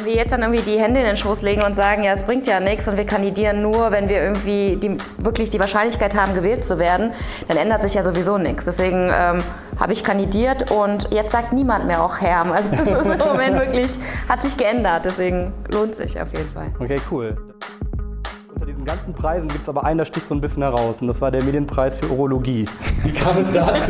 Wenn wir jetzt dann irgendwie die Hände in den Schoß legen und sagen, ja, es bringt ja nichts und wir kandidieren nur, wenn wir irgendwie wirklich die Wahrscheinlichkeit haben, gewählt zu werden, dann ändert sich ja sowieso nichts. Deswegen habe ich kandidiert und jetzt sagt niemand mehr auch Herm. Also das ist im Moment wirklich, hat sich geändert, deswegen lohnt sich auf jeden Fall. Okay, cool. Unter diesen ganzen Preisen gibt es aber einen, der sticht so ein bisschen heraus und das war der Medienpreis für Urologie. Wie kam es dazu?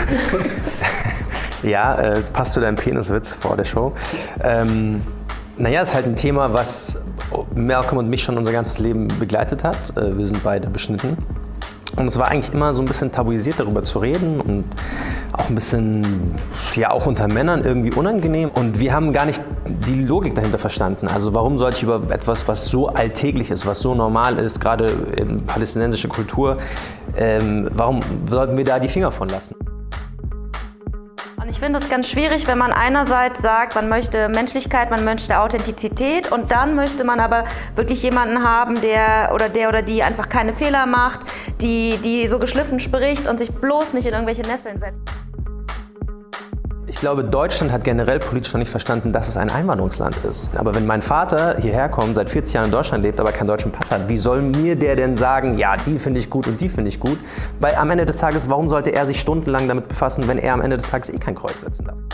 Ja, passt zu deinem Peniswitz vor der Show. Naja, es ist halt ein Thema, was Malcolm und mich schon unser ganzes Leben begleitet hat. Wir sind beide beschnitten. Und es war eigentlich immer so ein bisschen tabuisiert, darüber zu reden und auch ein bisschen, ja, auch unter Männern irgendwie unangenehm. Und wir haben gar nicht die Logik dahinter verstanden. Also warum sollte ich über etwas, was so alltäglich ist, was so normal ist, gerade in palästinensischer Kultur, warum sollten wir da die Finger von lassen? Und ich finde es ganz schwierig, wenn man einerseits sagt, man möchte Menschlichkeit, man möchte Authentizität und dann möchte man aber wirklich jemanden haben, der oder die einfach keine Fehler macht, die so geschliffen spricht und sich bloß nicht in irgendwelche Nesseln setzt. Ich glaube, Deutschland hat generell politisch noch nicht verstanden, dass es ein Einwanderungsland ist. Aber wenn mein Vater hierher kommt, seit 40 Jahren in Deutschland lebt, aber keinen deutschen Pass hat, wie soll mir der denn sagen, ja, die finde ich gut und die finde ich gut? Weil am Ende des Tages, warum sollte er sich stundenlang damit befassen, wenn er am Ende des Tages eh kein Kreuz setzen darf?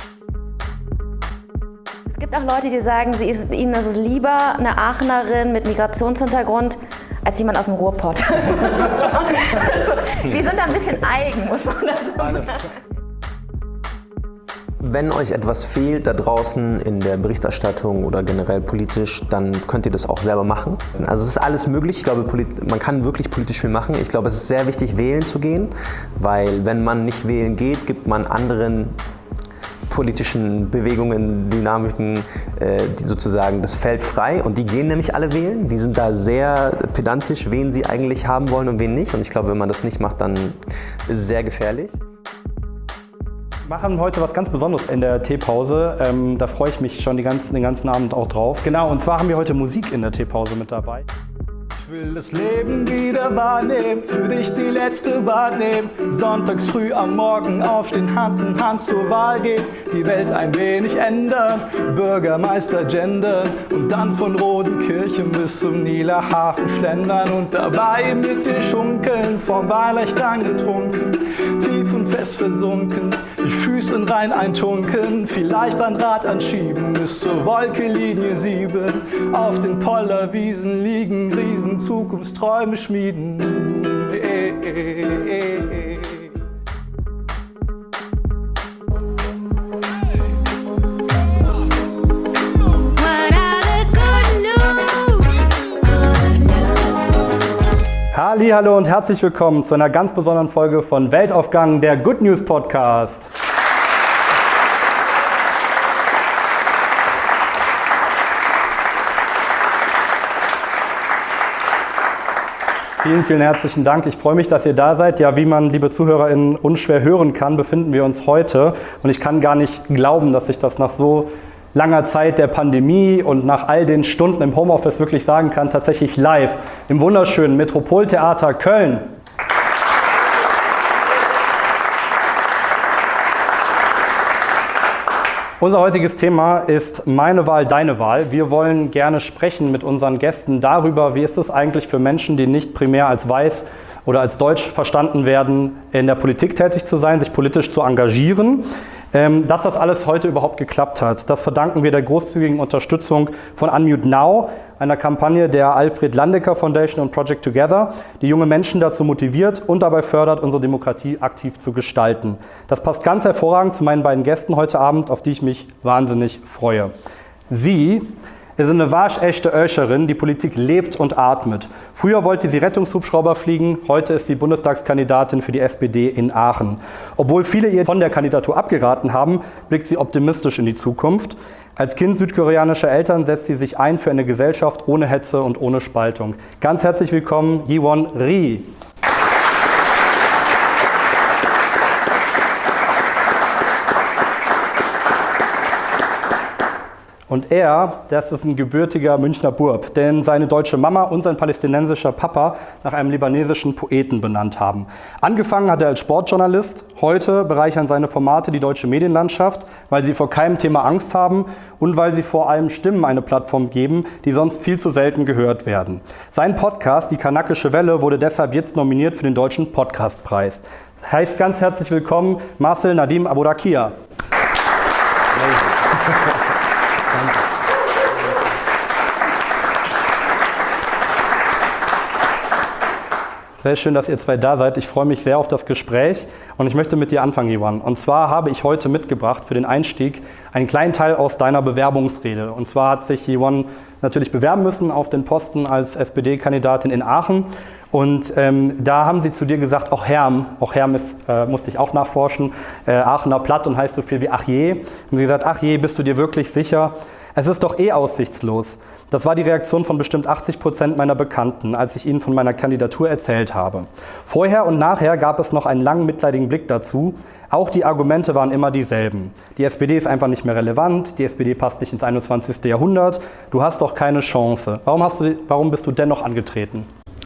Es gibt auch Leute, die sagen, ihnen ist es lieber eine Aachenerin mit Migrationshintergrund als jemand aus dem Ruhrpott. Wir sind da ein bisschen eigen, muss man dazu sagen. Wenn euch etwas fehlt da draußen in der Berichterstattung oder generell politisch, dann könnt ihr das auch selber machen. Also es ist alles möglich. Ich glaube, man kann wirklich politisch viel machen. Ich glaube, es ist sehr wichtig, wählen zu gehen, weil wenn man nicht wählen geht, gibt man anderen politischen Bewegungen, Dynamiken sozusagen das Feld frei und die gehen nämlich alle wählen. Die sind da sehr pedantisch, wen sie eigentlich haben wollen und wen nicht. Und ich glaube, wenn man das nicht macht, dann ist es sehr gefährlich. Wir machen heute was ganz Besonderes in der Teepause. Da freue ich mich schon den ganzen Abend auch drauf. Genau, und zwar haben wir heute Musik in der Teepause mit dabei. Ich will das Leben wieder wahrnehmen, für dich die letzte Wahl nehmen. Sonntags früh am Morgen aufstehen, Hand in Hand zur Wahl gehen. Die Welt ein wenig ändern, Bürgermeister gendern. Und dann von Rodenkirchen bis zum Nieler Hafen schlendern. Und dabei mit dir schunkeln, vom Wahlrecht angetrunken. Tief und fest versunken, die Füße in Rhein eintunken. Vielleicht ein Rad anschieben bis zur Wolke Linie 7. Auf den Pollerwiesen liegen Riesen. Zukunftsträume schmieden. Hallo und herzlich willkommen zu einer ganz besonderen Folge von Weltaufgang, der Good News Podcast. Vielen, vielen herzlichen Dank. Ich freue mich, dass ihr da seid. Ja, wie man, liebe ZuhörerInnen, unschwer hören kann, befinden wir uns heute. Und ich kann gar nicht glauben, dass ich das nach so langer Zeit der Pandemie und nach all den Stunden im Homeoffice wirklich sagen kann, tatsächlich live im wunderschönen Metropoltheater Köln. Unser heutiges Thema ist Meine Wahl, deine Wahl. Wir wollen gerne sprechen mit unseren Gästen darüber, wie ist es eigentlich für Menschen, die nicht primär als weiß oder als deutsch verstanden werden, in der Politik tätig zu sein, sich politisch zu engagieren. Dass das alles heute überhaupt geklappt hat, das verdanken wir der großzügigen Unterstützung von Unmute Now, einer Kampagne der Alfred Landecker Foundation und Project Together, die junge Menschen dazu motiviert und dabei fördert, unsere Demokratie aktiv zu gestalten. Das passt ganz hervorragend zu meinen beiden Gästen heute Abend, auf die ich mich wahnsinnig freue. Sie ist eine waschechte Öscherin, die Politik lebt und atmet. Früher wollte sie Rettungshubschrauber fliegen, heute ist sie Bundestagskandidatin für die SPD in Aachen. Obwohl viele ihr von der Kandidatur abgeraten haben, blickt sie optimistisch in die Zukunft. Als Kind südkoreanischer Eltern setzt sie sich ein für eine Gesellschaft ohne Hetze und ohne Spaltung. Ganz herzlich willkommen, Yi-Won Ri. Und das ist ein gebürtiger Münchner Burb, den seine deutsche Mama und sein palästinensischer Papa nach einem libanesischen Poeten benannt haben. Angefangen hat er als Sportjournalist. Heute bereichern seine Formate die deutsche Medienlandschaft, weil sie vor keinem Thema Angst haben und weil sie vor allem Stimmen eine Plattform geben, die sonst viel zu selten gehört werden. Sein Podcast, die Kanakische Welle, wurde deshalb jetzt nominiert für den Deutschen Podcastpreis. Heißt ganz herzlich willkommen Marcel Nadim Abourakia. Sehr schön, dass ihr zwei da seid. Ich freue mich sehr auf das Gespräch und ich möchte mit dir anfangen, Jiwan. Und zwar habe ich heute mitgebracht für den Einstieg einen kleinen Teil aus deiner Bewerbungsrede. Und zwar hat sich Jiwan natürlich bewerben müssen auf den Posten als SPD-Kandidatin in Aachen. Und da haben sie zu dir gesagt, auch Herm ist, musste ich auch nachforschen, Aachener Platt und heißt so viel wie ach je. Und sie gesagt, ach je, bist du dir wirklich sicher? Es ist doch aussichtslos. Das war die Reaktion von bestimmt 80% meiner Bekannten, als ich ihnen von meiner Kandidatur erzählt habe. Vorher und nachher gab es noch einen langen mitleidigen Blick dazu. Auch die Argumente waren immer dieselben. Die SPD ist einfach nicht mehr relevant, die SPD passt nicht ins 21. Jahrhundert, du hast doch keine Chance. Warum bist du dennoch angetreten?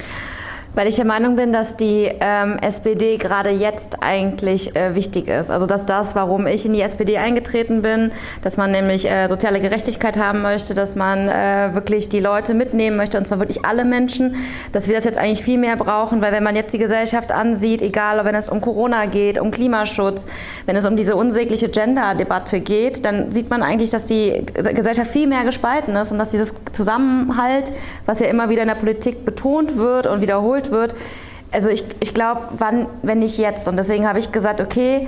Weil ich der Meinung bin, dass die SPD gerade jetzt eigentlich wichtig ist. Also dass das, warum ich in die SPD eingetreten bin, dass man nämlich soziale Gerechtigkeit haben möchte, dass man wirklich die Leute mitnehmen möchte, und zwar wirklich alle Menschen, dass wir das jetzt eigentlich viel mehr brauchen, weil wenn man jetzt die Gesellschaft ansieht, egal wenn es um Corona geht, um Klimaschutz, wenn es um diese unsägliche Gender-Debatte geht, dann sieht man eigentlich, dass die Gesellschaft viel mehr gespalten ist und dass dieses Zusammenhalt, was ja immer wieder in der Politik betont wird und wiederholt wird. Also ich glaube, wann, wenn nicht jetzt. Und deswegen habe ich gesagt, okay,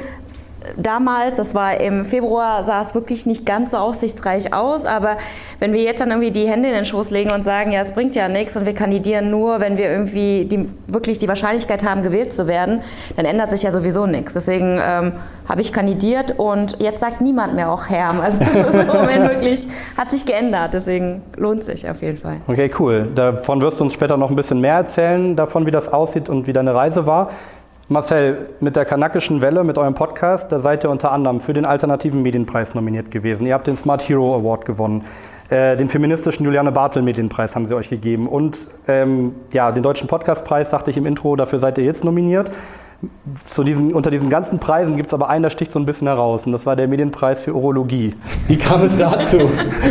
damals, das war im Februar, sah es wirklich nicht ganz so aussichtsreich aus, aber wenn wir jetzt dann irgendwie die Hände in den Schoß legen und sagen, ja, es bringt ja nichts und wir kandidieren nur, wenn wir irgendwie wirklich die Wahrscheinlichkeit haben, gewählt zu werden, dann ändert sich ja sowieso nichts. Deswegen habe ich kandidiert und jetzt sagt niemand mehr auch Herm. Also das ist im Moment wirklich, hat sich geändert, deswegen lohnt sich auf jeden Fall. Okay, cool. Davon wirst du uns später noch ein bisschen mehr erzählen, davon wie das aussieht und wie deine Reise war. Marcel, mit der Kanakischen Welle, mit eurem Podcast, da seid ihr unter anderem für den Alternativen Medienpreis nominiert gewesen. Ihr habt den Smart Hero Award gewonnen. Den feministischen Juliane Bartel Medienpreis haben sie euch gegeben. Und den Deutschen Podcastpreis, sagte ich im Intro, dafür seid ihr jetzt nominiert. Unter diesen ganzen Preisen gibt es aber einen, der sticht so ein bisschen heraus. Und das war der Medienpreis für Urologie. Wie kam es dazu?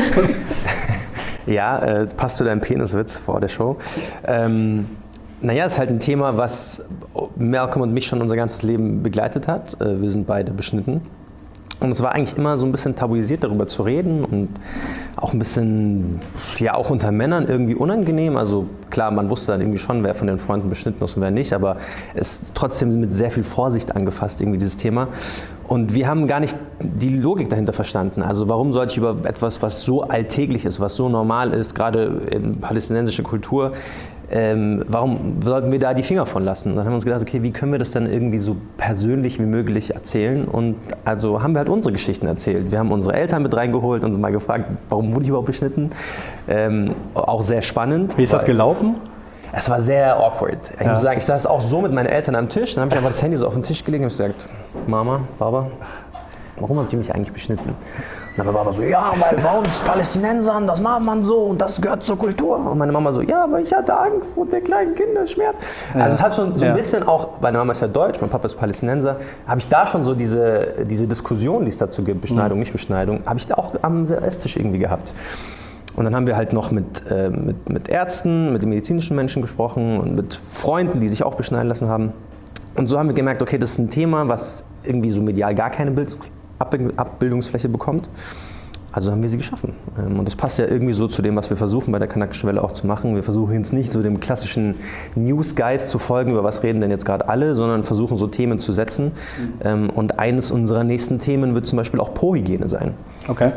Ja, passt zu deinem Peniswitz vor der Show. Naja, es ist halt ein Thema, was Malcolm und mich schon unser ganzes Leben begleitet hat. Wir sind beide beschnitten. Und es war eigentlich immer so ein bisschen tabuisiert, darüber zu reden und auch ein bisschen, ja, auch unter Männern irgendwie unangenehm. Also klar, man wusste dann irgendwie schon, wer von den Freunden beschnitten ist und wer nicht, aber es ist trotzdem mit sehr viel Vorsicht angefasst, irgendwie dieses Thema. Und wir haben gar nicht die Logik dahinter verstanden. Also warum sollte ich über etwas, was so alltäglich ist, was so normal ist, gerade in palästinensischer Kultur, warum sollten wir da die Finger von lassen? Und dann haben wir uns gedacht, okay, wie können wir das dann irgendwie so persönlich wie möglich erzählen? Und also haben wir halt unsere Geschichten erzählt. Wir haben unsere Eltern mit reingeholt und mal gefragt, warum wurde ich überhaupt beschnitten? Auch sehr spannend. Wie ist das gelaufen? Es war sehr awkward. Ich muss sagen, ich saß auch so mit meinen Eltern am Tisch, dann habe ich einfach das Handy so auf den Tisch gelegt und gesagt, Mama, Baba, warum habt ihr mich eigentlich beschnitten? Und dann war Baba so, ja, weil bei uns Palästinensern, das macht man so und das gehört zur Kultur. Und meine Mama so, ja, aber ich hatte Angst und der kleinen Kinder schmerzt. Ja. Also es hat schon so ein bisschen auch, meine Mama ist ja deutsch, mein Papa ist Palästinenser, habe ich da schon so diese Diskussion, die es dazu gibt, Beschneidung, nicht Beschneidung, habe ich da auch am Esstisch irgendwie gehabt. Und dann haben wir halt noch mit Ärzten, mit den medizinischen Menschen gesprochen und mit Freunden, die sich auch beschneiden lassen haben. Und so haben wir gemerkt, okay, das ist ein Thema, was irgendwie so medial gar keine Abbildungsfläche bekommt. Also haben wir sie geschaffen. Und das passt ja irgendwie so zu dem, was wir versuchen bei der Kanakischen Welle auch zu machen. Wir versuchen jetzt nicht so dem klassischen Newsgeist zu folgen, über was reden denn jetzt gerade alle, sondern versuchen so Themen zu setzen. Und eines unserer nächsten Themen wird zum Beispiel auch Po-Hygiene sein. Okay.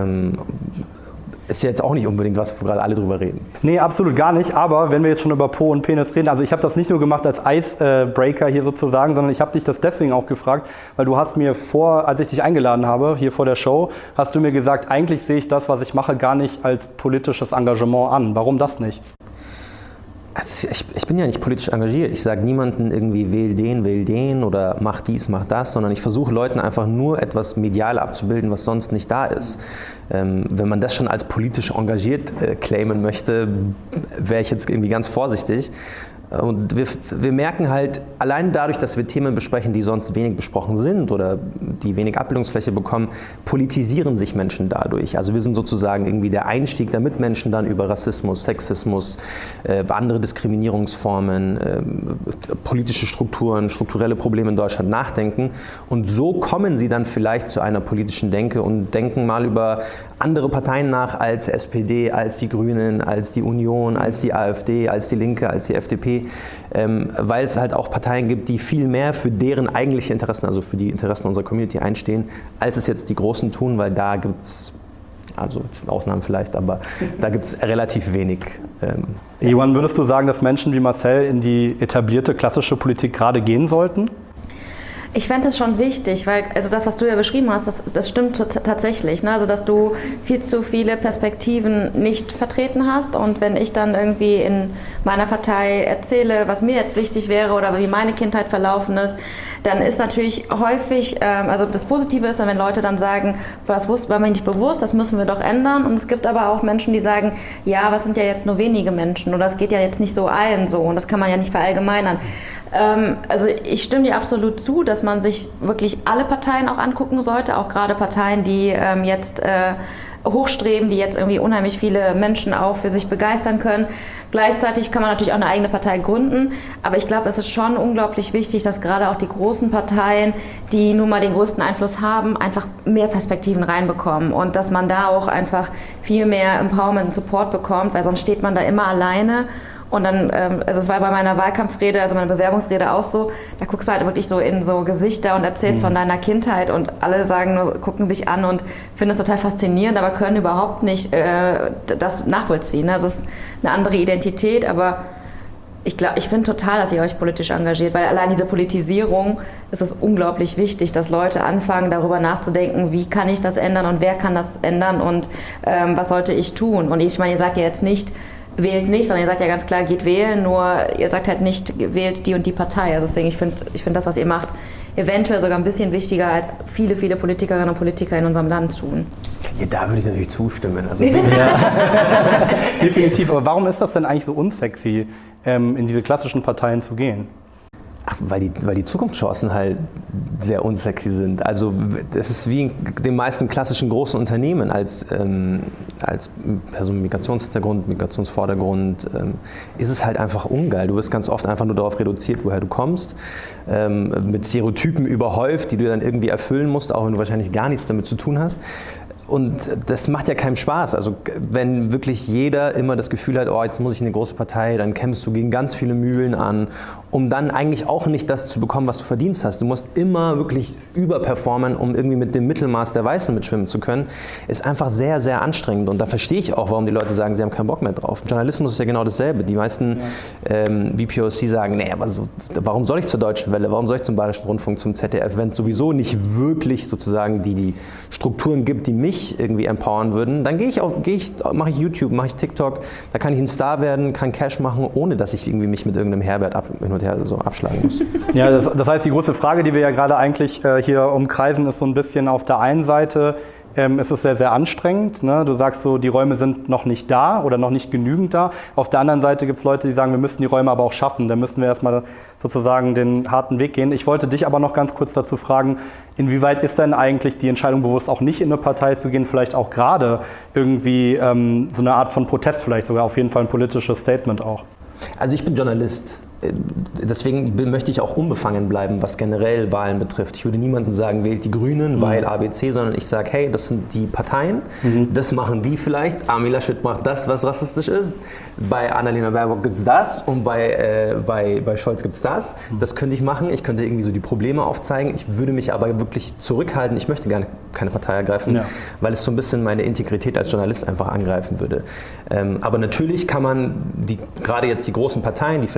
Ist ja jetzt auch nicht unbedingt was, wo gerade alle drüber reden. Nee, absolut gar nicht. Aber wenn wir jetzt schon über Po und Penis reden, also ich habe das nicht nur gemacht als Icebreaker hier sozusagen, sondern ich habe dich das deswegen auch gefragt, weil du hast mir als ich dich eingeladen habe, hier vor der Show, hast du mir gesagt, eigentlich sehe ich das, was ich mache, gar nicht als politisches Engagement an. Warum das nicht? Also ich bin ja nicht politisch engagiert. Ich sage niemandem irgendwie, wähl den oder mach dies, mach das, sondern ich versuche Leuten einfach nur etwas medial abzubilden, was sonst nicht da ist. Wenn man das schon als politisch engagiert claimen möchte, wäre ich jetzt irgendwie ganz vorsichtig. Und wir merken halt, allein dadurch, dass wir Themen besprechen, die sonst wenig besprochen sind oder die wenig Abbildungsfläche bekommen, politisieren sich Menschen dadurch. Also wir sind sozusagen irgendwie der Einstieg, damit Menschen dann über Rassismus, Sexismus, andere Diskriminierungsformen, politische Strukturen, strukturelle Probleme in Deutschland nachdenken. Und so kommen sie dann vielleicht zu einer politischen Denke und denken mal über andere Parteien nach als SPD, als die Grünen, als die Union, als die AfD, als die Linke, als die FDP, weil es halt auch Parteien gibt, die viel mehr für deren eigentliche Interessen, also für die Interessen unserer Community einstehen, als es jetzt die Großen tun, weil da gibt es, also Ausnahmen vielleicht, aber da gibt es relativ wenig. Johann, würdest du sagen, dass Menschen wie Marcel in die etablierte klassische Politik gerade gehen sollten? Ich fände es schon wichtig, weil also das, was du ja beschrieben hast, das stimmt tatsächlich. Ne? Also dass du viel zu viele Perspektiven nicht vertreten hast und wenn ich dann irgendwie in meiner Partei erzähle, was mir jetzt wichtig wäre oder wie meine Kindheit verlaufen ist, dann ist natürlich häufig, also das Positive ist dann, wenn Leute dann sagen, das war mir nicht bewusst, das müssen wir doch ändern. Und es gibt aber auch Menschen, die sagen, ja, aber es sind ja jetzt nur wenige Menschen oder es geht ja jetzt nicht so allen so und das kann man ja nicht verallgemeinern. Also ich stimme dir absolut zu, dass man sich wirklich alle Parteien auch angucken sollte, auch gerade Parteien, die jetzt hochstreben, die jetzt irgendwie unheimlich viele Menschen auch für sich begeistern können. Gleichzeitig kann man natürlich auch eine eigene Partei gründen, aber ich glaube, es ist schon unglaublich wichtig, dass gerade auch die großen Parteien, die nun mal den größten Einfluss haben, einfach mehr Perspektiven reinbekommen und dass man da auch einfach viel mehr Empowerment und Support bekommt, weil sonst steht man da immer alleine. Und dann, also es war bei meiner Wahlkampfrede, also meiner Bewerbungsrede auch so, da guckst du halt wirklich so in so Gesichter und erzählst von deiner Kindheit und alle sagen nur, gucken dich an und finden es total faszinierend, aber können überhaupt nicht das nachvollziehen. Also es ist eine andere Identität, aber ich finde total, dass ihr euch politisch engagiert, weil allein diese Politisierung ist es unglaublich wichtig, dass Leute anfangen, darüber nachzudenken, wie kann ich das ändern und wer kann das ändern und was sollte ich tun. Und ich meine, ihr sagt ja jetzt nicht, wählt nicht, sondern ihr sagt ja ganz klar, geht wählen, nur ihr sagt halt nicht, wählt die und die Partei. Also deswegen, ich finde das, was ihr macht, eventuell sogar ein bisschen wichtiger, als viele, viele Politikerinnen und Politiker in unserem Land tun. Ja, da würde ich natürlich zustimmen. Also, Definitiv, aber warum ist das denn eigentlich so unsexy, in diese klassischen Parteien zu gehen? Ach, weil die Zukunftschancen halt sehr unsexy sind. Also es ist wie in den meisten klassischen großen Unternehmen als Person mit Migrationshintergrund, Migrationsvordergrund, ist es halt einfach ungeil. Du wirst ganz oft einfach nur darauf reduziert, woher du kommst, mit Stereotypen überhäuft, die du dann irgendwie erfüllen musst, auch wenn du wahrscheinlich gar nichts damit zu tun hast. Und das macht ja keinen Spaß. Also wenn wirklich jeder immer das Gefühl hat, oh, jetzt muss ich in eine große Partei, dann kämpfst du gegen ganz viele Mühlen an, um dann eigentlich auch nicht das zu bekommen, was du verdient hast. Du musst immer wirklich überperformen, um irgendwie mit dem Mittelmaß der Weißen mitschwimmen zu können, ist einfach sehr, sehr anstrengend. Und da verstehe ich auch, warum die Leute sagen, sie haben keinen Bock mehr drauf. Im Journalismus ist ja genau dasselbe. Die meisten BPOC sagen, nee, aber so, warum soll ich zur Deutschen Welle, warum soll ich zum Bayerischen Rundfunk, zum ZDF, wenn es sowieso nicht wirklich sozusagen die Strukturen gibt, die mich irgendwie empowern würden, dann mache ich YouTube, mache ich TikTok, da kann ich ein Star werden, kann Cash machen, ohne dass ich irgendwie mich mit irgendeinem Herbert hin und her so abschlagen muss. Ja, das heißt, die große Frage, die wir ja gerade eigentlich hier umkreisen, ist so ein bisschen auf der einen Seite, ist es sehr, sehr anstrengend. Ne? Du sagst so, die Räume sind noch nicht da oder noch nicht genügend da. Auf der anderen Seite gibt es Leute, die sagen, wir müssen die Räume aber auch schaffen. Da müssen wir erstmal sozusagen den harten Weg gehen. Ich wollte dich aber noch ganz kurz dazu fragen, inwieweit ist denn eigentlich die Entscheidung bewusst, auch nicht in eine Partei zu gehen, vielleicht auch gerade irgendwie so eine Art von Protest, vielleicht sogar auf jeden Fall ein politisches Statement auch? Also ich bin Journalist. Deswegen möchte ich auch unbefangen bleiben, was generell Wahlen betrifft. Ich würde niemandem sagen, wählt die Grünen, weil ABC, sondern ich sage, hey, das sind die Parteien, das machen die vielleicht. Armin Laschet macht das, was rassistisch ist. Bei Annalena Baerbock gibt es das und bei Scholz gibt es das. Das könnte ich machen. Ich könnte irgendwie so die Probleme aufzeigen. Ich würde mich aber wirklich zurückhalten. Ich möchte gerne keine Partei ergreifen, weil es so ein bisschen meine Integrität als Journalist einfach angreifen würde. Aber natürlich kann man gerade jetzt die großen Parteien, die vielleicht am Ende des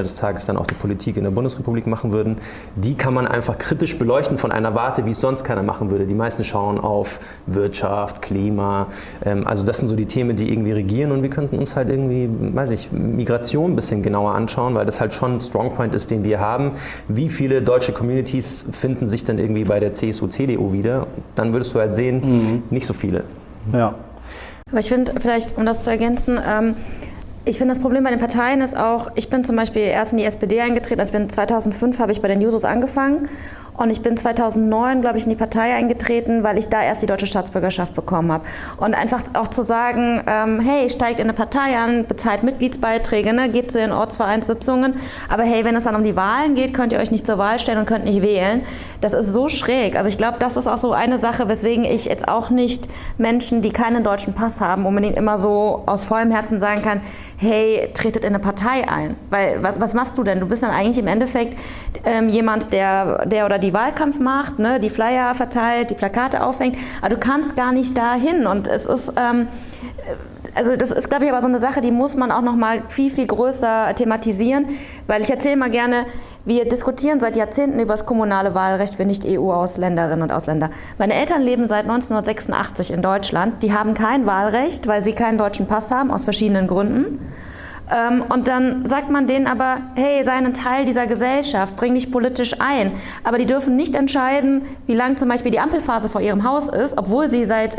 des Tages dann auch die Politik in der Bundesrepublik machen würden, die kann man einfach kritisch beleuchten von einer Warte, wie es sonst keiner machen würde. Die meisten schauen auf Wirtschaft, Klima, also das sind so die Themen, die irgendwie regieren und wir könnten uns halt irgendwie, weiß ich, Migration ein bisschen genauer anschauen, weil das halt schon ein Strongpoint ist, den wir haben. Wie viele deutsche Communities finden sich dann irgendwie bei der CSU, CDU wieder? Dann würdest du halt sehen, nicht so viele. Ja. Aber ich finde, vielleicht um das zu ergänzen, ich finde, das Problem bei den Parteien ist auch, ich bin zum Beispiel erst in die SPD eingetreten, also 2005 habe ich bei den Jusos angefangen und ich bin 2009, glaube ich, in die Partei eingetreten, weil ich da erst die deutsche Staatsbürgerschaft bekommen habe. Und einfach auch zu sagen, hey, steigt in eine Partei an, bezahlt Mitgliedsbeiträge, ne, geht zu den Ortsvereinssitzungen, aber hey, wenn es dann um die Wahlen geht, könnt ihr euch nicht zur Wahl stellen und könnt nicht wählen. Das ist so schräg. Also ich glaube, das ist auch so eine Sache, weswegen ich jetzt auch nicht Menschen, die keinen deutschen Pass haben, unbedingt immer so aus vollem Herzen sagen kann, hey, tretet in eine Partei ein. Weil, was machst du denn? Du bist dann eigentlich im Endeffekt jemand, der oder die Wahlkampf macht, ne, die Flyer verteilt, die Plakate aufhängt, aber du kannst gar nicht dahin. Und es ist, also das ist, glaube ich, aber so eine Sache, die muss man auch noch mal viel, viel größer thematisieren, weil ich erzähle mal gerne, wir diskutieren seit Jahrzehnten über das kommunale Wahlrecht für Nicht-EU-Ausländerinnen und Ausländer. Meine Eltern leben seit 1986 in Deutschland. Die haben kein Wahlrecht, weil sie keinen deutschen Pass haben, aus verschiedenen Gründen. Und dann sagt man denen aber, hey, sei ein Teil dieser Gesellschaft, bring dich politisch ein. Aber die dürfen nicht entscheiden, wie lang zum Beispiel die Ampelphase vor ihrem Haus ist, obwohl sie seit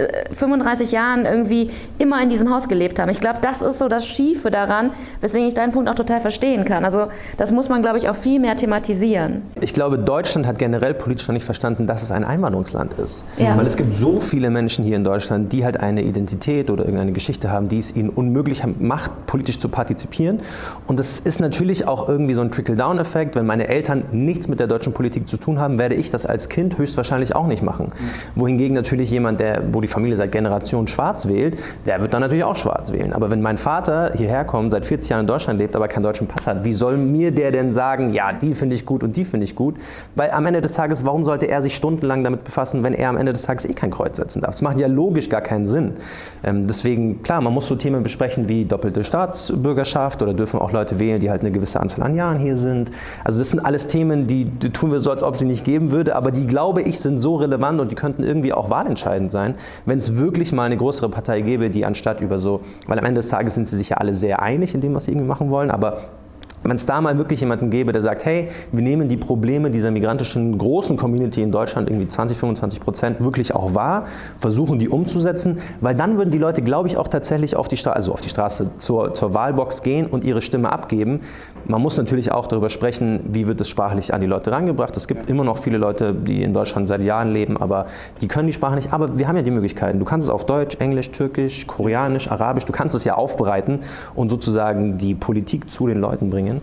35 Jahren irgendwie immer in diesem Haus gelebt haben. Ich glaube, das ist so das Schiefe daran, weswegen ich deinen Punkt auch total verstehen kann. Also das muss man, glaube ich, auch viel mehr thematisieren. Ich glaube, Deutschland hat generell politisch noch nicht verstanden, dass es ein Einwanderungsland ist. Ja. Weil es gibt so viele Menschen hier in Deutschland, die halt eine Identität oder irgendeine Geschichte haben, die es ihnen unmöglich macht, politisch zu partizipieren. Und das ist natürlich auch irgendwie so ein Trickle-Down-Effekt. Wenn meine Eltern nichts mit der deutschen Politik zu tun haben, werde ich das als Kind höchstwahrscheinlich auch nicht machen. Wohingegen natürlich jemand, wo die Familie seit Generationen schwarz wählt, der wird dann natürlich auch schwarz wählen. Aber wenn mein Vater hierher kommt, seit 40 Jahren in Deutschland lebt, aber keinen deutschen Pass hat, wie soll mir der denn sagen, ja, die finde ich gut und die finde ich gut? Weil am Ende des Tages, warum sollte er sich stundenlang damit befassen, wenn er am Ende des Tages eh kein Kreuz setzen darf? Das macht ja logisch gar keinen Sinn. Deswegen, klar, man muss so Themen besprechen wie doppelte Staatsbürgerschaft oder dürfen auch Leute wählen, die halt eine gewisse Anzahl an Jahren hier sind. Also das sind alles Themen, die tun wir so, als ob sie nicht geben würde, aber die, glaube ich, sind so relevant und die könnten irgendwie auch wahlentscheidend sein, wenn es wirklich mal eine größere Partei gäbe, die anstatt über so, weil am Ende des Tages sind sie sich ja alle sehr einig in dem, was sie irgendwie machen wollen, aber wenn es da mal wirklich jemanden gäbe, der sagt, hey, wir nehmen die Probleme dieser migrantischen großen Community in Deutschland, irgendwie 20-25%, wirklich auch wahr, versuchen die umzusetzen, weil dann würden die Leute, glaube ich, auch tatsächlich auf die Straße zur Wahlbox gehen und ihre Stimme abgeben. Man muss natürlich auch darüber sprechen, wie wird es sprachlich an die Leute rangebracht. Es gibt immer noch viele Leute, die in Deutschland seit Jahren leben, aber die können die Sprache nicht. Aber wir haben ja die Möglichkeiten. Du kannst es auf Deutsch, Englisch, Türkisch, Koreanisch, Arabisch, du kannst es ja aufbereiten und sozusagen die Politik zu den Leuten bringen.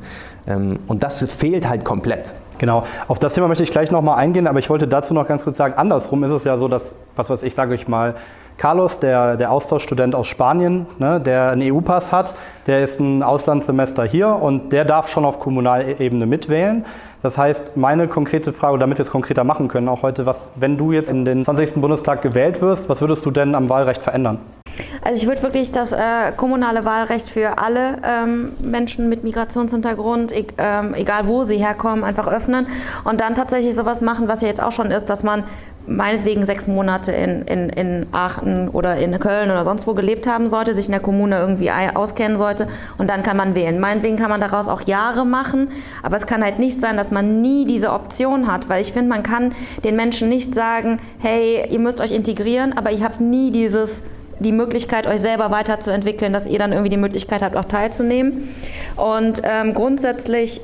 Und das fehlt halt komplett. Genau, auf das Thema möchte ich gleich nochmal eingehen, aber ich wollte dazu noch ganz kurz sagen, andersrum ist es ja so, dass, was weiß ich, sage ich mal, Carlos, der Austauschstudent aus Spanien, ne, der einen EU-Pass hat, der ist ein Auslandssemester hier und der darf schon auf Kommunalebene mitwählen. Das heißt, meine konkrete Frage, damit wir es konkreter machen können, auch heute, wenn du jetzt in den 20. Bundestag gewählt wirst, was würdest du denn am Wahlrecht verändern? Also ich würde wirklich das kommunale Wahlrecht für alle Menschen mit Migrationshintergrund, egal wo sie herkommen, einfach öffnen und dann tatsächlich sowas machen, was ja jetzt auch schon ist, dass man meinetwegen 6 Monate in Aachen oder in Köln oder sonst wo gelebt haben sollte, sich in der Kommune irgendwie auskennen sollte und dann kann man wählen. Meinetwegen kann man daraus auch Jahre machen, aber es kann halt nicht sein, dass man nie diese Option hat, weil ich finde, man kann den Menschen nicht sagen, hey, ihr müsst euch integrieren, aber ihr habt nie die Möglichkeit, euch selber weiterzuentwickeln, dass ihr dann irgendwie die Möglichkeit habt, auch teilzunehmen. Und grundsätzlich,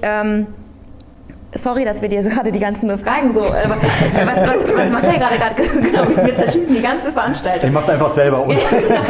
sorry, dass wir dir gerade die ganzen Fragen so, was Marcel gerade genau, wir zerschießen die ganze Veranstaltung. Ich mach's einfach selber. Das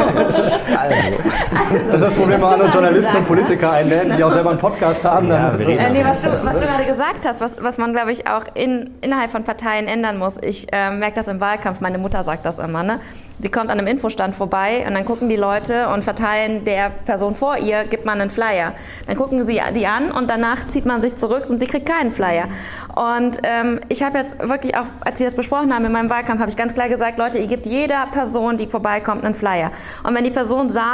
ist das Problem, wenn man andere Journalisten und Politiker einlädt, die auch selber einen Podcast haben. Ja, was du gerade gesagt hast, was man, glaube ich, auch innerhalb von Parteien ändern muss. Ich merke das im Wahlkampf, meine Mutter sagt das immer, ne? Sie kommt an einem Infostand vorbei und dann gucken die Leute und verteilen der Person vor ihr, gibt man einen Flyer. Dann gucken sie die an und danach zieht man sich zurück und sie kriegt keinen Flyer. Und ich habe jetzt wirklich auch, als wir das besprochen haben in meinem Wahlkampf, habe ich ganz klar gesagt, Leute, ihr gebt jeder Person, die vorbeikommt, einen Flyer. Und wenn die Person sagt,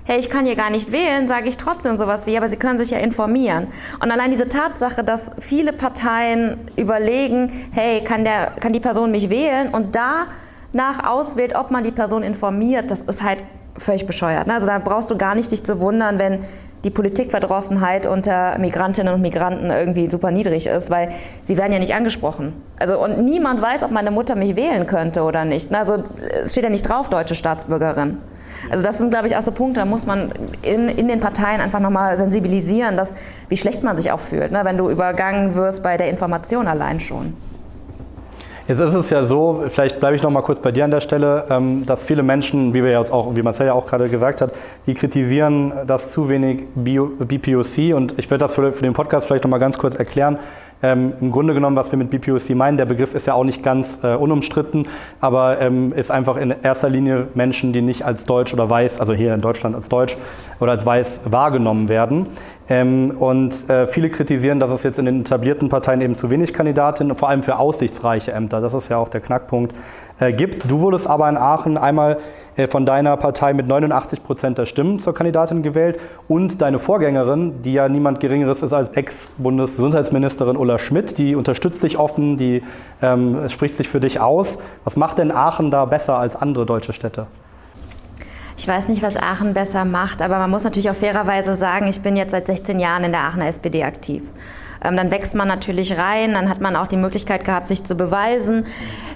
hey, ich kann hier gar nicht wählen, sage ich trotzdem sowas wie, aber Sie können sich ja informieren. Und allein diese Tatsache, dass viele Parteien überlegen, hey, kann die Person mich wählen und danach auswählt, ob man die Person informiert, das ist halt völlig bescheuert. Also da brauchst du gar nicht dich zu wundern, wenn die Politikverdrossenheit unter Migrantinnen und Migranten irgendwie super niedrig ist, weil sie werden ja nicht angesprochen. Also, und niemand weiß, ob meine Mutter mich wählen könnte oder nicht. Also es steht ja nicht drauf, deutsche Staatsbürgerin. Also das sind, glaube ich, auch so Punkte, da muss man in den Parteien einfach nochmal sensibilisieren, wie schlecht man sich auch fühlt, ne, wenn du übergangen wirst bei der Information allein schon. Jetzt ist es ja so, vielleicht bleibe ich noch mal kurz bei dir an der Stelle, dass viele Menschen, wie wir jetzt auch, wie Marcel ja auch gerade gesagt hat, die kritisieren, dass zu wenig BPOC, und ich würde das für den Podcast vielleicht noch mal ganz kurz erklären. Im Grunde genommen, was wir mit BPOC meinen, der Begriff ist ja auch nicht ganz unumstritten, aber ist einfach in erster Linie Menschen, die nicht als deutsch oder weiß, also hier in Deutschland als deutsch oder als weiß wahrgenommen werden. Und viele kritisieren, dass es jetzt in den etablierten Parteien eben zu wenig Kandidatinnen, vor allem für aussichtsreiche Ämter, das ist ja auch der Knackpunkt, gibt. Du wurdest aber in Aachen einmal von deiner Partei mit 89% der Stimmen zur Kandidatin gewählt und deine Vorgängerin, die ja niemand Geringeres ist als Ex-Bundesgesundheitsministerin Ulla Schmidt, die unterstützt dich offen, die spricht sich für dich aus. Was macht denn Aachen da besser als andere deutsche Städte? Ich weiß nicht, was Aachen besser macht, aber man muss natürlich auch fairerweise sagen, ich bin jetzt seit 16 Jahren in der Aachener SPD aktiv. Dann wächst man natürlich rein, dann hat man auch die Möglichkeit gehabt, sich zu beweisen.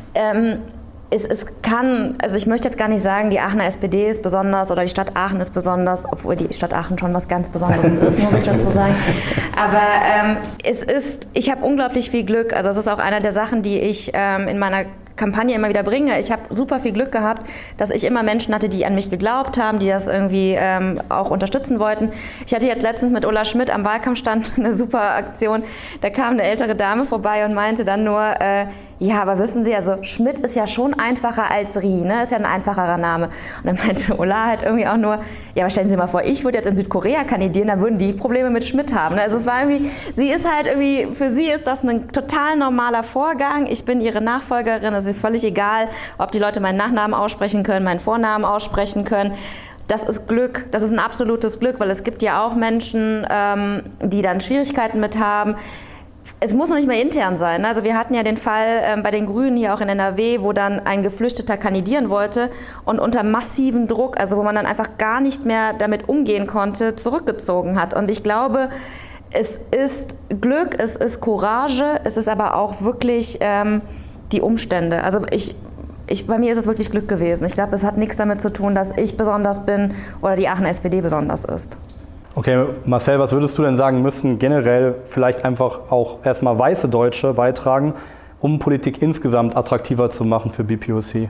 Es kann, also ich möchte jetzt gar nicht sagen, die Aachener SPD ist besonders oder die Stadt Aachen ist besonders, obwohl die Stadt Aachen schon was ganz Besonderes ist, muss ich dazu sagen. Aber ich habe unglaublich viel Glück, also es ist auch einer der Sachen, die ich in meiner Kampagne immer wieder bringe. Ich habe super viel Glück gehabt, dass ich immer Menschen hatte, die an mich geglaubt haben, die das irgendwie auch unterstützen wollten. Ich hatte jetzt letztens mit Ulla Schmidt am Wahlkampfstand eine super Aktion. Da kam eine ältere Dame vorbei und meinte dann nur, ja, aber wissen Sie, also Schmidt ist ja schon einfacher als Rie, ne? Ist ja ein einfacherer Name. Und dann meinte Ulla halt irgendwie auch nur, ja, aber stellen Sie mal vor, ich würde jetzt in Südkorea kandidieren, dann würden die Probleme mit Schmidt haben. Ne? Also es war irgendwie, für sie ist das ein total normaler Vorgang. Ich bin ihre Nachfolgerin, es ist völlig egal, ob die Leute meinen Nachnamen aussprechen können, meinen Vornamen aussprechen können. Das ist Glück, das ist ein absolutes Glück, weil es gibt ja auch Menschen, die dann Schwierigkeiten mit haben. Es muss noch nicht mehr intern sein. Also wir hatten ja den Fall bei den Grünen hier auch in NRW, wo dann ein Geflüchteter kandidieren wollte und unter massivem Druck, also wo man dann einfach gar nicht mehr damit umgehen konnte, zurückgezogen hat. Und ich glaube, es ist Glück, es ist Courage, es ist aber auch wirklich die Umstände. Also bei mir ist es wirklich Glück gewesen. Ich glaube, es hat nichts damit zu tun, dass ich besonders bin oder die Aachener SPD besonders ist. Okay, Marcel, was würdest du denn sagen, müssen generell vielleicht einfach auch erstmal weiße Deutsche beitragen, um Politik insgesamt attraktiver zu machen für BPOC?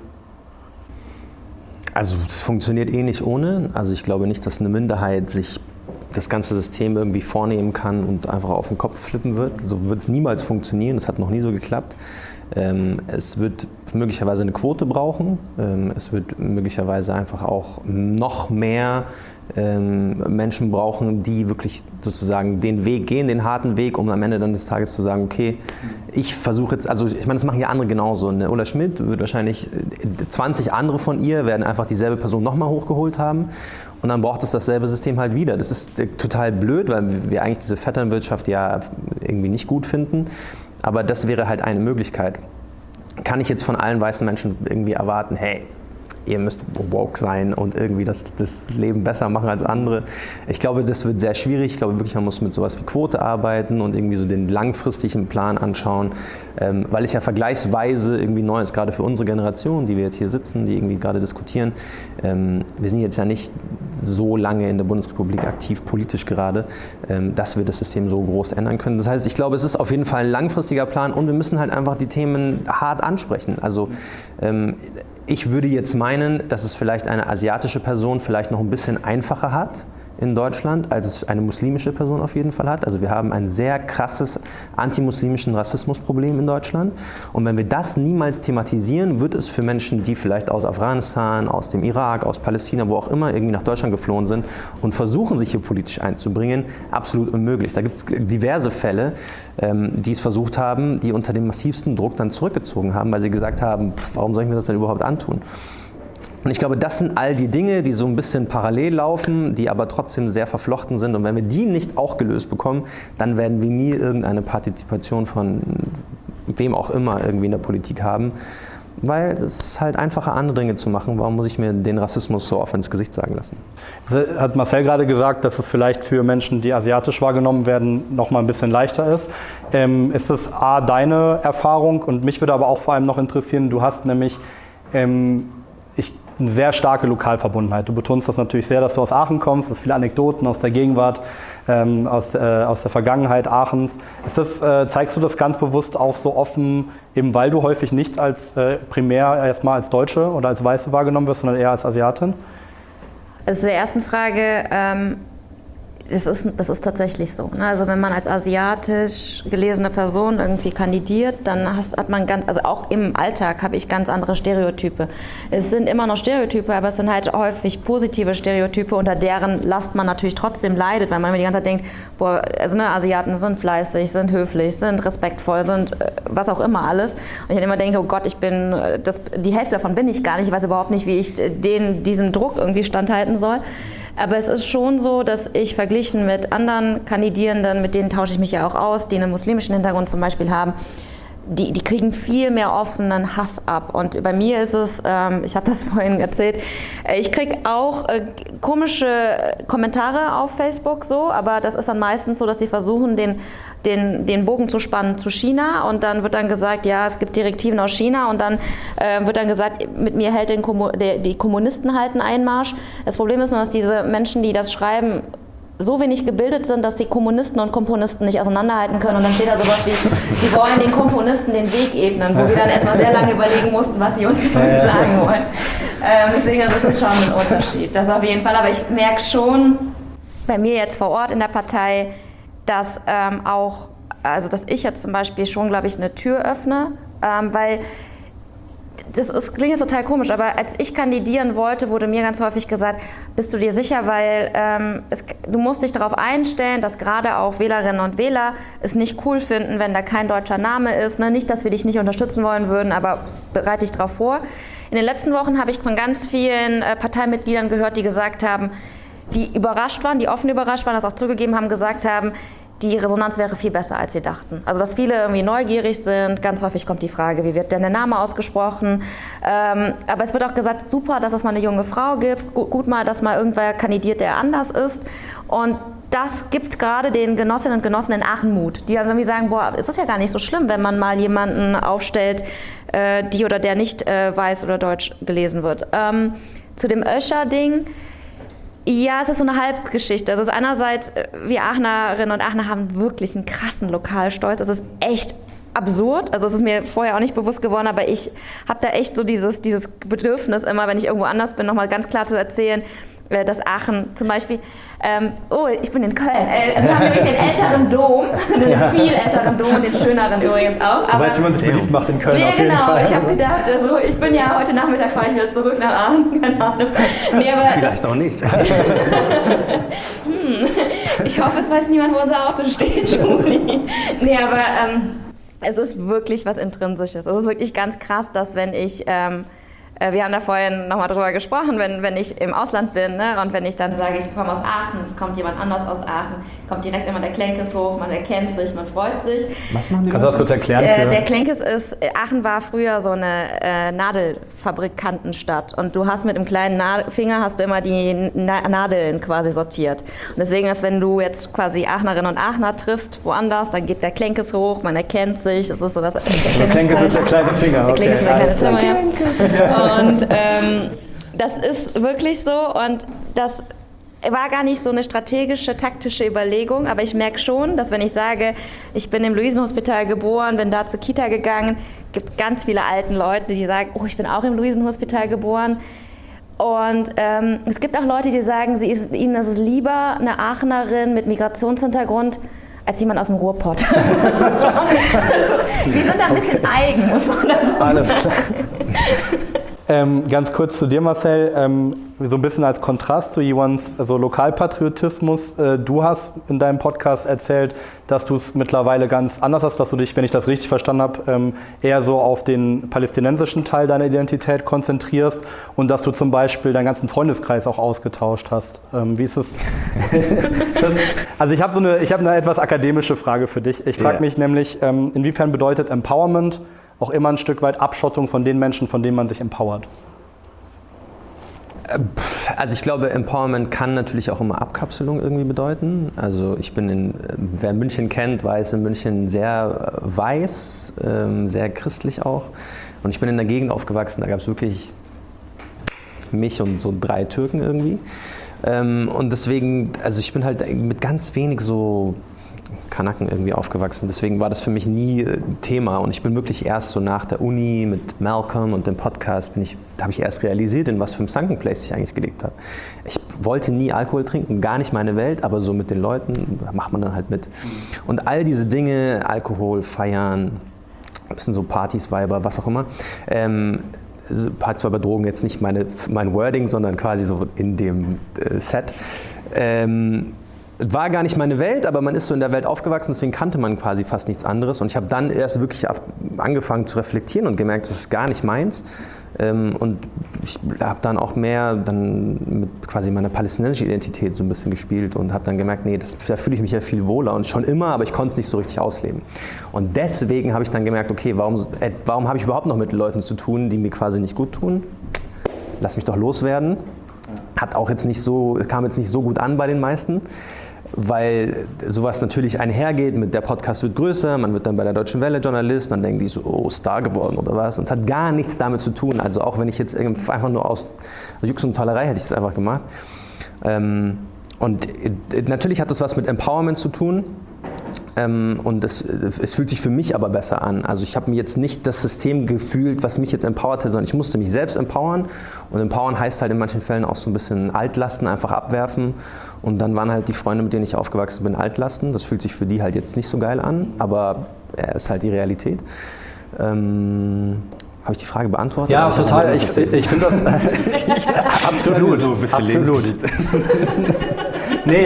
Also es funktioniert eh nicht ohne. Also ich glaube nicht, dass eine Minderheit sich das ganze System irgendwie vornehmen kann und einfach auf den Kopf flippen wird. So wird es niemals funktionieren, das hat noch nie so geklappt. Es wird möglicherweise eine Quote brauchen. Es wird möglicherweise einfach auch noch mehr Menschen brauchen, die wirklich sozusagen den Weg gehen, den harten Weg, um am Ende dann des Tages zu sagen, okay, ich versuche jetzt, also ich meine, das machen ja andere genauso. Eine Ulla Schmidt wird wahrscheinlich 20 andere von ihr, werden einfach dieselbe Person nochmal hochgeholt haben. Und dann braucht es dasselbe System halt wieder. Das ist total blöd, weil wir eigentlich diese Vetternwirtschaft ja irgendwie nicht gut finden. Aber das wäre halt eine Möglichkeit. Kann ich jetzt von allen weißen Menschen irgendwie erwarten, hey, ihr müsst woke sein und irgendwie das Leben besser machen als andere. Ich glaube, das wird sehr schwierig. Ich glaube wirklich, man muss mit sowas wie Quote arbeiten und irgendwie so den langfristigen Plan anschauen, weil es ja vergleichsweise irgendwie neu ist, gerade für unsere Generation, die wir jetzt hier sitzen, die irgendwie gerade diskutieren. Wir sind jetzt ja nicht so lange in der Bundesrepublik aktiv politisch gerade, dass wir das System so groß ändern können. Das heißt, ich glaube, es ist auf jeden Fall ein langfristiger Plan und wir müssen halt einfach die Themen hart ansprechen. Also ich würde jetzt meinen, dass es vielleicht eine asiatische Person vielleicht noch ein bisschen einfacher hat in Deutschland, als es eine muslimische Person auf jeden Fall hat. Also wir haben ein sehr krasses antimuslimischen Rassismusproblem in Deutschland. Und wenn wir das niemals thematisieren, wird es für Menschen, die vielleicht aus Afghanistan, aus dem Irak, aus Palästina, wo auch immer, irgendwie nach Deutschland geflohen sind und versuchen, sich hier politisch einzubringen, absolut unmöglich. Da gibt es diverse Fälle, die es versucht haben, die unter dem massivsten Druck dann zurückgezogen haben, weil sie gesagt haben, warum soll ich mir das denn überhaupt antun? Und ich glaube, das sind all die Dinge, die so ein bisschen parallel laufen, die aber trotzdem sehr verflochten sind. Und wenn wir die nicht auch gelöst bekommen, dann werden wir nie irgendeine Partizipation von wem auch immer irgendwie in der Politik haben. Weil es ist halt einfacher, andere Dinge zu machen. Warum muss ich mir den Rassismus so oft ins Gesicht sagen lassen? Also hat Marcel gerade gesagt, dass es vielleicht für Menschen, die asiatisch wahrgenommen werden, noch mal ein bisschen leichter ist. Ist das A, deine Erfahrung? Und mich würde aber auch vor allem noch interessieren, du hast nämlich eine sehr starke Lokalverbundenheit. Du betonst das natürlich sehr, dass du aus Aachen kommst, dass viele Anekdoten aus der Gegenwart, aus der Vergangenheit Aachens. Zeigst du das ganz bewusst auch so offen, eben weil du häufig nicht als primär erstmal als Deutsche oder als Weiße wahrgenommen wirst, sondern eher als Asiatin? Also zur ersten Frage, das ist tatsächlich so. Ne? Also wenn man als asiatisch gelesene Person irgendwie kandidiert, dann hat man also auch im Alltag habe ich ganz andere Stereotype. Es sind immer noch Stereotype, aber es sind halt häufig positive Stereotype, unter deren Last man natürlich trotzdem leidet, weil man immer die ganze Zeit denkt, boah, also Asiaten sind fleißig, sind höflich, sind respektvoll, sind was auch immer alles. Und ich dann immer denke, oh Gott, die Hälfte davon bin ich gar nicht, ich weiß überhaupt nicht, wie ich diesem Druck irgendwie standhalten soll. Aber es ist schon so, dass ich verglichen mit anderen Kandidierenden, mit denen tausche ich mich ja auch aus, die einen muslimischen Hintergrund zum Beispiel haben, die kriegen viel mehr offenen Hass ab. Und bei mir ist es, ich habe das vorhin erzählt, ich kriege auch komische Kommentare auf Facebook so, aber das ist dann meistens so, dass die versuchen, den Bogen zu spannen zu China und dann wird dann gesagt, ja, es gibt Direktiven aus China und dann wird dann gesagt, mit mir hält die Kommunisten halten Einmarsch. Das Problem ist nur, dass diese Menschen, die das schreiben, so wenig gebildet sind, dass die Kommunisten und Komponisten nicht auseinanderhalten können. Und dann steht da sowas wie, sie wollen den Komponisten den Weg ebnen, wo wir dann erstmal sehr lange überlegen mussten, was sie uns sagen wollen. Deswegen ist es schon ein Unterschied, das auf jeden Fall. Aber ich merke schon, bei mir jetzt vor Ort in der Partei, dass dass ich jetzt zum Beispiel schon, glaube ich, eine Tür öffne, weil klingt jetzt total komisch, aber als ich kandidieren wollte, wurde mir ganz häufig gesagt, bist du dir sicher, weil du musst dich darauf einstellen, dass gerade auch Wählerinnen und Wähler es nicht cool finden, wenn da kein deutscher Name ist. Ne? Nicht, dass wir dich nicht unterstützen wollen würden, aber bereite dich darauf vor. In den letzten Wochen habe ich von ganz vielen Parteimitgliedern gehört, die gesagt haben, die überrascht waren, die offen überrascht waren, das auch zugegeben haben, gesagt haben, die Resonanz wäre viel besser, als sie dachten. Also, dass viele irgendwie neugierig sind. Ganz häufig kommt die Frage, wie wird denn der Name ausgesprochen? Aber es wird auch gesagt, super, dass es mal eine junge Frau gibt. Gut mal, dass mal irgendwer kandidiert, der anders ist. Und das gibt gerade den Genossinnen und Genossen in Aachen Mut, die dann irgendwie sagen, boah, ist das ja gar nicht so schlimm, wenn man mal jemanden aufstellt, die oder der nicht weiß oder deutsch gelesen wird. Zu dem Öscher-Ding. Ja, es ist so eine Halbgeschichte. Also einerseits, wir Aachnerinnen und Aachener haben wirklich einen krassen Lokalstolz. Das ist echt absurd. Also es ist mir vorher auch nicht bewusst geworden, aber ich habe da echt so dieses Bedürfnis immer, wenn ich irgendwo anders bin, nochmal ganz klar zu erzählen, dass Aachen zum Beispiel, ich bin in Köln, wir haben nämlich den älteren Dom, den viel älteren Dom und den schöneren übrigens auch. Aber weißt du, wie man sich beliebt macht in Köln auf jeden Fall. Ich habe gedacht, also ich bin ja heute Nachmittag fahre ich wieder zurück nach Aachen, keine Ahnung. Nee, aber vielleicht auch nicht. Ich hoffe, es weiß niemand, wo unser Auto steht, Juli. Nee, aber es ist wirklich was Intrinsisches. Es ist wirklich ganz krass, dass wenn ich wir haben da vorhin nochmal drüber gesprochen, wenn ich im Ausland bin, ne, und wenn ich dann sage, ich komme aus Aachen, es kommt jemand anders aus Aachen, kommt direkt immer der Klenkes hoch, man erkennt sich, man freut sich. Was machen die? Kannst du das kurz erklären? Der Klenkes Aachen war früher so eine Nadelfabrikantenstadt und du hast mit dem kleinen Finger hast du immer die Nadeln quasi sortiert. Und deswegen ist, wenn du jetzt quasi Aachnerinnen und Aachener triffst, woanders, dann geht der Klenkes hoch, man erkennt sich, das ist so das. Der Klenkes ist der kleine Finger, der Klenkes ist der kleine Finger, ja. Und das ist wirklich so und das war gar nicht so eine strategische, taktische Überlegung, aber ich merke schon, dass wenn ich sage, ich bin im Luisenhospital geboren, bin da zur Kita gegangen, gibt es ganz viele alten Leute, die sagen, oh, ich bin auch im Luisenhospital geboren. Und es gibt auch Leute, die sagen, ihnen ist es lieber eine Aachenerin mit Migrationshintergrund, als jemand aus dem Ruhrpott. Die sind da ein bisschen eigen, muss man dazu sagen. Alles klar. Ganz kurz zu dir, Marcel, so ein bisschen als Kontrast zu Iwans Lokalpatriotismus. Du hast in deinem Podcast erzählt, dass du es mittlerweile ganz anders hast, dass du dich, wenn ich das richtig verstanden habe, eher so auf den palästinensischen Teil deiner Identität konzentrierst und dass du zum Beispiel deinen ganzen Freundeskreis auch ausgetauscht hast. Wie ist es? Also ich habe eine etwas akademische Frage für dich. Ich frage mich nämlich, inwiefern bedeutet Empowerment auch immer ein Stück weit Abschottung von den Menschen, von denen man sich empowert? Also ich glaube, Empowerment kann natürlich auch immer Abkapselung irgendwie bedeuten. Also wer München kennt, weiß in München sehr weiß, sehr christlich auch. Und ich bin in der Gegend aufgewachsen, da gab es wirklich mich und so 3 Türken irgendwie. Und deswegen, also ich bin halt mit ganz wenig so Kanaken irgendwie aufgewachsen. Deswegen war das für mich nie Thema. Und ich bin wirklich erst so nach der Uni mit Malcolm und dem Podcast, habe ich erst realisiert, in was für einem Sunken Place ich eigentlich gelebt habe. Ich wollte nie Alkohol trinken, gar nicht meine Welt, aber so mit den Leuten macht man dann halt mit. Und all diese Dinge, Alkohol, Feiern, ein bisschen so Partys, Weiber, was auch immer, Partys, Weiber, Drogen, jetzt nicht mein Wording, sondern quasi so in dem Set, war gar nicht meine Welt, aber man ist so in der Welt aufgewachsen, deswegen kannte man quasi fast nichts anderes. Und ich habe dann erst wirklich angefangen zu reflektieren und gemerkt, das ist gar nicht meins. Und ich habe dann auch mehr mit quasi meiner palästinensischen Identität so ein bisschen gespielt und habe dann gemerkt, nee, da fühle ich mich ja viel wohler und schon immer, aber ich konnte es nicht so richtig ausleben. Und deswegen habe ich dann gemerkt, okay, warum habe ich überhaupt noch mit Leuten zu tun, die mir quasi nicht gut tun? Lass mich doch loswerden. Kam jetzt nicht so gut an bei den meisten. Weil sowas natürlich einhergeht mit der Podcast wird größer, man wird dann bei der Deutschen Welle Journalist, dann denken die so, oh, Star geworden oder was. Und es hat gar nichts damit zu tun. Also auch wenn ich jetzt einfach nur aus Jux und Tollerei hätte ich das einfach gemacht. Und natürlich hat das was mit Empowerment zu tun. Und es fühlt sich für mich aber besser an. Also ich habe mir jetzt nicht das System gefühlt, was mich jetzt empowert hat, sondern ich musste mich selbst empowern. Und empowern heißt halt in manchen Fällen auch so ein bisschen Altlasten einfach abwerfen. Und dann waren halt die Freunde, mit denen ich aufgewachsen bin, Altlasten. Das fühlt sich für die halt jetzt nicht so geil an, aber ist halt die Realität. Habe ich die Frage beantwortet? Ja, total. Ich finde das absolut. So ein bisschen absolut. Nee,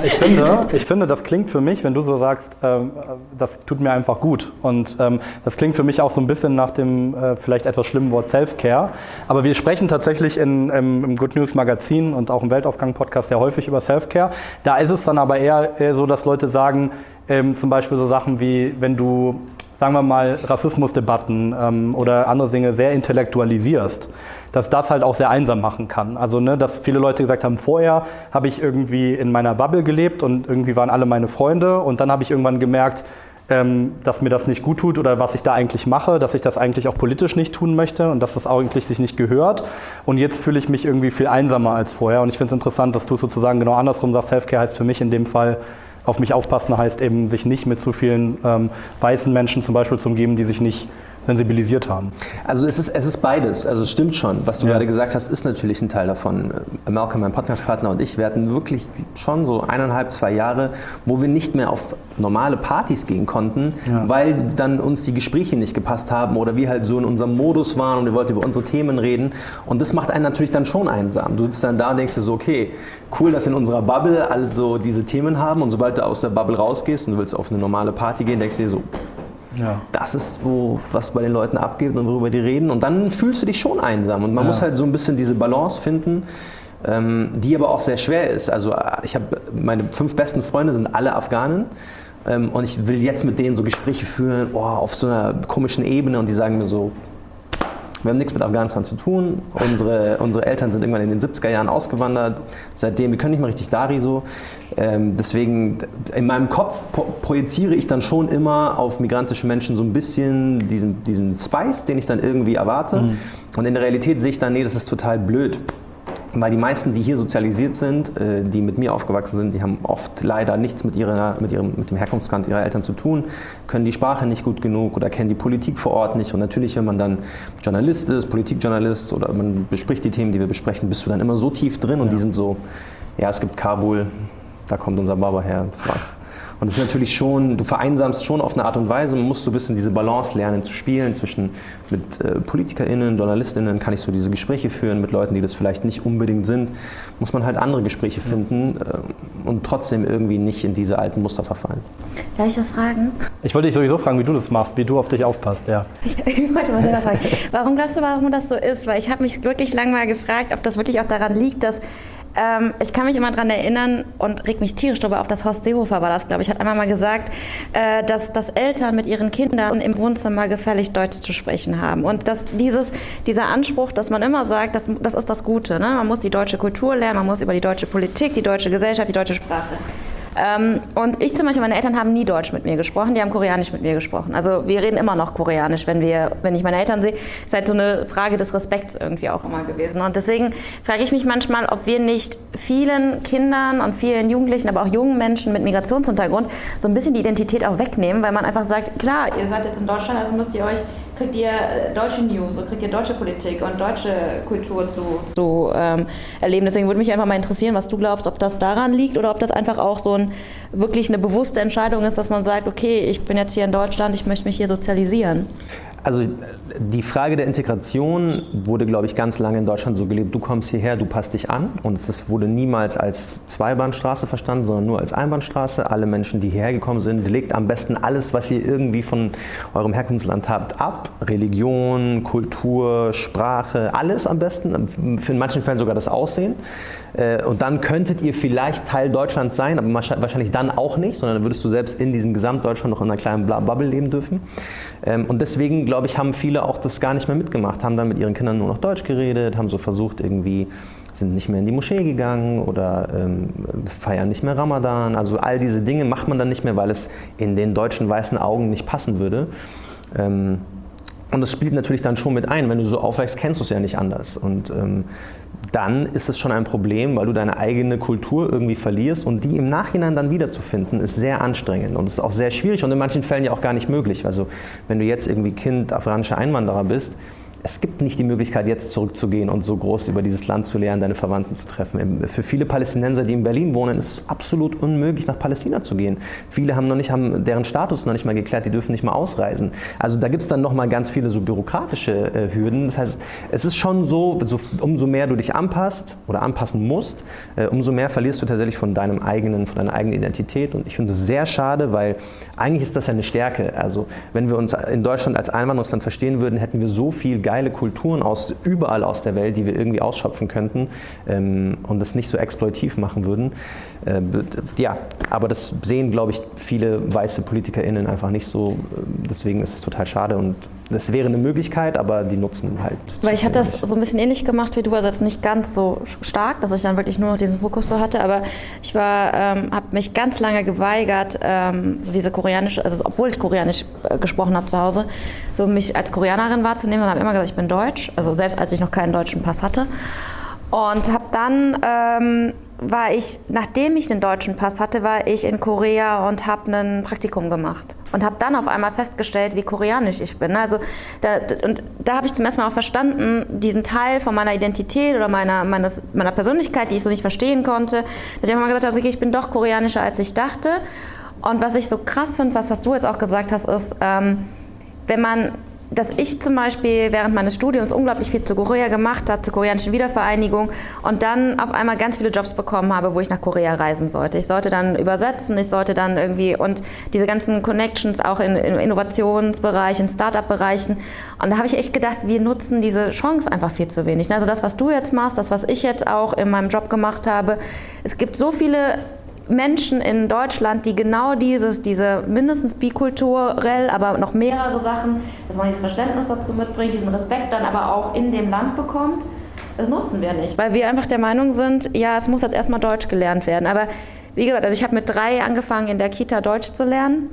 ich finde, das klingt für mich, wenn du so sagst, das tut mir einfach gut. Und das klingt für mich auch so ein bisschen nach dem vielleicht etwas schlimmen Wort Self-Care. Aber wir sprechen tatsächlich im Good News Magazin und auch im Weltaufgang-Podcast sehr häufig über Self-Care. Da ist es dann aber eher so, dass Leute sagen, zum Beispiel so Sachen wie, wenn du, sagen wir mal, Rassismusdebatten oder andere Dinge sehr intellektualisierst, dass das halt auch sehr einsam machen kann. Also, dass viele Leute gesagt haben, vorher habe ich irgendwie in meiner Bubble gelebt und irgendwie waren alle meine Freunde und dann habe ich irgendwann gemerkt, dass mir das nicht gut tut oder was ich da eigentlich mache, dass ich das eigentlich auch politisch nicht tun möchte und dass das eigentlich sich nicht gehört. Und jetzt fühle ich mich irgendwie viel einsamer als vorher. Und ich finde es interessant, dass du sozusagen genau andersrum sagst, Selfcare heißt für mich in dem Fall, auf mich aufpassen heißt eben, sich nicht mit zu vielen weißen Menschen zum Beispiel zu umgeben, die sich nicht sensibilisiert haben. Also es ist beides. Also es stimmt schon, was du gerade gesagt hast, ist natürlich ein Teil davon. Malcolm, mein Podcastpartner und ich, wir hatten wirklich schon so 1,5, 2 Jahre, wo wir nicht mehr auf normale Partys gehen konnten, weil dann uns die Gespräche nicht gepasst haben oder wir halt so in unserem Modus waren und wir wollten über unsere Themen reden. Und das macht einen natürlich dann schon einsam. Du sitzt dann da und denkst dir so, okay, cool, dass in unserer Bubble also diese Themen haben und sobald du aus der Bubble rausgehst und du willst auf eine normale Party gehen, denkst du dir so, das ist, was bei den Leuten abgeht und worüber die reden. Und dann fühlst du dich schon einsam. Und man muss halt so ein bisschen diese Balance finden, die aber auch sehr schwer ist. Also meine 5 besten Freunde sind alle Afghanen. Und ich will jetzt mit denen so Gespräche führen, auf so einer komischen Ebene. Und die sagen mir so, wir haben nichts mit Afghanistan zu tun. Unsere Eltern sind irgendwann in den 70er Jahren ausgewandert. Seitdem, wir können nicht mal richtig Dari so. Deswegen, in meinem Kopf projiziere ich dann schon immer auf migrantische Menschen so ein bisschen diesen Spice, den ich dann irgendwie erwarte. Und in der Realität sehe ich dann, nee, das ist total blöd. Weil die meisten, die hier sozialisiert sind, die mit mir aufgewachsen sind, die haben oft leider nichts mit dem Herkunftsland ihrer Eltern zu tun, können die Sprache nicht gut genug oder kennen die Politik vor Ort nicht. Und natürlich, wenn man dann Journalist ist, Politikjournalist oder man bespricht die Themen, die wir besprechen, bist du dann immer so tief drin und die sind so, ja, es gibt Kabul, da kommt unser Baba her, das war's. Und das ist natürlich schon, du vereinsamst schon auf eine Art und Weise, man muss so ein bisschen diese Balance lernen zu spielen mit PolitikerInnen, JournalistInnen, kann ich so diese Gespräche führen, mit Leuten, die das vielleicht nicht unbedingt sind, muss man halt andere Gespräche finden und trotzdem irgendwie nicht in diese alten Muster verfallen. Darf ich was fragen? Ich wollte dich sowieso fragen, wie du das machst, wie du auf dich aufpasst, ja. Ich wollte mal selber fragen. Warum glaubst du, warum das so ist? Weil ich habe mich wirklich lange mal gefragt, ob das wirklich auch daran liegt, dass ich kann mich immer daran erinnern und reg mich tierisch drüber auf, dass Horst Seehofer war das, glaube ich, hat einmal mal gesagt, dass Eltern mit ihren Kindern im Wohnzimmer gefällig Deutsch zu sprechen haben. Und dass dieser Anspruch, dass man immer sagt, das ist das Gute. Ne? Man muss die deutsche Kultur lernen, man muss über die deutsche Politik, die deutsche Gesellschaft, die deutsche Sprache. Und ich zum Beispiel, meine Eltern haben nie Deutsch mit mir gesprochen, die haben Koreanisch mit mir gesprochen. Also wir reden immer noch Koreanisch, wenn ich meine Eltern sehe. Ist halt so eine Frage des Respekts irgendwie auch immer gewesen. Und deswegen frage ich mich manchmal, ob wir nicht vielen Kindern und vielen Jugendlichen, aber auch jungen Menschen mit Migrationshintergrund so ein bisschen die Identität auch wegnehmen, weil man einfach sagt, klar, ihr seid jetzt in Deutschland, also kriegt ihr deutsche News, so kriegt ihr deutsche Politik und deutsche Kultur zu erleben. Deswegen würde mich einfach mal interessieren, was du glaubst, ob das daran liegt oder ob das einfach auch so wirklich eine bewusste Entscheidung ist, dass man sagt, okay, ich bin jetzt hier in Deutschland, ich möchte mich hier sozialisieren. Also die Frage der Integration wurde, glaube ich, ganz lange in Deutschland so gelebt, du kommst hierher, du passt dich an, und es wurde niemals als Zweibahnstraße verstanden, sondern nur als Einbahnstraße. Alle Menschen, die hierher gekommen sind, legt am besten alles, was ihr irgendwie von eurem Herkunftsland habt, ab. Religion, Kultur, Sprache, alles am besten, in manchen Fällen sogar das Aussehen. Und dann könntet ihr vielleicht Teil Deutschlands sein, aber wahrscheinlich dann auch nicht, sondern dann würdest du selbst in diesem Gesamtdeutschland noch in einer kleinen Bubble leben dürfen. Und deswegen, glaube ich, haben viele auch das gar nicht mehr mitgemacht, haben dann mit ihren Kindern nur noch Deutsch geredet, haben so versucht irgendwie, sind nicht mehr in die Moschee gegangen oder feiern nicht mehr Ramadan. Also all diese Dinge macht man dann nicht mehr, weil es in den deutschen weißen Augen nicht passen würde. Und das spielt natürlich dann schon mit ein. Wenn du so aufwächst, kennst du es ja nicht anders. Und dann ist es schon ein Problem, weil du deine eigene Kultur irgendwie verlierst, und die im Nachhinein dann wiederzufinden, ist sehr anstrengend und ist auch sehr schwierig und in manchen Fällen ja auch gar nicht möglich. Also wenn du jetzt irgendwie Kind afghanischer Einwanderer bist, es gibt nicht die Möglichkeit, jetzt zurückzugehen und so groß über dieses Land zu lernen, deine Verwandten zu treffen. Für viele Palästinenser, die in Berlin wohnen, ist es absolut unmöglich, nach Palästina zu gehen. Viele haben deren Status noch nicht mal geklärt, die dürfen nicht mal ausreisen. Also da gibt es dann nochmal ganz viele so bürokratische Hürden. Das heißt, es ist schon so, umso mehr du dich anpasst oder anpassen musst, umso mehr verlierst du tatsächlich von deiner eigenen Identität. Und ich finde es sehr schade, weil eigentlich ist das ja eine Stärke. Also wenn wir uns in Deutschland als Einwanderungsland verstehen würden, hätten wir so viel geile Kulturen überall aus der Welt, die wir irgendwie ausschöpfen könnten und das nicht so exploitiv machen würden. Ja, aber das sehen, glaube ich, viele weiße PolitikerInnen einfach nicht so. Deswegen ist es total schade und das wäre eine Möglichkeit, aber die nutzen halt. Weil ich habe das so ein bisschen ähnlich gemacht wie du, also jetzt nicht ganz so stark, dass ich dann wirklich nur noch diesen Fokus so hatte, aber ich habe mich ganz lange geweigert, so diese koreanische, also obwohl ich Koreanisch gesprochen habe zu Hause, so mich als Koreanerin wahrzunehmen, und habe immer gesagt, ich bin deutsch, also selbst als ich noch keinen deutschen Pass hatte. Und habe dann, nachdem ich den deutschen Pass hatte, war ich in Korea und habe ein Praktikum gemacht. Und habe dann auf einmal festgestellt, wie koreanisch ich bin. Also da habe ich zum ersten Mal auch verstanden, diesen Teil von meiner Identität oder meiner Persönlichkeit, die ich so nicht verstehen konnte, dass ich einfach mal gesagt habe, okay, ich bin doch koreanischer, als ich dachte. Und was ich so krass finde, was du jetzt auch gesagt hast, ist, dass ich zum Beispiel während meines Studiums unglaublich viel zu Korea gemacht habe, zur koreanischen Wiedervereinigung, und dann auf einmal ganz viele Jobs bekommen habe, wo ich nach Korea reisen sollte. Ich sollte dann übersetzen, ich sollte dann irgendwie, und diese ganzen Connections auch in Innovationsbereich, in Start-up-Bereichen. Und da habe ich echt gedacht, wir nutzen diese Chance einfach viel zu wenig. Also das, was du jetzt machst, das, was ich jetzt auch in meinem Job gemacht habe, es gibt so viele Menschen in Deutschland, die genau diese mindestens bikulturell, aber noch mehrere Sachen, dass man dieses Verständnis dazu mitbringt, diesen Respekt dann aber auch in dem Land bekommt, das nutzen wir nicht. Weil wir einfach der Meinung sind, ja, es muss jetzt erstmal Deutsch gelernt werden. Aber wie gesagt, also ich habe mit 3 angefangen, in der Kita Deutsch zu lernen.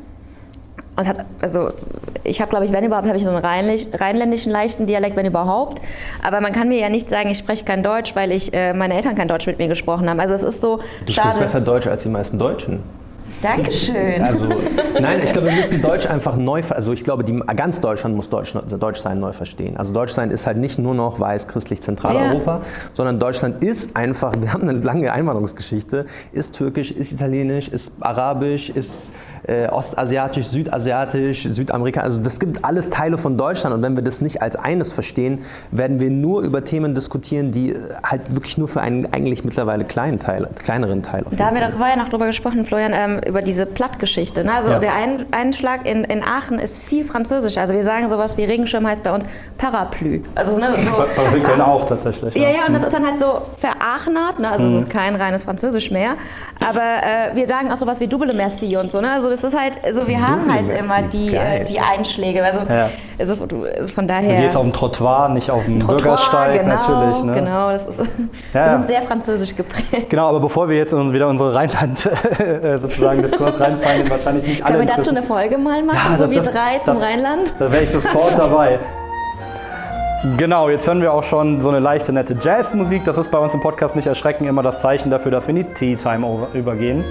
Ich habe, glaube ich, wenn überhaupt, habe ich so einen rheinländischen leichten Dialekt, wenn überhaupt. Aber man kann mir ja nicht sagen, ich spreche kein Deutsch, weil meine Eltern kein Deutsch mit mir gesprochen haben. Also es ist so Du schade. sprichst besser Deutsch als die meisten Deutschen. Dankeschön. Also, nein, ich glaube, wir müssen Deutsch einfach also ich glaube, ganz Deutschland muss Deutschsein neu verstehen. Also Deutschsein ist halt nicht nur noch weiß, christlich, Zentraleuropa, sondern Deutschland ist einfach, wir haben eine lange Einwanderungsgeschichte, ist türkisch, ist italienisch, ist arabisch, ist ostasiatisch, südasiatisch, Südamerika, also das gibt alles Teile von Deutschland und wenn wir das nicht als eines verstehen, werden wir nur über Themen diskutieren, die halt wirklich nur für einen eigentlich mittlerweile kleineren Teil. Da haben wir doch vorher noch drüber gesprochen, Florian, über diese Plattgeschichte. Ne? Also der Einschlag in Aachen ist viel französischer. Also wir sagen sowas wie Regenschirm heißt bei uns Parapluie. Also, ne, so, Bei uns in Köln auch tatsächlich. Ja, und das ist dann halt so veraachenert, ne? Also es ist kein reines Französisch mehr. Aber wir sagen auch sowas wie Double Merci und so. Ne? Also das ist halt, also wir haben halt immer die Einschläge. Also von daher. Und jetzt auf dem Trottoir, nicht auf dem Bürgersteig, genau, natürlich. Ne? Genau, das ist, wir sind sehr französisch geprägt. Genau, aber bevor wir jetzt wieder unsere Rheinland sozusagen Diskurs reinfallen, den wahrscheinlich nicht alle Können wir dazu eine Folge mal machen, so wir drei zum Rheinland? Da wäre ich sofort dabei. Genau, jetzt hören wir auch schon so eine leichte, nette Jazzmusik. Das ist bei uns im Podcast nicht erschrecken immer das Zeichen dafür, dass wir in die Tea Time übergehen.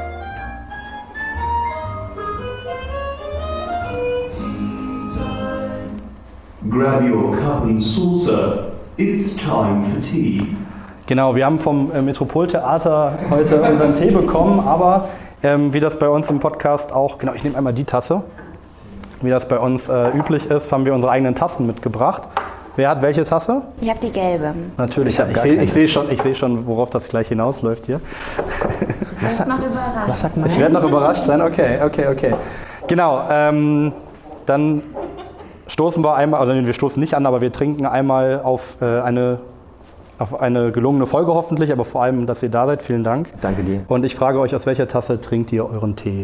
Grab your cup and saucer. It's time for tea. Genau, wir haben vom Metropoltheater heute unseren Tee bekommen, aber wie das bei uns im Podcast auch, genau, ich nehme einmal die Tasse, wie das bei uns üblich ist, haben wir unsere eigenen Tassen mitgebracht. Wer hat welche Tasse? Ich habe die gelbe. Natürlich, ich sehe schon, worauf das gleich hinausläuft hier. Was sagt man? Ich werde noch überrascht sein, okay. Genau, dann stoßen wir einmal, also wir stoßen nicht an, aber wir trinken einmal auf eine gelungene Folge hoffentlich, aber vor allem, dass ihr da seid. Vielen Dank. Danke dir. Und ich frage euch, aus welcher Tasse trinkt ihr euren Tee?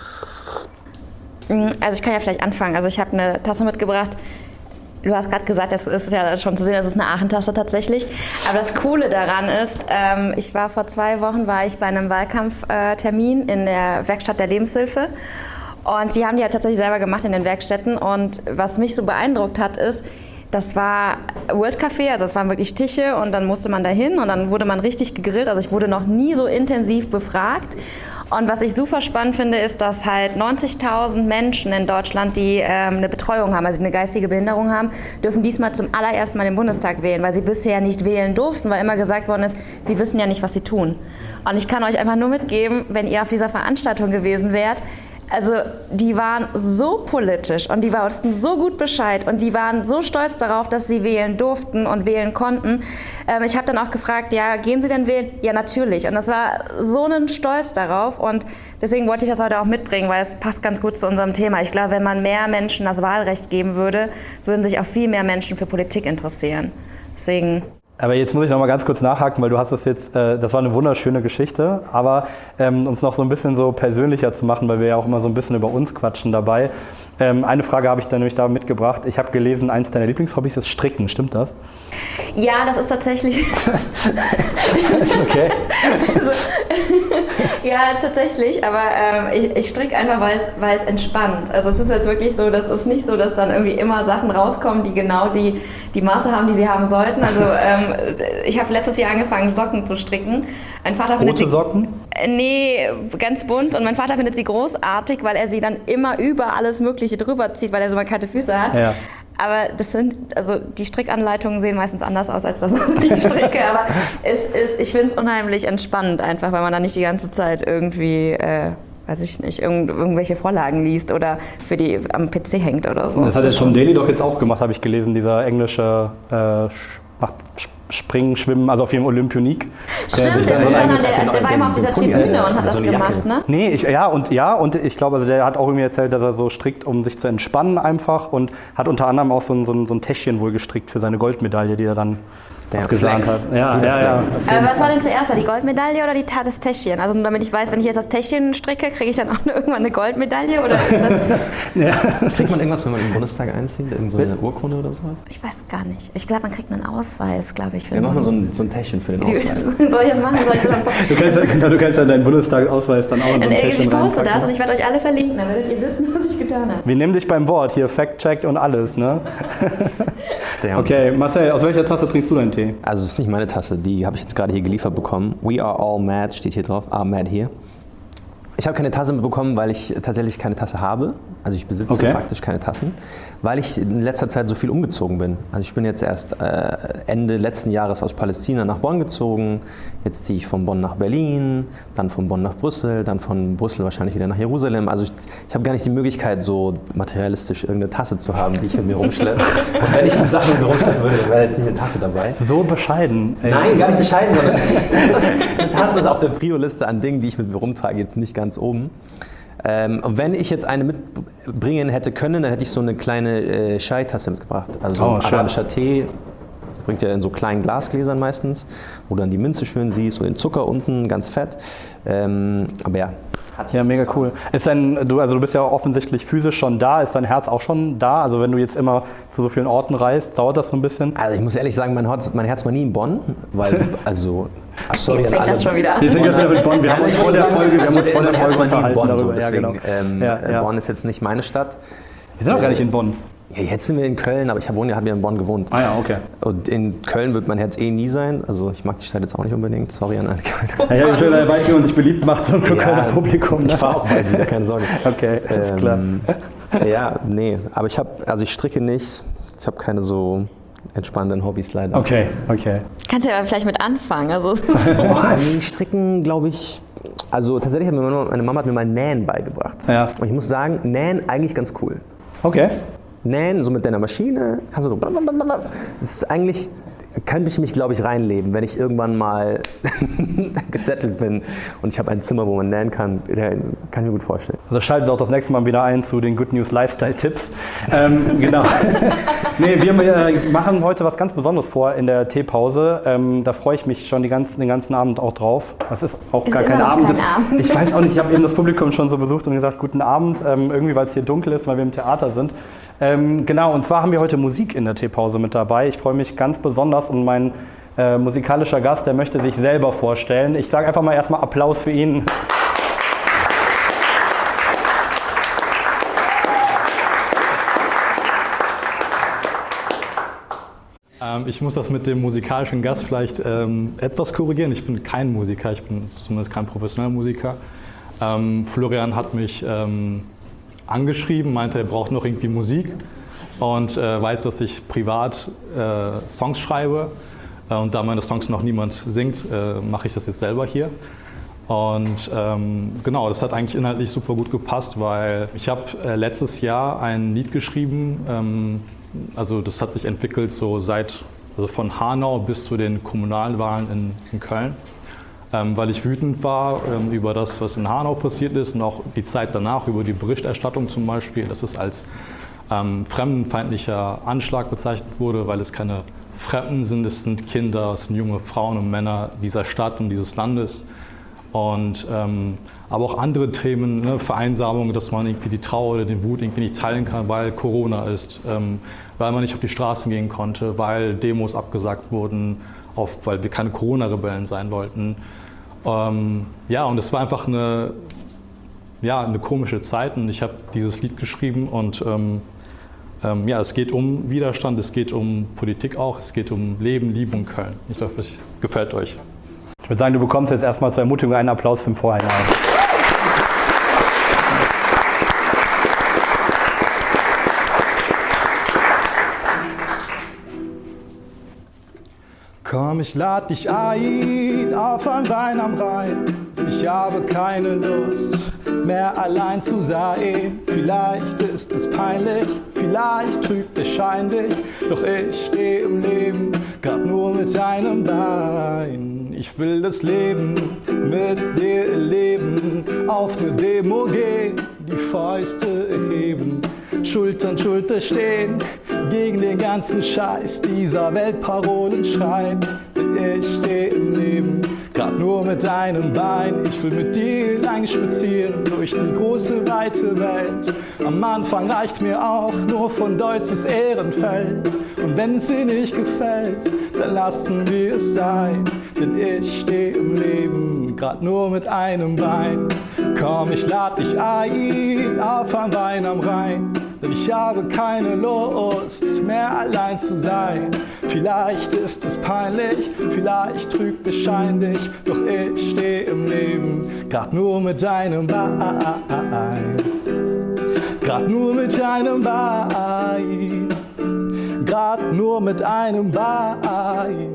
Also ich kann ja vielleicht anfangen. Also ich habe eine Tasse mitgebracht. Du hast gerade gesagt, das ist ja schon zu sehen, das ist eine Aachen-Tasse tatsächlich. Aber das Coole daran ist, ich war vor 2 Wochen bei einem Wahlkampftermin in der Werkstatt der Lebenshilfe. Und die haben die ja tatsächlich selber gemacht in den Werkstätten. Und was mich so beeindruckt hat, ist, das war World Café, also es waren wirklich Tische und dann musste man da hin und dann wurde man richtig gegrillt. Also ich wurde noch nie so intensiv befragt. Und was ich super spannend finde, ist, dass halt 90.000 Menschen in Deutschland, die eine Betreuung haben, also eine geistige Behinderung haben, dürfen diesmal zum allerersten Mal den Bundestag wählen, weil sie bisher nicht wählen durften, weil immer gesagt worden ist, sie wissen ja nicht, was sie tun. Und ich kann euch einfach nur mitgeben, wenn ihr auf dieser Veranstaltung gewesen wärt, also die waren so politisch und die wussten so gut Bescheid und die waren so stolz darauf, dass sie wählen durften und wählen konnten. Ich habe dann auch gefragt, ja, gehen Sie denn wählen? Ja, natürlich. Und das war so ein Stolz darauf und deswegen wollte ich das heute auch mitbringen, weil es passt ganz gut zu unserem Thema. Ich glaube, wenn man mehr Menschen das Wahlrecht geben würde, würden sich auch viel mehr Menschen für Politik interessieren. Deswegen... Aber jetzt muss ich noch mal ganz kurz nachhaken, weil du hast das jetzt, das war eine wunderschöne Geschichte, aber um es noch so ein bisschen so persönlicher zu machen, weil wir ja auch immer so ein bisschen über uns quatschen dabei. Eine Frage habe ich dann nämlich da mitgebracht. Ich habe gelesen, eins deiner Lieblingshobbys ist Stricken, stimmt das? Ja, das ist tatsächlich... Ist okay. Also, ja, tatsächlich, aber ich stricke einfach, weil es entspannt. Also es ist jetzt wirklich so, das ist nicht so, dass dann irgendwie immer Sachen rauskommen, die genau die Maße haben, die sie haben sollten. Also ich habe letztes Jahr angefangen, Socken zu stricken. Mein Vater Rote Socken? Nee, ganz bunt. Und mein Vater findet sie großartig, weil er sie dann immer über alles Mögliche drüber zieht, weil er so markante Füße hat. Ja. Aber die Strickanleitungen sehen meistens anders aus als das, was ich stricke. Aber ich finde es unheimlich entspannend einfach, weil man dann nicht die ganze Zeit irgendwie, weiß ich nicht, irgendwelche Vorlagen liest oder am PC hängt oder so. Das hat der Tom Daly doch jetzt auch gemacht, habe ich gelesen, dieser englische macht Springen, Schwimmen, also auf jedem Olympionik. Stimmt, der war immer auf dieser Tribüne und hat das gemacht, ne? Nee, und ich glaube, also der hat auch irgendwie erzählt, dass er so strickt, um sich zu entspannen einfach und hat unter anderem auch so ein Täschchen wohl gestrickt für seine Goldmedaille, die er dann abgesahnt hat. Ja. Aber was war denn zuerst, die Goldmedaille oder das Täschchen? Also nur damit ich weiß, wenn ich jetzt das Täschchen stricke, kriege ich dann auch irgendwann eine Goldmedaille? Oder ist das Kriegt man irgendwas, wenn man in den Bundestag einzieht? Irgend so eine Urkunde oder sowas? Ich weiß gar nicht. Ich glaube, man kriegt einen Ausweis, glaube ich. Wir machen so ein Täschchen für den Ausweis. Soll ich das machen? Du kannst ja deinen Bundestagesausweis dann auch in so ein Täschchen Ich poste das und ich werde euch alle verlinken, dann werdet ihr wissen, was ich getan habe. Wir nehmen dich beim Wort, hier Fact-Check und alles, ne? Okay, Marcel, aus welcher Tasse trinkst du deinen Tee? Also es ist nicht meine Tasse, die habe ich jetzt gerade hier geliefert bekommen. We are all mad, steht hier drauf. Are mad here. Ich habe keine Tasse bekommen, weil ich tatsächlich keine Tasse habe. Also ich besitze faktisch keine Tassen, weil ich in letzter Zeit so viel umgezogen bin. Also ich bin jetzt erst Ende letzten Jahres aus Palästina nach Bonn gezogen. Jetzt ziehe ich von Bonn nach Berlin, dann von Bonn nach Brüssel, dann von Brüssel wahrscheinlich wieder nach Jerusalem. Also ich habe gar nicht die Möglichkeit, so materialistisch irgendeine Tasse zu haben, die ich mit mir rumschleppe. Und wenn ich Sachen mit mir rumschleppen würde, wäre jetzt nicht eine Tasse dabei. So bescheiden. Nein, gar nicht bescheiden, sondern eine Tasse ist auf der Prio-Liste an Dingen, die ich mit mir rumtrage, jetzt nicht ganz oben. Und wenn ich jetzt eine mitbringen hätte können, dann hätte ich so eine kleine Chai-Tasse mitgebracht. Also arabischer Tee, das bringt ja in so kleinen Glasgläsern meistens, wo du dann die Minze schön siehst und den Zucker unten, ganz fett. Aber ja. Ja, mega cool. Du bist ja offensichtlich physisch schon da, ist dein Herz auch schon da? Also wenn du jetzt immer zu so vielen Orten reist, dauert das so ein bisschen? Also ich muss ehrlich sagen, mein Herz war nie in Bonn, weil, also... Sorry, jetzt fängt das schon wieder an. Wir sind jetzt wieder mit Bonn, wir haben uns vor der Folge unterhalten Bonn, darüber. Deswegen, ja, genau. Bonn ist jetzt nicht meine Stadt. Wir sind auch gar nicht in Bonn. Ja, jetzt sind wir in Köln, aber ich habe ja in Bonn gewohnt. Ah ja, okay. Und in Köln wird mein Herz nie sein. Also ich mag die Stadt jetzt auch nicht unbedingt. Sorry an alle Kölner. Ja, ich will dabei, wie man sich beliebt macht, so ein Kölner Publikum. Ich fahre auch bald wieder, keine Sorge. Okay, alles klar. Ja, nee, aber ich stricke nicht. Ich habe keine so entspannenden Hobbys leider. Okay. Kannst du ja vielleicht mit anfangen. Also Stricken, glaube ich. Also tatsächlich hat meine Mama mir mal Nähen beigebracht. Ja. Und ich muss sagen, Nähen eigentlich ganz cool. Okay. Nähen, so mit deiner Maschine, kannst du so blablabla. Das ist eigentlich, könnte ich mich, glaube ich, reinleben, wenn ich irgendwann mal gesettelt bin und ich habe ein Zimmer, wo man nähen kann. Kann ich mir gut vorstellen. Also schaltet auch das nächste Mal wieder ein zu den Good News Lifestyle Tipps. Genau. Nee, wir machen heute was ganz Besonderes vor in der Teepause. Da freue ich mich schon den ganzen Abend auch drauf. Das ist auch gar kein Abend. Ich weiß auch nicht, ich habe eben das Publikum schon so besucht und gesagt, guten Abend, irgendwie weil es hier dunkel ist, weil wir im Theater sind. Genau, und zwar haben wir heute Musik in der Teepause mit dabei. Ich freue mich ganz besonders und mein musikalischer Gast, der möchte sich selber vorstellen. Ich sage einfach mal erstmal Applaus für ihn. Ich muss das mit dem musikalischen Gast vielleicht etwas korrigieren. Ich bin kein Musiker, ich bin zumindest kein professioneller Musiker. Florian hat mich angeschrieben, meinte, er braucht noch irgendwie Musik und weiß, dass ich privat Songs schreibe. Und da meine Songs noch niemand singt, mache ich das jetzt selber hier. Und genau, das hat eigentlich inhaltlich super gut gepasst, weil ich habe letztes Jahr ein Lied geschrieben, also das hat sich entwickelt so von Hanau bis zu den Kommunalwahlen in Köln. Weil ich wütend war über das, was in Hanau passiert ist und auch die Zeit danach, über die Berichterstattung zum Beispiel, dass es als fremdenfeindlicher Anschlag bezeichnet wurde, weil es keine Fremden sind, es sind Kinder, es sind junge Frauen und Männer dieser Stadt und dieses Landes. Und aber auch andere Themen, ne, Vereinsamung, dass man irgendwie die Trauer oder den Wut irgendwie nicht teilen kann, weil Corona ist, weil man nicht auf die Straßen gehen konnte, weil Demos abgesagt wurden, weil wir keine Corona-Rebellen sein wollten. Ja, und es war einfach eine komische Zeit und ich habe dieses Lied geschrieben und ja, es geht um Widerstand, es geht um Politik auch, es geht um Leben, Liebe und Köln. Ich hoffe, es gefällt euch. Ich würde sagen, du bekommst jetzt erstmal zur Ermutigung einen Applaus für den Vorhinein. Komm, ich lad dich ein auf ein Wein am Rhein. Ich habe keine Lust mehr allein zu sein. Vielleicht ist es peinlich, vielleicht trügt der Schein dich. Doch ich stehe im Leben, grad nur mit einem Bein. Ich will das Leben mit dir erleben, auf eine Demo gehen, die Fäuste erheben, Schulter an Schulter stehen, gegen den ganzen Scheiß dieser Weltparolen schreien. Denn ich stehe im Leben, grad nur mit einem Bein. Ich will mit dir lang spazieren durch die große, weite Welt. Am Anfang reicht mir auch nur von Deutz bis Ehrenfeld. Und wenn es dir nicht gefällt, dann lassen wir es sein. Denn ich stehe im Leben, grad nur mit einem Bein. Komm, ich lad dich ein auf ein Wein am Rhein. Denn ich habe keine Lust mehr allein zu sein. Vielleicht ist es peinlich, vielleicht trügt der Schein dich. Doch ich stehe im Leben, grad nur mit einem Bein, grad nur mit einem Bein, grad nur mit einem Bein.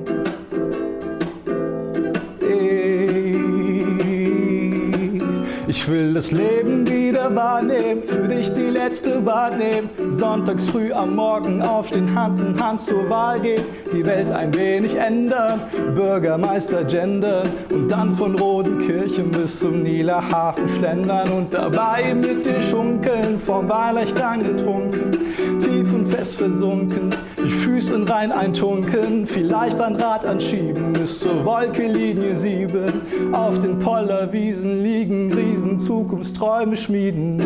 Ich will das Leben wieder wahrnehmen, für dich die letzte Bahn nehmen. Sonntags früh am Morgen aufstehen, Hand in Hand zur Wahl gehen. Die Welt ein wenig ändern, Bürgermeister gendern. Und dann von Rodenkirchen bis zum Nieler Hafen schlendern. Und dabei mit dir schunkeln, vom Wahlrecht angetrunken. Tief und fest versunken, die Füße rein eintunken. Vielleicht ein Rad anschieben bis zur Wolke Linie 7. Auf den Pollerwiesen liegen Riesen. Zukunftsträume schmieden.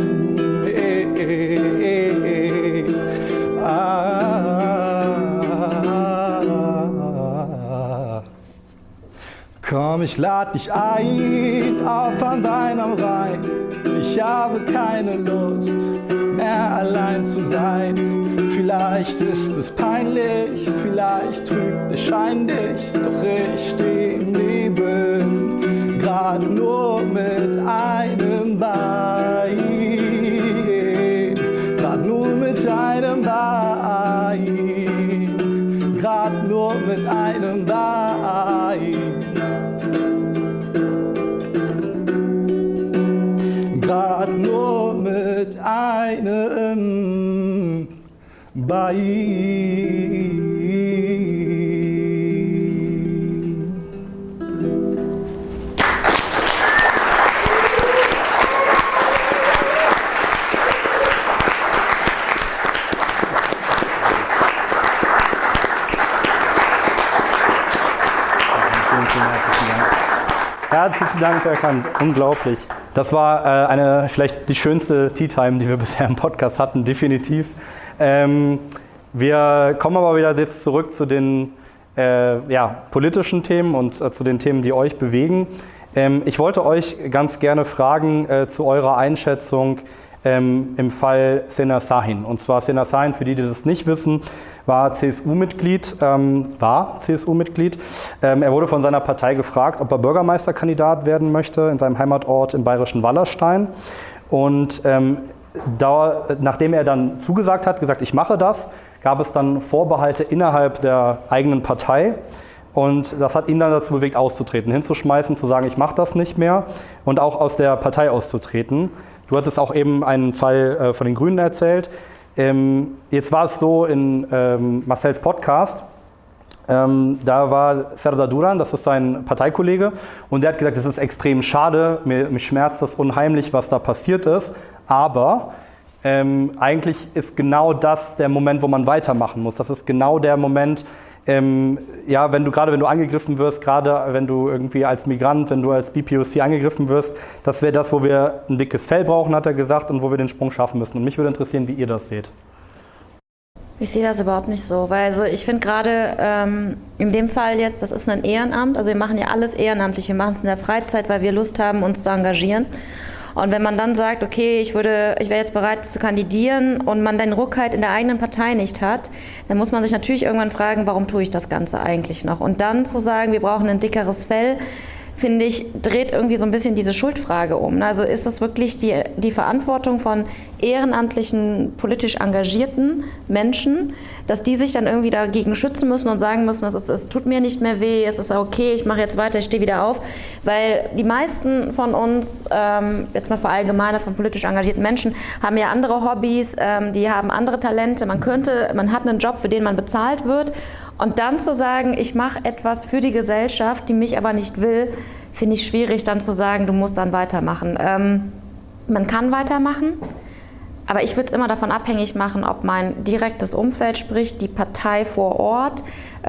Komm, ich lad dich ein, auf an deinem Rhein. Ich habe keine Lust mehr allein zu sein. Vielleicht ist es peinlich, vielleicht trügt der Schein dich, doch ich steh im Leben, gerade nur mit einem Bein, gerade nur mit einem Bein, gerade nur mit einem Bein, gerade nur mit einem Bein. Herzlichen Dank, Erkan. Unglaublich. Das war vielleicht die schönste Tea Time, die wir bisher im Podcast hatten, definitiv. Wir kommen aber wieder jetzt zurück zu den politischen Themen und zu den Themen, die euch bewegen. Ich wollte euch ganz gerne fragen zu eurer Einschätzung im Fall Sener Şahin. Und zwar Sener Şahin, für die das nicht wissen, war CSU-Mitglied. Er wurde von seiner Partei gefragt, ob er Bürgermeisterkandidat werden möchte in seinem Heimatort im bayerischen Wallerstein. Und nachdem er dann zugesagt hat, gesagt, ich mache das, gab es dann Vorbehalte innerhalb der eigenen Partei. Und das hat ihn dann dazu bewegt, auszutreten, hinzuschmeißen, zu sagen, ich mache das nicht mehr und auch aus der Partei auszutreten. Du hattest auch eben einen Fall von den Grünen erzählt. Jetzt war es so in Marcells Podcast, da war Serdar Duran, das ist sein Parteikollege, und der hat gesagt, das ist extrem schade, mich schmerzt das unheimlich, was da passiert ist, aber eigentlich ist genau das der Moment, wo man weitermachen muss. Das ist genau der Moment, wenn du angegriffen wirst, gerade wenn du irgendwie als Migrant, wenn du als BPOC angegriffen wirst, das wäre das, wo wir ein dickes Fell brauchen, hat er gesagt, und wo wir den Sprung schaffen müssen. Und mich würde interessieren, wie ihr das seht. Ich sehe das überhaupt nicht so, weil ich finde gerade in dem Fall jetzt, das ist ein Ehrenamt, also wir machen ja alles ehrenamtlich, wir machen es in der Freizeit, weil wir Lust haben, uns zu engagieren. Und wenn man dann sagt, okay, ich wäre jetzt bereit zu kandidieren und man den Ruck halt in der eigenen Partei nicht hat, dann muss man sich natürlich irgendwann fragen, warum tue ich das Ganze eigentlich noch? Und dann zu sagen, wir brauchen ein dickeres Fell, finde ich, dreht irgendwie so ein bisschen diese Schuldfrage um. Also ist das wirklich die Verantwortung von ehrenamtlichen, politisch engagierten Menschen, dass die sich dann irgendwie dagegen schützen müssen und sagen müssen, es tut mir nicht mehr weh, es ist okay, ich mache jetzt weiter, ich stehe wieder auf. Weil die meisten von uns, jetzt mal verallgemeinert von politisch engagierten Menschen, haben ja andere Hobbys, die haben andere Talente, man hat einen Job, für den man bezahlt wird. Und dann zu sagen, ich mache etwas für die Gesellschaft, die mich aber nicht will, finde ich schwierig, dann zu sagen, du musst dann weitermachen. Man kann weitermachen, aber ich würde es immer davon abhängig machen, ob mein direktes Umfeld, sprich die Partei vor Ort,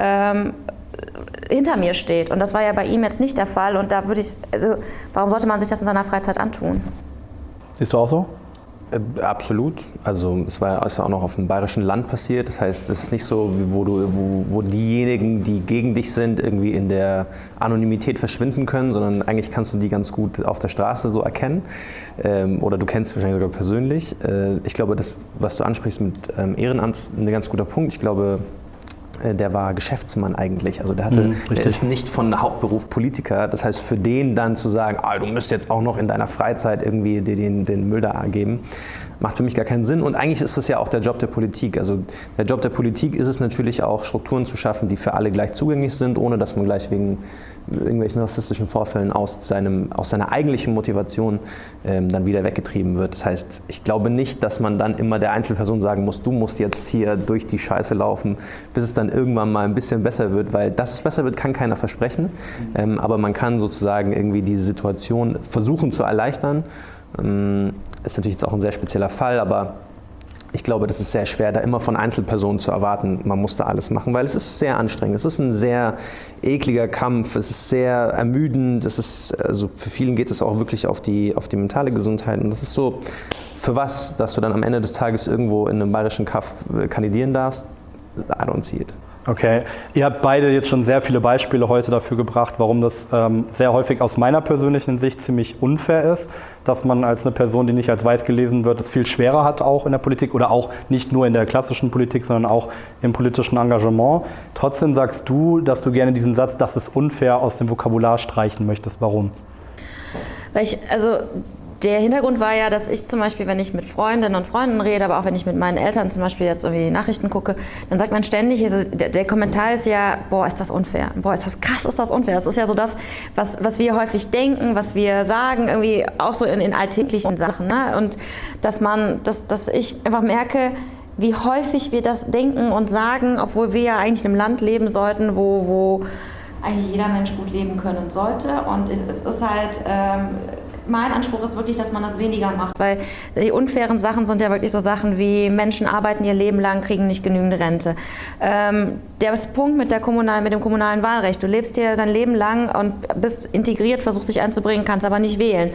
hinter mir steht. Und das war ja bei ihm jetzt nicht der Fall. Und da warum sollte man sich das in seiner Freizeit antun? Siehst du auch so? Absolut. Also es war auch noch auf dem bayerischen Land passiert. Das heißt, es ist nicht so, wo diejenigen, die gegen dich sind, irgendwie in der Anonymität verschwinden können, sondern eigentlich kannst du die ganz gut auf der Straße so erkennen. Oder du kennst sie wahrscheinlich sogar persönlich. Ich glaube, das, was du ansprichst mit Ehrenamt, ist ein ganz guter Punkt. Ich glaube, der war Geschäftsmann eigentlich. Also der ist nicht von Hauptberuf Politiker. Das heißt, für den dann zu sagen, du musst jetzt auch noch in deiner Freizeit irgendwie dir den Müll da geben, macht für mich gar keinen Sinn. Und eigentlich ist es ja auch der Job der Politik. Also der Job der Politik ist es natürlich auch, Strukturen zu schaffen, die für alle gleich zugänglich sind, ohne dass man gleich wegen irgendwelchen rassistischen Vorfällen aus seiner eigentlichen Motivation dann wieder weggetrieben wird. Das heißt, ich glaube nicht, dass man dann immer der Einzelperson sagen muss, du musst jetzt hier durch die Scheiße laufen, bis es dann irgendwann mal ein bisschen besser wird, weil dass es besser wird, kann keiner versprechen. Aber man kann sozusagen irgendwie diese Situation versuchen zu erleichtern. Ist natürlich jetzt auch ein sehr spezieller Fall, aber ich glaube, das ist sehr schwer, da immer von Einzelpersonen zu erwarten, man muss da alles machen, weil es ist sehr anstrengend. Es ist ein sehr ekliger Kampf, es ist sehr ermüdend, also für vielen geht es auch wirklich auf die mentale Gesundheit. Und das ist so, für was, dass du dann am Ende des Tages irgendwo in einem bayerischen Kaff kandidieren darfst, I don't see it. Okay, ihr habt beide jetzt schon sehr viele Beispiele heute dafür gebracht, warum das sehr häufig aus meiner persönlichen Sicht ziemlich unfair ist, dass man als eine Person, die nicht als weiß gelesen wird, es viel schwerer hat auch in der Politik oder auch nicht nur in der klassischen Politik, sondern auch im politischen Engagement. Trotzdem sagst du, dass du gerne diesen Satz, das ist unfair, aus dem Vokabular streichen möchtest. Warum? Der Hintergrund war ja, dass ich zum Beispiel, wenn ich mit Freundinnen und Freunden rede, aber auch wenn ich mit meinen Eltern zum Beispiel jetzt irgendwie Nachrichten gucke, dann sagt man ständig, also der Kommentar ist ja, boah, ist das unfair, boah, ist das krass, ist das unfair. Das ist ja so das, was wir häufig denken, was wir sagen, irgendwie auch so in alltäglichen Sachen. Ne? Und dass ich einfach merke, wie häufig wir das denken und sagen, obwohl wir ja eigentlich in einem Land leben sollten, wo eigentlich jeder Mensch gut leben können sollte. Und es ist halt... Mein Anspruch ist wirklich, dass man das weniger macht, weil die unfairen Sachen sind ja wirklich so Sachen wie Menschen arbeiten ihr Leben lang, kriegen nicht genügend Rente. Der Punkt mit dem kommunalen Wahlrecht, du lebst hier dein Leben lang und bist integriert, versuchst dich einzubringen, kannst aber nicht wählen.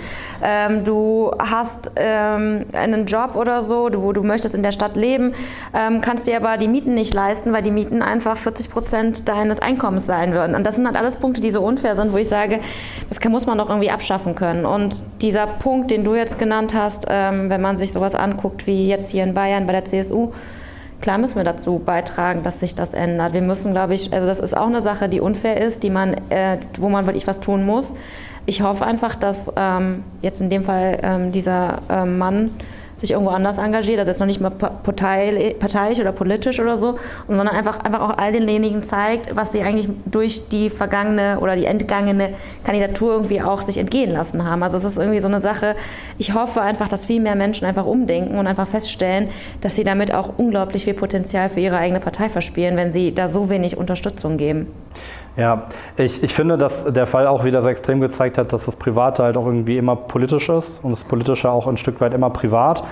Du hast einen Job oder so, wo du möchtest in der Stadt leben, kannst dir aber die Mieten nicht leisten, weil die Mieten einfach 40% deines Einkommens sein würden. Und das sind halt alles Punkte, die so unfair sind, wo ich sage, das muss man doch irgendwie abschaffen können. Und dieser Punkt, den du jetzt genannt hast, wenn man sich sowas anguckt wie jetzt hier in Bayern bei der CSU, klar müssen wir dazu beitragen, dass sich das ändert. Wir müssen, glaube ich, also das ist auch eine Sache, die unfair ist, wo man wirklich was tun muss. Ich hoffe einfach, dass jetzt in dem Fall dieser Mann sich irgendwo anders engagiert, also jetzt noch nicht mal parteilich oder politisch oder so, sondern einfach auch all denjenigen zeigt, was sie eigentlich durch die vergangene oder die entgangene Kandidatur irgendwie auch sich entgehen lassen haben. Also es ist irgendwie so eine Sache, ich hoffe einfach, dass viel mehr Menschen einfach umdenken und einfach feststellen, dass sie damit auch unglaublich viel Potenzial für ihre eigene Partei verspielen, wenn sie da so wenig Unterstützung geben. Ja, ich finde, dass der Fall auch wieder so extrem gezeigt hat, dass das Private halt auch irgendwie immer politisch ist und das Politische auch ein Stück weit immer privat.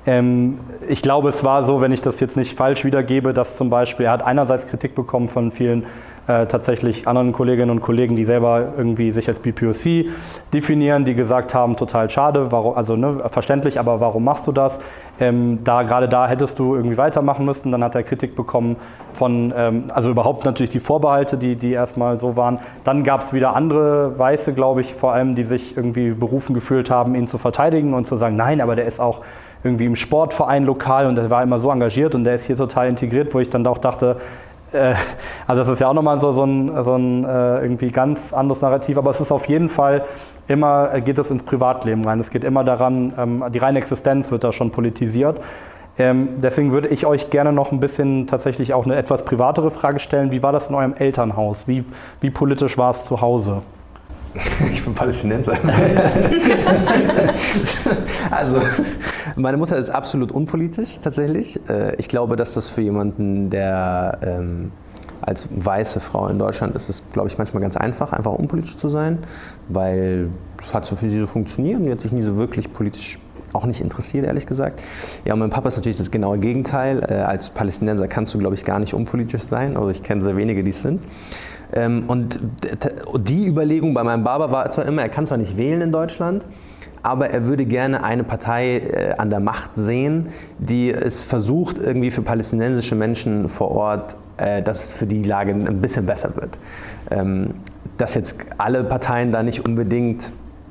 Ich glaube, es war so, wenn ich das jetzt nicht falsch wiedergebe, dass zum Beispiel, er hat einerseits Kritik bekommen von vielen tatsächlich anderen Kolleginnen und Kollegen, die selber irgendwie sich als BPOC definieren, die gesagt haben, total schade, warum, also verständlich, aber warum machst du das? Gerade da hättest du irgendwie weitermachen müssen. Dann hat er Kritik bekommen von, also überhaupt natürlich die Vorbehalte, die erstmal so waren. Dann gab es wieder andere Weiße, glaube ich, vor allem, die sich irgendwie berufen gefühlt haben, ihn zu verteidigen und zu sagen, nein, aber der ist auch irgendwie im Sportverein lokal und der war immer so engagiert und der ist hier total integriert, wo ich dann auch dachte, also das ist ja auch nochmal so ein irgendwie ganz anderes Narrativ, aber es ist auf jeden Fall immer, geht es ins Privatleben rein. Es geht immer daran, die reine Existenz wird da schon politisiert. Deswegen würde ich euch gerne noch ein bisschen tatsächlich auch eine etwas privatere Frage stellen. Wie war das in eurem Elternhaus? Wie politisch war es zu Hause? Ich bin Palästinenser. Also, meine Mutter ist absolut unpolitisch, tatsächlich. Ich glaube, dass das für jemanden, der als weiße Frau in Deutschland ist es, glaube ich, manchmal ganz einfach unpolitisch zu sein, weil es hat so für sie so funktioniert und die hat sich nie so wirklich politisch auch nicht interessiert, ehrlich gesagt. Ja, und mein Papa ist natürlich das genaue Gegenteil. Als Palästinenser kannst du, glaube ich, gar nicht unpolitisch sein. Also ich kenne sehr wenige, die es sind. Und die Überlegung bei meinem Baba war zwar immer, er kann zwar nicht wählen in Deutschland, aber er würde gerne eine Partei an der Macht sehen, die es versucht, irgendwie für palästinensische Menschen vor Ort, dass es für die Lage ein bisschen besser wird. Dass jetzt alle Parteien da nicht unbedingt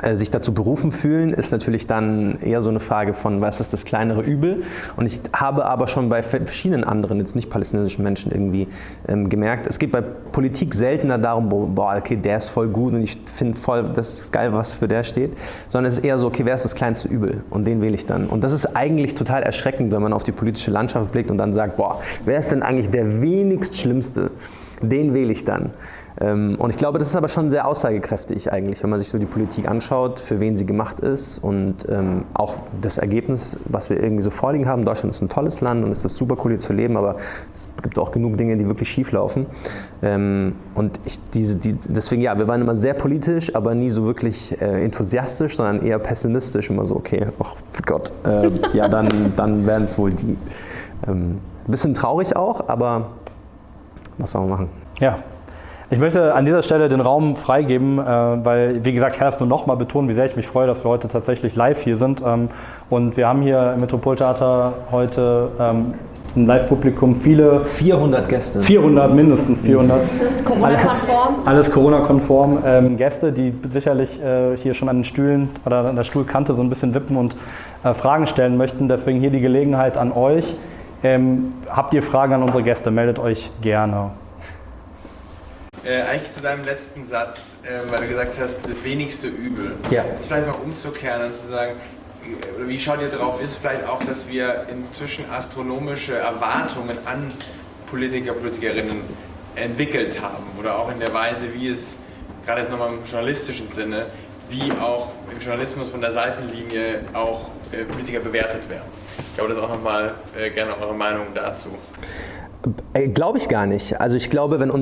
sich dazu berufen fühlen, ist natürlich dann eher so eine Frage von, was ist das kleinere Übel? Und ich habe aber schon bei verschiedenen anderen, jetzt nicht palästinensischen Menschen irgendwie gemerkt, es geht bei Politik seltener darum, boah, okay, der ist voll gut und ich finde voll, das ist geil, was für der steht, sondern es ist eher so, okay, wer ist das kleinste Übel? Und den wähle ich dann. Und das ist eigentlich total erschreckend, wenn man auf die politische Landschaft blickt und dann sagt, boah, wer ist denn eigentlich der wenigst Schlimmste? Den wähle ich dann. Und ich glaube, das ist aber schon sehr aussagekräftig eigentlich, wenn man sich so die Politik anschaut, für wen sie gemacht ist und auch das Ergebnis, was wir irgendwie so vorliegen haben. Deutschland ist ein tolles Land und es ist super cool hier zu leben, aber es gibt auch genug Dinge, die wirklich schief laufen. Und deswegen, ja, wir waren immer sehr politisch, aber nie so wirklich enthusiastisch, sondern eher pessimistisch, immer so, okay, oh Gott, ja, dann werden es wohl die. Ein bisschen traurig auch, aber was soll man machen? Ja. Ich möchte an dieser Stelle den Raum freigeben, weil, wie gesagt, ich kann das nur noch mal betonen, wie sehr ich mich freue, dass wir heute tatsächlich live hier sind. Und wir haben hier im Metropoltheater heute ein Live-Publikum, 400 Gäste. 400, mindestens 400. Corona-konform. Alles Corona-konform. Gäste, die sicherlich hier schon an den Stühlen oder an der Stuhlkante so ein bisschen wippen und Fragen stellen möchten. Deswegen hier die Gelegenheit an euch. Habt ihr Fragen an unsere Gäste, meldet euch gerne. Eigentlich zu deinem letzten Satz, weil du gesagt hast, das wenigste Übel. Ja. Das vielleicht mal umzukehren und zu sagen, wie schaut ihr darauf, ist vielleicht auch, dass wir inzwischen astronomische Erwartungen an Politiker, Politikerinnen entwickelt haben oder auch in der Weise, wie es, gerade jetzt nochmal im journalistischen Sinne, wie auch im Journalismus von der Seitenlinie auch Politiker bewertet werden. Ich glaube, das ist auch nochmal gerne eure Meinung dazu. Glaube ich gar nicht. Also ich glaube, wenn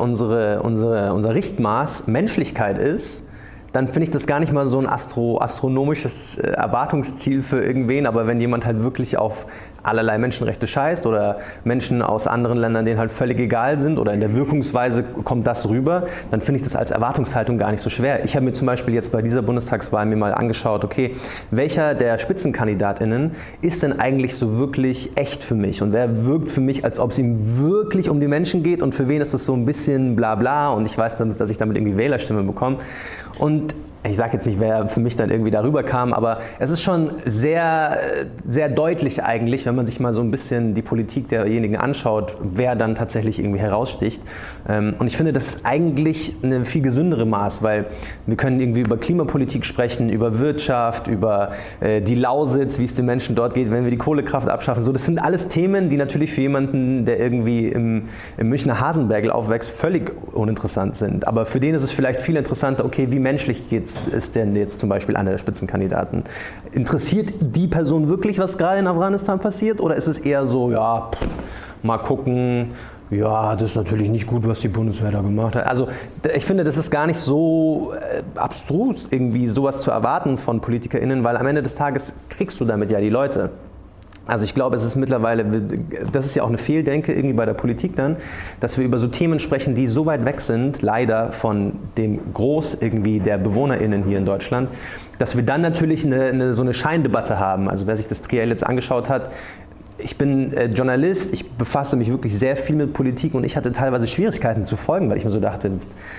unser Richtmaß Menschlichkeit ist, dann finde ich das gar nicht mal so ein astronomisches Erwartungsziel für irgendwen, aber wenn jemand halt wirklich auf allerlei Menschenrechte scheißt oder Menschen aus anderen Ländern, denen halt völlig egal sind oder in der Wirkungsweise kommt das rüber, dann finde ich das als Erwartungshaltung gar nicht so schwer. Ich habe mir zum Beispiel jetzt bei dieser Bundestagswahl mir mal angeschaut, okay, welcher der SpitzenkandidatInnen ist denn eigentlich so wirklich echt für mich und wer wirkt für mich, als ob es ihm wirklich um die Menschen geht und für wen ist das so ein bisschen bla bla und ich weiß, dass ich damit irgendwie Wählerstimmen bekomme. Und ich sage jetzt nicht, wer für mich dann irgendwie darüber kam, aber es ist schon sehr, sehr deutlich eigentlich, wenn man sich mal so ein bisschen die Politik derjenigen anschaut, wer dann tatsächlich irgendwie heraussticht. Und ich finde, das ist eigentlich eine viel gesündere Maß, weil wir können irgendwie über Klimapolitik sprechen, über Wirtschaft, über die Lausitz, wie es den Menschen dort geht, wenn wir die Kohlekraft abschaffen. So, das sind alles Themen, die natürlich für jemanden, der irgendwie im Münchner Hasenbergl aufwächst, völlig uninteressant sind. Aber für den ist es vielleicht viel interessanter, okay, wie menschlich ist denn jetzt zum Beispiel einer der Spitzenkandidaten? Interessiert die Person wirklich, was gerade in Afghanistan passiert? Oder ist es eher so, ja, mal gucken, ja, das ist natürlich nicht gut, was die Bundeswehr da gemacht hat. Also ich finde, das ist gar nicht so abstrus, irgendwie sowas zu erwarten von PolitikerInnen, weil am Ende des Tages kriegst du damit ja die Leute. Also ich glaube, es ist mittlerweile, das ist ja auch eine Fehldenke irgendwie bei der Politik dann, dass wir über so Themen sprechen, die so weit weg sind, leider von dem Groß irgendwie der BewohnerInnen hier in Deutschland, dass wir dann natürlich so eine Scheindebatte haben. Also wer sich das GL jetzt angeschaut hat, ich bin Journalist, ich befasse mich wirklich sehr viel mit Politik und ich hatte teilweise Schwierigkeiten zu folgen, weil ich mir so dachte,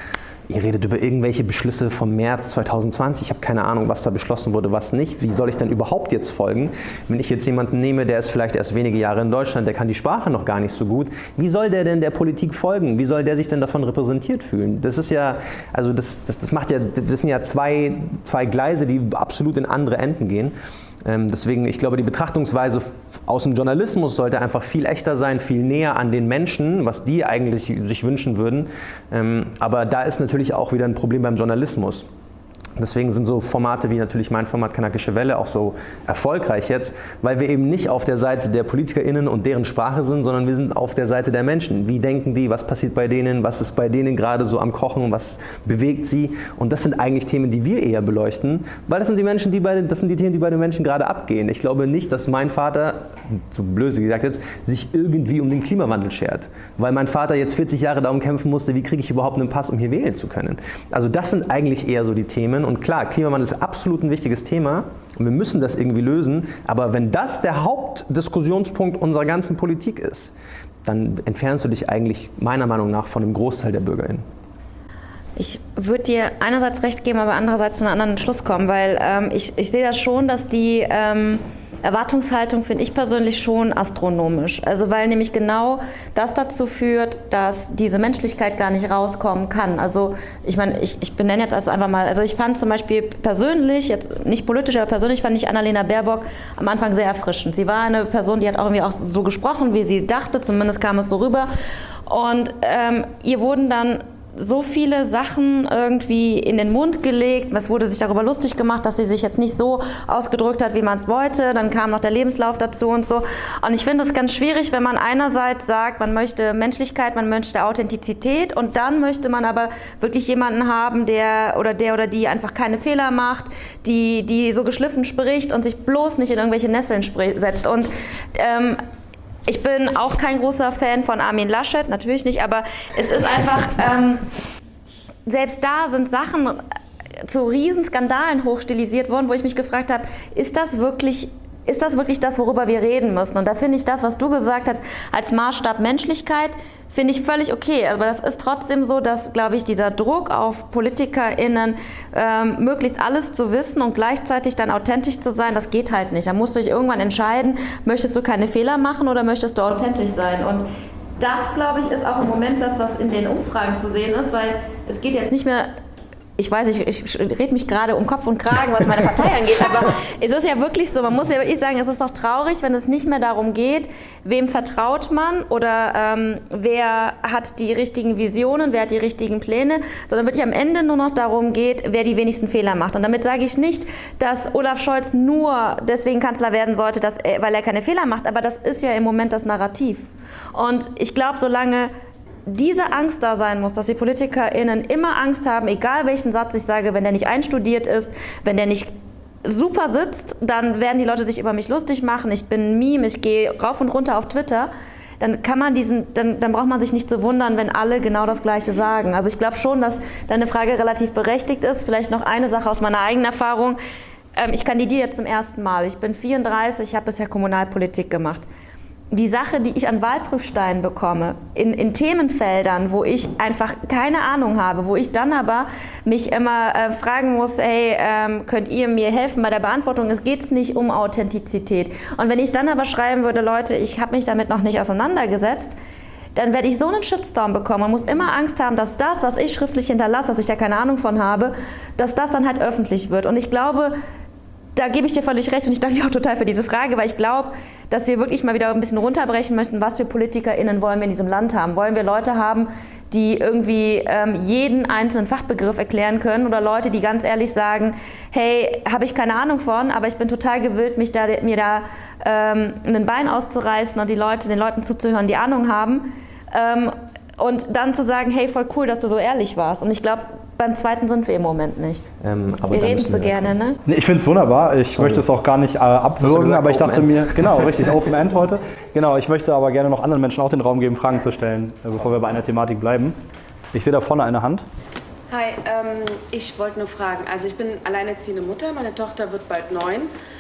ihr redet über irgendwelche Beschlüsse vom März 2020. Ich habe keine Ahnung, was da beschlossen wurde, was nicht. Wie soll ich denn überhaupt jetzt folgen? Wenn ich jetzt jemanden nehme, der ist vielleicht erst wenige Jahre in Deutschland, der kann die Sprache noch gar nicht so gut. Wie soll der denn der Politik folgen? Wie soll der sich denn davon repräsentiert fühlen? Das ist ja, also das sind ja zwei Gleise, die absolut in andere Enden gehen. Deswegen, ich glaube, die Betrachtungsweise aus dem Journalismus sollte einfach viel echter sein, viel näher an den Menschen, was die eigentlich sich wünschen würden. Aber da ist natürlich auch wieder ein Problem beim Journalismus. Deswegen sind so Formate wie natürlich mein Format Kanakische Welle auch so erfolgreich jetzt, weil wir eben nicht auf der Seite der PolitikerInnen und deren Sprache sind, sondern wir sind auf der Seite der Menschen. Wie denken die, was passiert bei denen, was ist bei denen gerade so am Kochen, was bewegt sie? Und das sind eigentlich Themen, die wir eher beleuchten, weil das sind die Themen, die bei den Menschen gerade abgehen. Ich glaube nicht, dass mein Vater, so blöse gesagt jetzt, sich irgendwie um den Klimawandel schert, weil mein Vater jetzt 40 Jahre darum kämpfen musste, wie kriege ich überhaupt einen Pass, um hier wählen zu können. Also das sind eigentlich eher so die Themen. Und klar, Klimawandel ist absolut ein wichtiges Thema und wir müssen das irgendwie lösen. Aber wenn das der Hauptdiskussionspunkt unserer ganzen Politik ist, dann entfernst du dich eigentlich meiner Meinung nach von einem Großteil der BürgerInnen. Ich würde dir einerseits recht geben, aber andererseits zu einem anderen Schluss kommen, weil ich sehe das schon, dass die Erwartungshaltung finde ich persönlich schon astronomisch. Also weil nämlich genau das dazu führt, dass diese Menschlichkeit gar nicht rauskommen kann. Also ich meine, ich benenne jetzt also einfach mal, also ich fand zum Beispiel persönlich, jetzt nicht politisch, aber persönlich fand ich Annalena Baerbock am Anfang sehr erfrischend. Sie war eine Person, die hat auch irgendwie auch so gesprochen, wie sie dachte, zumindest kam es so rüber. Und ihr wurden dann so viele Sachen irgendwie in den Mund gelegt. Es wurde sich darüber lustig gemacht, dass sie sich jetzt nicht so ausgedrückt hat, wie man es wollte. Dann kam noch der Lebenslauf dazu und so. Und ich finde es ganz schwierig, wenn man einerseits sagt, man möchte Menschlichkeit, man möchte Authentizität und dann möchte man aber wirklich jemanden haben, der oder die einfach keine Fehler macht, die so geschliffen spricht und sich bloß nicht in irgendwelche Nesseln setzt. Und ich bin auch kein großer Fan von Armin Laschet, natürlich nicht, aber es ist einfach, selbst da sind Sachen zu Riesenskandalen hochstilisiert worden, wo ich mich gefragt habe, ist das wirklich das, worüber wir reden müssen? Und da finde ich das, was du gesagt hast, als Maßstab Menschlichkeit, finde ich völlig okay. Aber das ist trotzdem so, dass, glaube ich, dieser Druck auf PolitikerInnen, möglichst alles zu wissen und gleichzeitig dann authentisch zu sein, das geht halt nicht. Da musst du dich irgendwann entscheiden, möchtest du keine Fehler machen oder möchtest du authentisch sein? Und das, glaube ich, ist auch im Moment das, was in den Umfragen zu sehen ist, weil es geht jetzt nicht mehr. Ich weiß, ich rede mich gerade um Kopf und Kragen, was meine Partei angeht, aber es ist ja wirklich so, man muss ja wirklich sagen, es ist doch traurig, wenn es nicht mehr darum geht, wem vertraut man oder wer hat die richtigen Visionen, wer hat die richtigen Pläne, sondern wirklich am Ende nur noch darum geht, wer die wenigsten Fehler macht. Und damit sage ich nicht, dass Olaf Scholz nur deswegen Kanzler werden sollte, weil er keine Fehler macht, aber das ist ja im Moment das Narrativ. Und ich glaube, solange diese Angst da sein muss, dass die PolitikerInnen immer Angst haben, egal welchen Satz ich sage, wenn der nicht einstudiert ist, wenn der nicht super sitzt, dann werden die Leute sich über mich lustig machen, ich bin ein Meme, ich gehe rauf und runter auf Twitter, dann kann man dann braucht man sich nicht zu wundern, wenn alle genau das Gleiche sagen. Also ich glaube schon, dass deine Frage relativ berechtigt ist. Vielleicht noch eine Sache aus meiner eigenen Erfahrung. Ich kandidiere jetzt zum ersten Mal. Ich bin 34, ich habe bisher Kommunalpolitik gemacht. Die Sache, die ich an Wahlprüfsteinen bekomme, in Themenfeldern, wo ich einfach keine Ahnung habe, wo ich dann aber mich immer fragen muss, hey, könnt ihr mir helfen bei der Beantwortung? Es geht nicht um Authentizität. Und wenn ich dann aber schreiben würde, Leute, ich habe mich damit noch nicht auseinandergesetzt, dann werde ich so einen Shitstorm bekommen. Man muss immer Angst haben, dass das, was ich schriftlich hinterlasse, dass ich da keine Ahnung von habe, dass das dann halt öffentlich wird. Und ich glaube, da gebe ich dir völlig recht und ich danke dir auch total für diese Frage, weil ich glaube, dass wir wirklich mal wieder ein bisschen runterbrechen möchten, was für PolitikerInnen wollen wir in diesem Land haben. Wollen wir Leute haben, die irgendwie jeden einzelnen Fachbegriff erklären können oder Leute, die ganz ehrlich sagen, hey, habe ich keine Ahnung von, aber ich bin total gewillt, mir da ein Bein auszureißen und den Leuten zuzuhören, die Ahnung haben. Und dann zu sagen, hey, voll cool, dass du so ehrlich warst. Und ich glaube, beim zweiten sind wir im Moment nicht. Aber wir reden so gerne, ne? Ich finde es wunderbar. Ich möchte es auch gar nicht abwürgen, aber ich dachte mir, genau, richtig, Open End heute. Genau, ich möchte aber gerne noch anderen Menschen auch den Raum geben, Fragen zu stellen, bevor wir bei einer Thematik bleiben. Ich sehe da vorne eine Hand. Hi, ich wollte nur fragen, also ich bin alleinerziehende Mutter, meine Tochter wird bald 9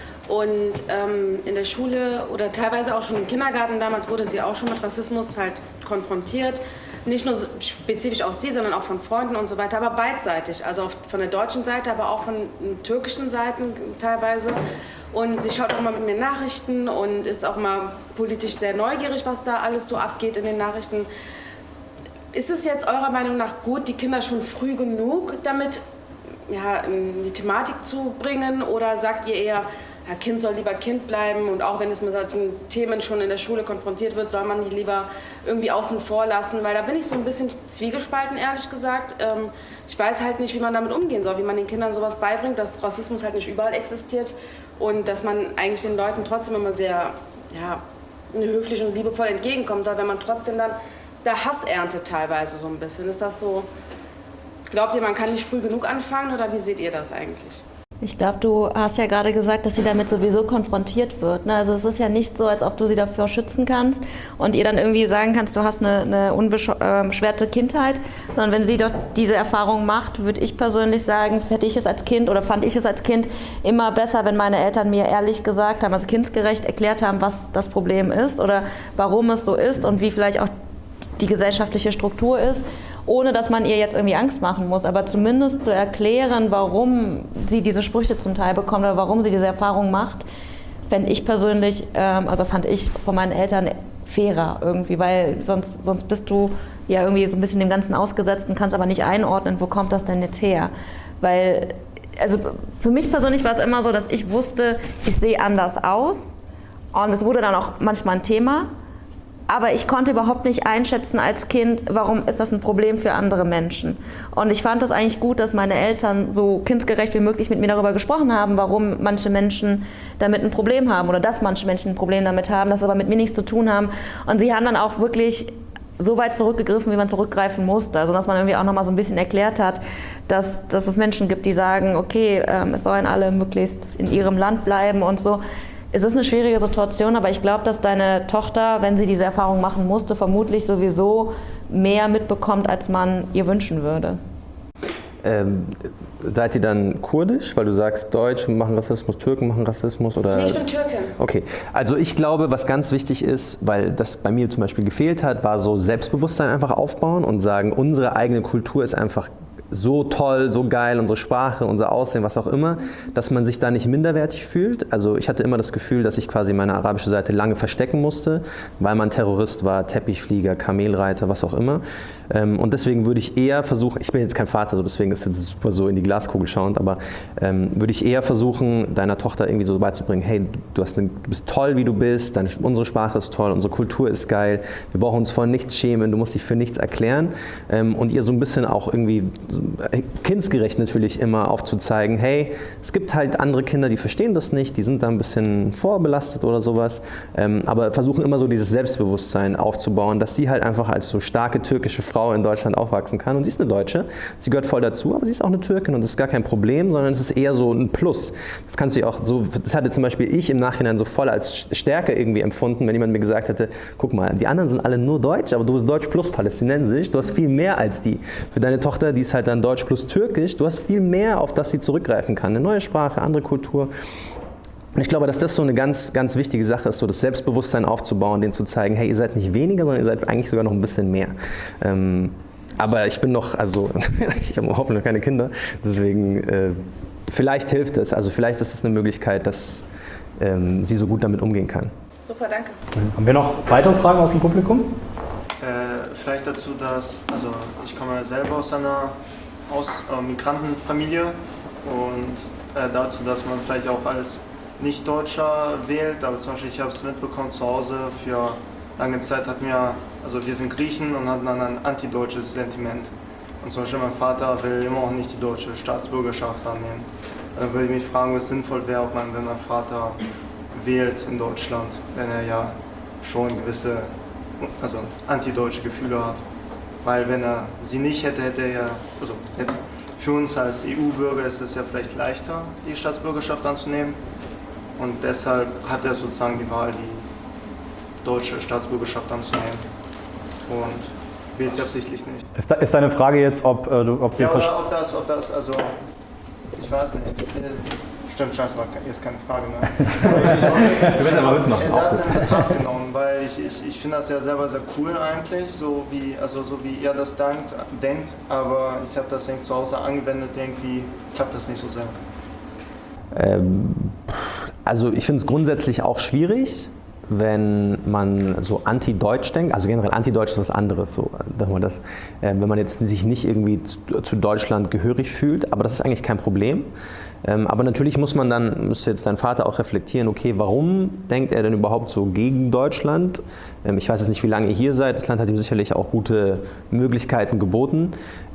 und in der Schule oder teilweise auch schon im Kindergarten damals wurde sie auch schon mit Rassismus halt konfrontiert. Nicht nur spezifisch auf sie, sondern auch von Freunden und so weiter, aber beidseitig. Also von der deutschen Seite, aber auch von türkischen Seiten teilweise. Und sie schaut auch immer mit mir Nachrichten und ist auch mal politisch sehr neugierig, was da alles so abgeht in den Nachrichten. Ist es jetzt eurer Meinung nach gut, die Kinder schon früh genug damit in die Thematik zu bringen? Oder sagt ihr eher, ja, Kind soll lieber Kind bleiben und auch wenn es mit solchen Themen schon in der Schule konfrontiert wird, soll man die lieber irgendwie außen vor lassen, weil da bin ich so ein bisschen zwiegespalten, ehrlich gesagt. Ich weiß halt nicht, wie man damit umgehen soll, wie man den Kindern sowas beibringt, dass Rassismus halt nicht überall existiert und dass man eigentlich den Leuten trotzdem immer sehr höflich und liebevoll entgegenkommen soll, wenn man trotzdem dann der Hass erntet teilweise so ein bisschen. Ist das so, glaubt ihr, man kann nicht früh genug anfangen oder wie seht ihr das eigentlich? Ich glaube, du hast ja gerade gesagt, dass sie damit sowieso konfrontiert wird. Ne? Also es ist ja nicht so, als ob du sie davor schützen kannst und ihr dann irgendwie sagen kannst, du hast eine unbeschwerte Kindheit, sondern wenn sie doch diese Erfahrung macht, würde ich persönlich sagen, fand ich es als Kind immer besser, wenn meine Eltern mir ehrlich gesagt haben, also kindgerecht erklärt haben, was das Problem ist oder warum es so ist und wie vielleicht auch die gesellschaftliche Struktur ist. ohne dass man ihr jetzt irgendwie Angst machen muss, aber zumindest zu erklären, warum sie diese Sprüche zum Teil bekommt oder warum sie diese Erfahrung macht, fand ich persönlich von meinen Eltern fairer irgendwie, weil sonst bist du ja irgendwie so ein bisschen dem Ganzen ausgesetzt und kannst aber nicht einordnen, wo kommt das denn jetzt her? Weil, also für mich persönlich war es immer so, dass ich wusste, ich sehe anders aus und es wurde dann auch manchmal ein Thema. Aber ich konnte überhaupt nicht einschätzen als Kind, warum ist das ein Problem für andere Menschen. Und ich fand das eigentlich gut, dass meine Eltern so kindgerecht wie möglich mit mir darüber gesprochen haben, warum manche Menschen damit ein Problem haben oder dass manche Menschen ein Problem damit haben, das aber mit mir nichts zu tun haben. Und sie haben dann auch wirklich so weit zurückgegriffen, wie man zurückgreifen musste. Also dass man irgendwie auch nochmal so ein bisschen erklärt hat, dass es Menschen gibt, die sagen, okay, es sollen alle möglichst in ihrem Land bleiben und so. Es ist eine schwierige Situation, aber ich glaube, dass deine Tochter, wenn sie diese Erfahrung machen musste, vermutlich sowieso mehr mitbekommt, als man ihr wünschen würde. Seid ihr dann kurdisch, weil du sagst, Deutsche machen Rassismus, Türken machen Rassismus? Oder? Nee, ich bin Türkin. Okay, also ich glaube, was ganz wichtig ist, weil das bei mir zum Beispiel gefehlt hat, war so Selbstbewusstsein einfach aufbauen und sagen, unsere eigene Kultur ist einfach so toll, so geil, unsere Sprache, unser Aussehen, was auch immer, dass man sich da nicht minderwertig fühlt. Also ich hatte immer das Gefühl, dass ich quasi meine arabische Seite lange verstecken musste, weil man Terrorist war, Teppichflieger, Kamelreiter, was auch immer. Und deswegen würde ich eher versuchen, ich bin jetzt kein Vater, so deswegen ist es jetzt super so in die Glaskugel schauend, aber würde ich eher versuchen, deiner Tochter irgendwie so beizubringen, hey, du bist toll, wie du bist, unsere Sprache ist toll, unsere Kultur ist geil, wir brauchen uns vor nichts schämen, du musst dich für nichts erklären und ihr so ein bisschen auch irgendwie kindsgerecht natürlich immer aufzuzeigen, hey, es gibt halt andere Kinder, die verstehen das nicht, die sind da ein bisschen vorbelastet oder sowas, aber versuchen immer so dieses Selbstbewusstsein aufzubauen, dass sie halt einfach als so starke türkische Frau in Deutschland aufwachsen kann. Und sie ist eine Deutsche, sie gehört voll dazu, aber sie ist auch eine Türkin und das ist gar kein Problem, sondern es ist eher so ein Plus. Das kannst du auch so, das hatte zum Beispiel ich im Nachhinein so voll als Stärke irgendwie empfunden, wenn jemand mir gesagt hätte, guck mal, die anderen sind alle nur Deutsch, aber du bist Deutsch plus palästinensisch, du hast viel mehr als die. Für deine Tochter, die ist halt dann Deutsch plus Türkisch, du hast viel mehr, auf das sie zurückgreifen kann. Eine neue Sprache, andere Kultur. Und ich glaube, dass das so eine ganz, ganz wichtige Sache ist, so das Selbstbewusstsein aufzubauen, denen zu zeigen, hey, ihr seid nicht weniger, sondern ihr seid eigentlich sogar noch ein bisschen mehr. Aber ich bin noch, also ich habe hoffentlich noch keine Kinder, deswegen vielleicht hilft es, also vielleicht ist es eine Möglichkeit, dass sie so gut damit umgehen kann. Super, danke. Haben wir noch weitere Fragen aus dem Publikum? Vielleicht dazu, dass, also ich komme selber aus einer Migrantenfamilie und dazu, dass man vielleicht auch als Nicht-Deutscher wählt, aber zum Beispiel ich habe es mitbekommen zu Hause, für lange Zeit hatten wir, also wir sind Griechen und hatten dann ein antideutsches Sentiment. Und zum Beispiel mein Vater will immer auch nicht die deutsche Staatsbürgerschaft annehmen. Dann würde ich mich fragen, was sinnvoll wäre, ob man, wenn mein Vater wählt in Deutschland, wenn er ja schon gewisse, also antideutsche Gefühle hat. Weil wenn er sie nicht hätte, hätte er ja, also jetzt für uns als EU-Bürger ist es ja vielleicht leichter, die Staatsbürgerschaft anzunehmen. Und deshalb hat er sozusagen die Wahl, die deutsche Staatsbürgerschaft anzunehmen. Und wählt sie absichtlich nicht. Ist deine Frage jetzt, ob ja, oder ob das, also ich weiß nicht. Stimmt, scheiße, war jetzt keine Frage mehr. Du willst aber mitmachen. Das in Betracht genommen, weil ich finde das ja selber sehr cool eigentlich, so wie ihr das denkt, aber ich habe das zu Hause angewendet, irgendwie klappt das nicht so sehr. Also ich finde es grundsätzlich auch schwierig, wenn man so anti-deutsch denkt, also generell anti-deutsch ist was anderes, so, wenn man jetzt sich nicht irgendwie zu Deutschland gehörig fühlt, aber das ist eigentlich kein Problem. Aber natürlich müsste jetzt dein Vater auch reflektieren, okay, warum denkt er denn überhaupt so gegen Deutschland? Ich weiß jetzt nicht, wie lange ihr hier seid, das Land hat ihm sicherlich auch gute Möglichkeiten geboten.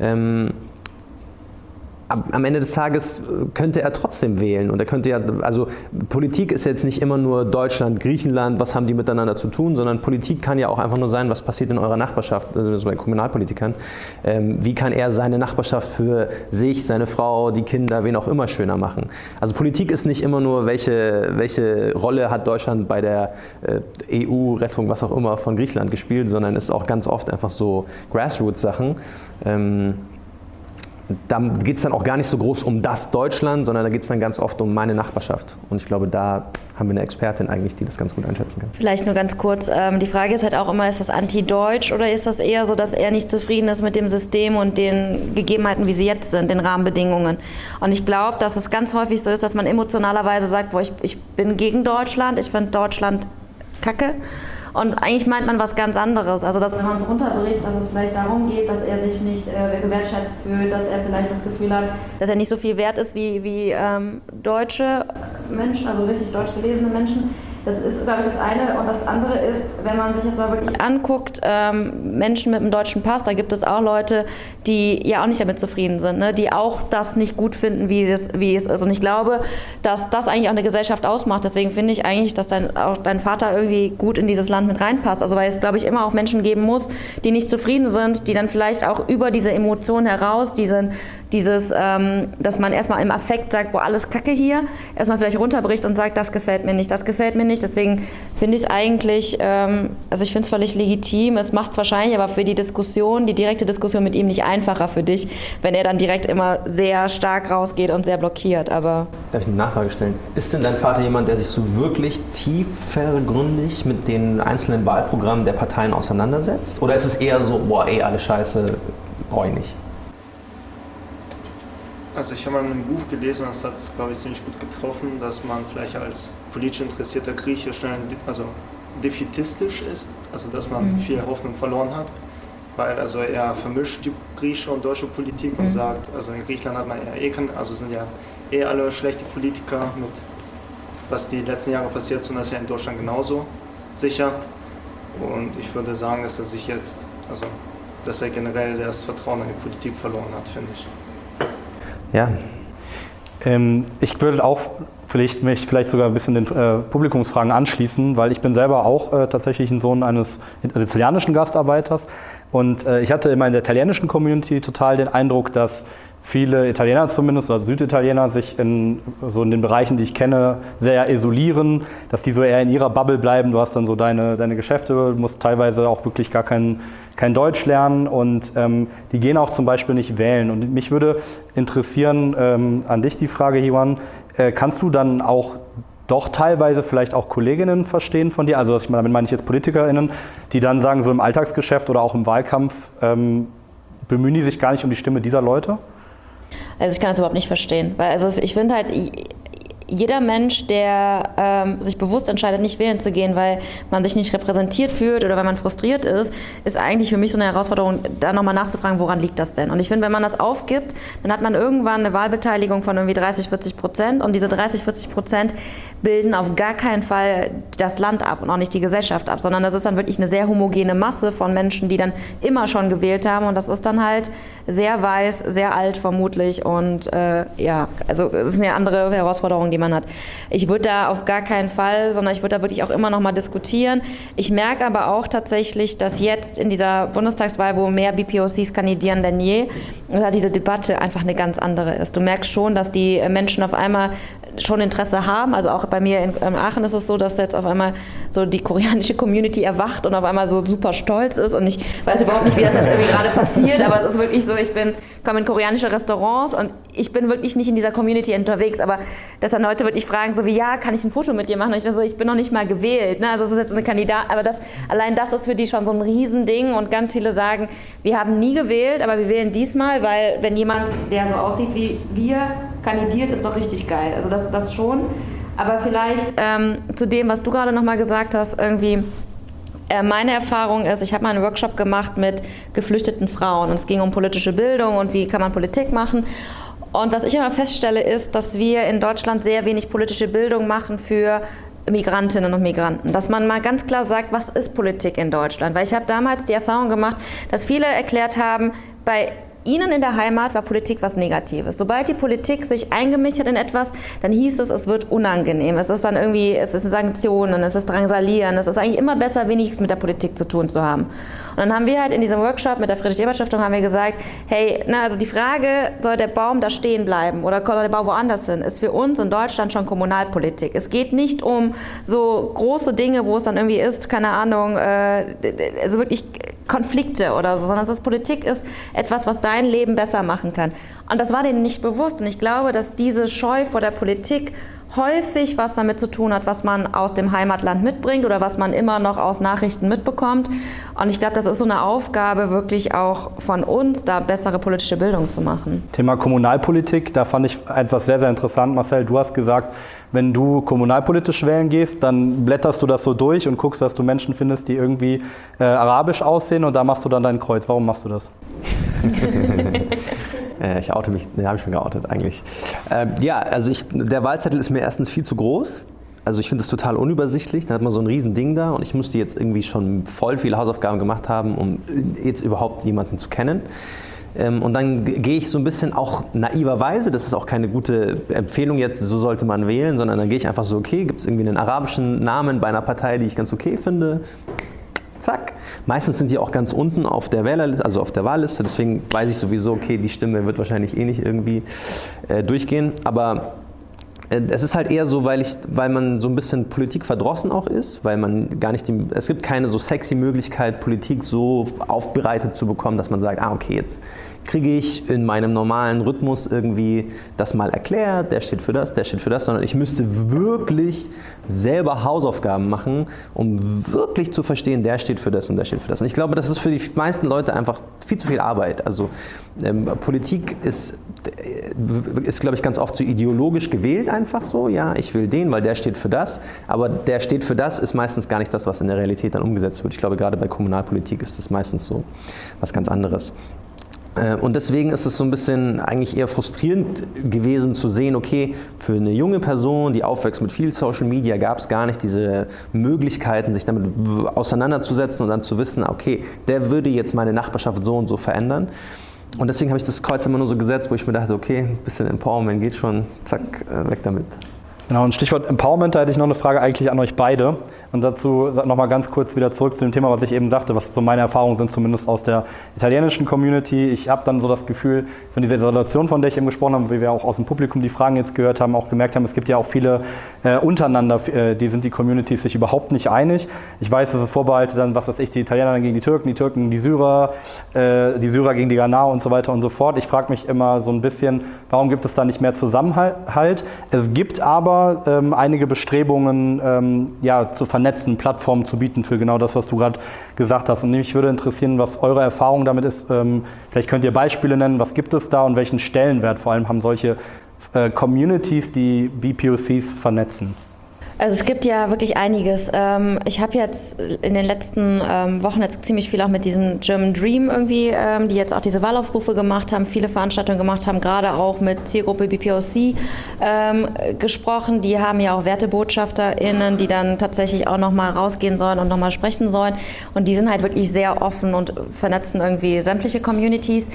Am Ende des Tages könnte er trotzdem wählen und er könnte ja, also Politik ist jetzt nicht immer nur Deutschland, Griechenland, was haben die miteinander zu tun, sondern Politik kann ja auch einfach nur sein, was passiert in eurer Nachbarschaft, also bei Kommunalpolitikern, wie kann er seine Nachbarschaft für sich, seine Frau, die Kinder, wen auch immer schöner machen. Also Politik ist nicht immer nur, welche Rolle hat Deutschland bei der EU-Rettung, was auch immer, von Griechenland gespielt, sondern ist auch ganz oft einfach so Grassroots-Sachen. da geht es dann auch gar nicht so groß um das Deutschland, sondern da geht es dann ganz oft um meine Nachbarschaft. Und ich glaube, da haben wir eine Expertin eigentlich, die das ganz gut einschätzen kann. Vielleicht nur ganz kurz, die Frage ist halt auch immer, ist das anti-deutsch oder ist das eher so, dass er nicht zufrieden ist mit dem System und den Gegebenheiten, wie sie jetzt sind, den Rahmenbedingungen. Und ich glaube, dass es ganz häufig so ist, dass man emotionalerweise sagt, boah, ich bin gegen Deutschland, ich finde Deutschland kacke. Und eigentlich meint man was ganz anderes. Also, dass wenn man es runterbricht, dass es vielleicht darum geht, dass er sich nicht gewertschätzt fühlt, dass er vielleicht das Gefühl hat, dass er nicht so viel wert ist wie deutsche Menschen, also richtig deutsch gelesene Menschen. Das ist, glaube ich, das eine. Und das andere ist, wenn man sich jetzt mal wirklich anguckt, Menschen mit einem deutschen Pass, da gibt es auch Leute, die ja auch nicht damit zufrieden sind, ne? Die auch das nicht gut finden, wie es ist. Und ich glaube, dass das eigentlich auch eine Gesellschaft ausmacht. Deswegen finde ich eigentlich, dass auch dein Vater irgendwie gut in dieses Land mit reinpasst. Also weil es, glaube ich, immer auch Menschen geben muss, die nicht zufrieden sind, die dann vielleicht auch über diese Emotionen heraus, dass man erstmal im Affekt sagt, boah, alles Kacke hier, erstmal vielleicht runterbricht und sagt, das gefällt mir nicht, das gefällt mir nicht. Deswegen finde ich es eigentlich, also ich finde es völlig legitim. Es macht es wahrscheinlich aber für die Diskussion, die direkte Diskussion mit ihm nicht einfacher für dich, wenn er dann direkt immer sehr stark rausgeht und sehr blockiert. Aber darf ich eine Nachfrage stellen? Ist denn dein Vater jemand, der sich so wirklich tiefgründig mit den einzelnen Wahlprogrammen der Parteien auseinandersetzt? Oder ist es eher so, boah, ey, alle Scheiße, brauche ich nicht? Also ich habe mal in einem Buch gelesen, das hat es, glaube ich, ziemlich gut getroffen, dass man vielleicht als politisch interessierter Grieche schnell defätistisch ist, also dass man viel Hoffnung verloren hat, weil also er vermischt die griechische und deutsche Politik und sagt, also in Griechenland hat man ja sind ja alle schlechte Politiker mit, was die letzten Jahre passiert sind, das ist ja in Deutschland genauso sicher. Und ich würde sagen, dass er sich jetzt, also dass er generell das Vertrauen in die Politik verloren hat, finde ich. Ja. Ich würde auch mich vielleicht sogar ein bisschen den Publikumsfragen anschließen, weil ich bin selber auch tatsächlich ein Sohn eines sizilianischen Gastarbeiters und ich hatte immer in der italienischen Community total den Eindruck, dass viele Italiener zumindest oder Süditaliener sich in den Bereichen, die ich kenne, sehr isolieren, dass die so eher in ihrer Bubble bleiben. Du hast dann so deine Geschäfte, du musst teilweise auch wirklich gar kein Deutsch lernen und die gehen auch zum Beispiel nicht wählen. Und mich würde interessieren, an dich die Frage, Hiwan, kannst du dann auch doch teilweise vielleicht auch Kolleginnen verstehen von dir, also damit meine ich jetzt PolitikerInnen, die dann sagen, so im Alltagsgeschäft oder auch im Wahlkampf, bemühen die sich gar nicht um die Stimme dieser Leute? Also ich kann das überhaupt nicht verstehen, weil also ich finde halt, jeder Mensch, der sich bewusst entscheidet, nicht wählen zu gehen, weil man sich nicht repräsentiert fühlt oder weil man frustriert ist eigentlich für mich so eine Herausforderung, da nochmal nachzufragen, woran liegt das denn? Und ich finde, wenn man das aufgibt, dann hat man irgendwann eine Wahlbeteiligung von irgendwie 30-40% und diese 30-40% bilden auf gar keinen Fall das Land ab und auch nicht die Gesellschaft ab, sondern das ist dann wirklich eine sehr homogene Masse von Menschen, die dann immer schon gewählt haben und das ist dann halt sehr weiß, sehr alt vermutlich und also es ist eine andere Herausforderung, die man hat. Ich würde da auf gar keinen Fall, sondern ich würde da wirklich auch immer noch mal diskutieren. Ich merke aber auch tatsächlich, dass jetzt in dieser Bundestagswahl, wo mehr BPOCs kandidieren denn je, diese Debatte einfach eine ganz andere ist. Du merkst schon, dass die Menschen auf einmal schon Interesse haben. Also auch bei mir in Aachen ist es so, dass jetzt auf einmal so die koreanische Community erwacht und auf einmal so super stolz ist. Und ich weiß überhaupt nicht, wie das jetzt irgendwie gerade passiert, aber es ist wirklich so, ich komme in koreanische Restaurants und ich bin wirklich nicht in dieser Community unterwegs, aber dass dann Leute wirklich fragen, so wie, ja, kann ich ein Foto mit dir machen? Und ich dachte so, ich bin noch nicht mal gewählt. Ne? Also es ist jetzt eine Kandidat, aber allein das ist für die schon so ein Riesending und ganz viele sagen, wir haben nie gewählt, aber wir wählen diesmal, weil wenn jemand, der so aussieht wie wir, kandidiert, ist doch richtig geil. Also das schon. Aber vielleicht zu dem, was du gerade nochmal gesagt hast, irgendwie meine Erfahrung ist, ich habe mal einen Workshop gemacht mit geflüchteten Frauen und es ging um politische Bildung und wie kann man Politik machen. Und was ich immer feststelle, ist, dass wir in Deutschland sehr wenig politische Bildung machen für Migrantinnen und Migranten. Dass man mal ganz klar sagt, was ist Politik in Deutschland? Weil ich habe damals die Erfahrung gemacht, dass viele erklärt haben, bei Ihnen in der Heimat war Politik was Negatives. Sobald die Politik sich eingemischt hat in etwas, dann hieß es wird unangenehm. Es ist dann irgendwie, es ist Sanktionen, es ist Drangsalieren. Es ist eigentlich immer besser, wenigstens mit der Politik zu tun zu haben. Und dann haben wir halt in diesem Workshop mit der Friedrich-Ebert-Stiftung haben wir gesagt, hey, also die Frage, soll der Baum da stehen bleiben oder soll der Baum woanders hin, ist für uns in Deutschland schon Kommunalpolitik. Es geht nicht um so große Dinge, wo es dann irgendwie ist, keine Ahnung, also wirklich Konflikte oder so, sondern dass Politik ist etwas, was dein Leben besser machen kann. Und das war denen nicht bewusst. Und ich glaube, dass diese Scheu vor der Politik häufig was damit zu tun hat, was man aus dem Heimatland mitbringt oder was man immer noch aus Nachrichten mitbekommt. Und ich glaube, das ist so eine Aufgabe wirklich auch von uns, da bessere politische Bildung zu machen. Thema Kommunalpolitik, da fand ich etwas sehr, sehr interessant. Marcel, du hast gesagt, wenn du kommunalpolitisch wählen gehst, dann blätterst du das so durch und guckst, dass du Menschen findest, die irgendwie arabisch aussehen und da machst du dann dein Kreuz. Warum machst du das? Ich oute mich, den habe ich schon geoutet eigentlich. Ja, also der Wahlzettel ist mir erstens viel zu groß. Also ich finde es total unübersichtlich. Da hat man so ein Riesending da und ich musste jetzt irgendwie schon voll viele Hausaufgaben gemacht haben, um jetzt überhaupt jemanden zu kennen. Und dann gehe ich so ein bisschen auch naiverweise, das ist auch keine gute Empfehlung jetzt, so sollte man wählen, sondern dann gehe ich einfach so, okay, gibt es irgendwie einen arabischen Namen bei einer Partei, die ich ganz okay finde? Zack. Meistens sind die auch ganz unten auf der Wählerliste, also auf der Wahlliste, deswegen weiß ich sowieso, okay, die Stimme wird wahrscheinlich eh nicht irgendwie durchgehen, aber es ist halt eher so, weil man so ein bisschen Politik verdrossen auch ist, weil man gar nicht, es gibt keine so sexy Möglichkeit, Politik so aufbereitet zu bekommen, dass man sagt, okay, jetzt kriege ich in meinem normalen Rhythmus irgendwie das mal erklärt, der steht für das, sondern ich müsste wirklich selber Hausaufgaben machen, um wirklich zu verstehen, der steht für das und der steht für das. Und ich glaube, das ist für die meisten Leute einfach viel zu viel Arbeit. Also Politik ist, glaube ich, ganz oft so ideologisch gewählt einfach so, ja, ich will den, weil der steht für das, aber der steht für das ist meistens gar nicht das, was in der Realität dann umgesetzt wird. Ich glaube, gerade bei Kommunalpolitik ist das meistens so was ganz anderes. Und deswegen ist es so ein bisschen eigentlich eher frustrierend gewesen zu sehen, okay, für eine junge Person, die aufwächst mit viel Social Media, gab es gar nicht diese Möglichkeiten, sich damit auseinanderzusetzen und dann zu wissen, okay, der würde jetzt meine Nachbarschaft so und so verändern. Und deswegen habe ich das Kreuz immer nur so gesetzt, wo ich mir dachte, okay, ein bisschen Empowerment geht schon, zack, weg damit. Genau, und Stichwort Empowerment, da hätte ich noch eine Frage eigentlich an euch beide. Und dazu nochmal ganz kurz wieder zurück zu dem Thema, was ich eben sagte, was so meine Erfahrungen sind, zumindest aus der italienischen Community. Ich habe dann so das Gefühl, von dieser Situation, von der ich eben gesprochen habe, wie wir auch aus dem Publikum die Fragen jetzt gehört haben, auch gemerkt haben, es gibt ja auch viele untereinander, die Communities sich überhaupt nicht einig. Ich weiß, es ist vorbehalten dann, was weiß ich, die Italiener gegen die Türken gegen die Syrer gegen die Ghanaer und so weiter und so fort. Ich frage mich immer so ein bisschen, warum gibt es da nicht mehr Zusammenhalt? Es gibt aber einige Bestrebungen, zu vernetzen, Plattformen zu bieten für genau das, was du gerade gesagt hast. Und mich würde interessieren, was eure Erfahrung damit ist. Vielleicht könnt ihr Beispiele nennen, was gibt es da und welchen Stellenwert vor allem haben solche Communities, die BPOCs vernetzen? Also es gibt ja wirklich einiges. Ich habe jetzt in den letzten Wochen jetzt ziemlich viel auch mit diesem German Dream irgendwie, die jetzt auch diese Wahlaufrufe gemacht haben, viele Veranstaltungen gemacht haben, gerade auch mit Zielgruppe BPOC gesprochen. Die haben ja auch WertebotschafterInnen, die dann tatsächlich auch nochmal rausgehen sollen und nochmal sprechen sollen. Und die sind halt wirklich sehr offen und vernetzen irgendwie sämtliche Communities.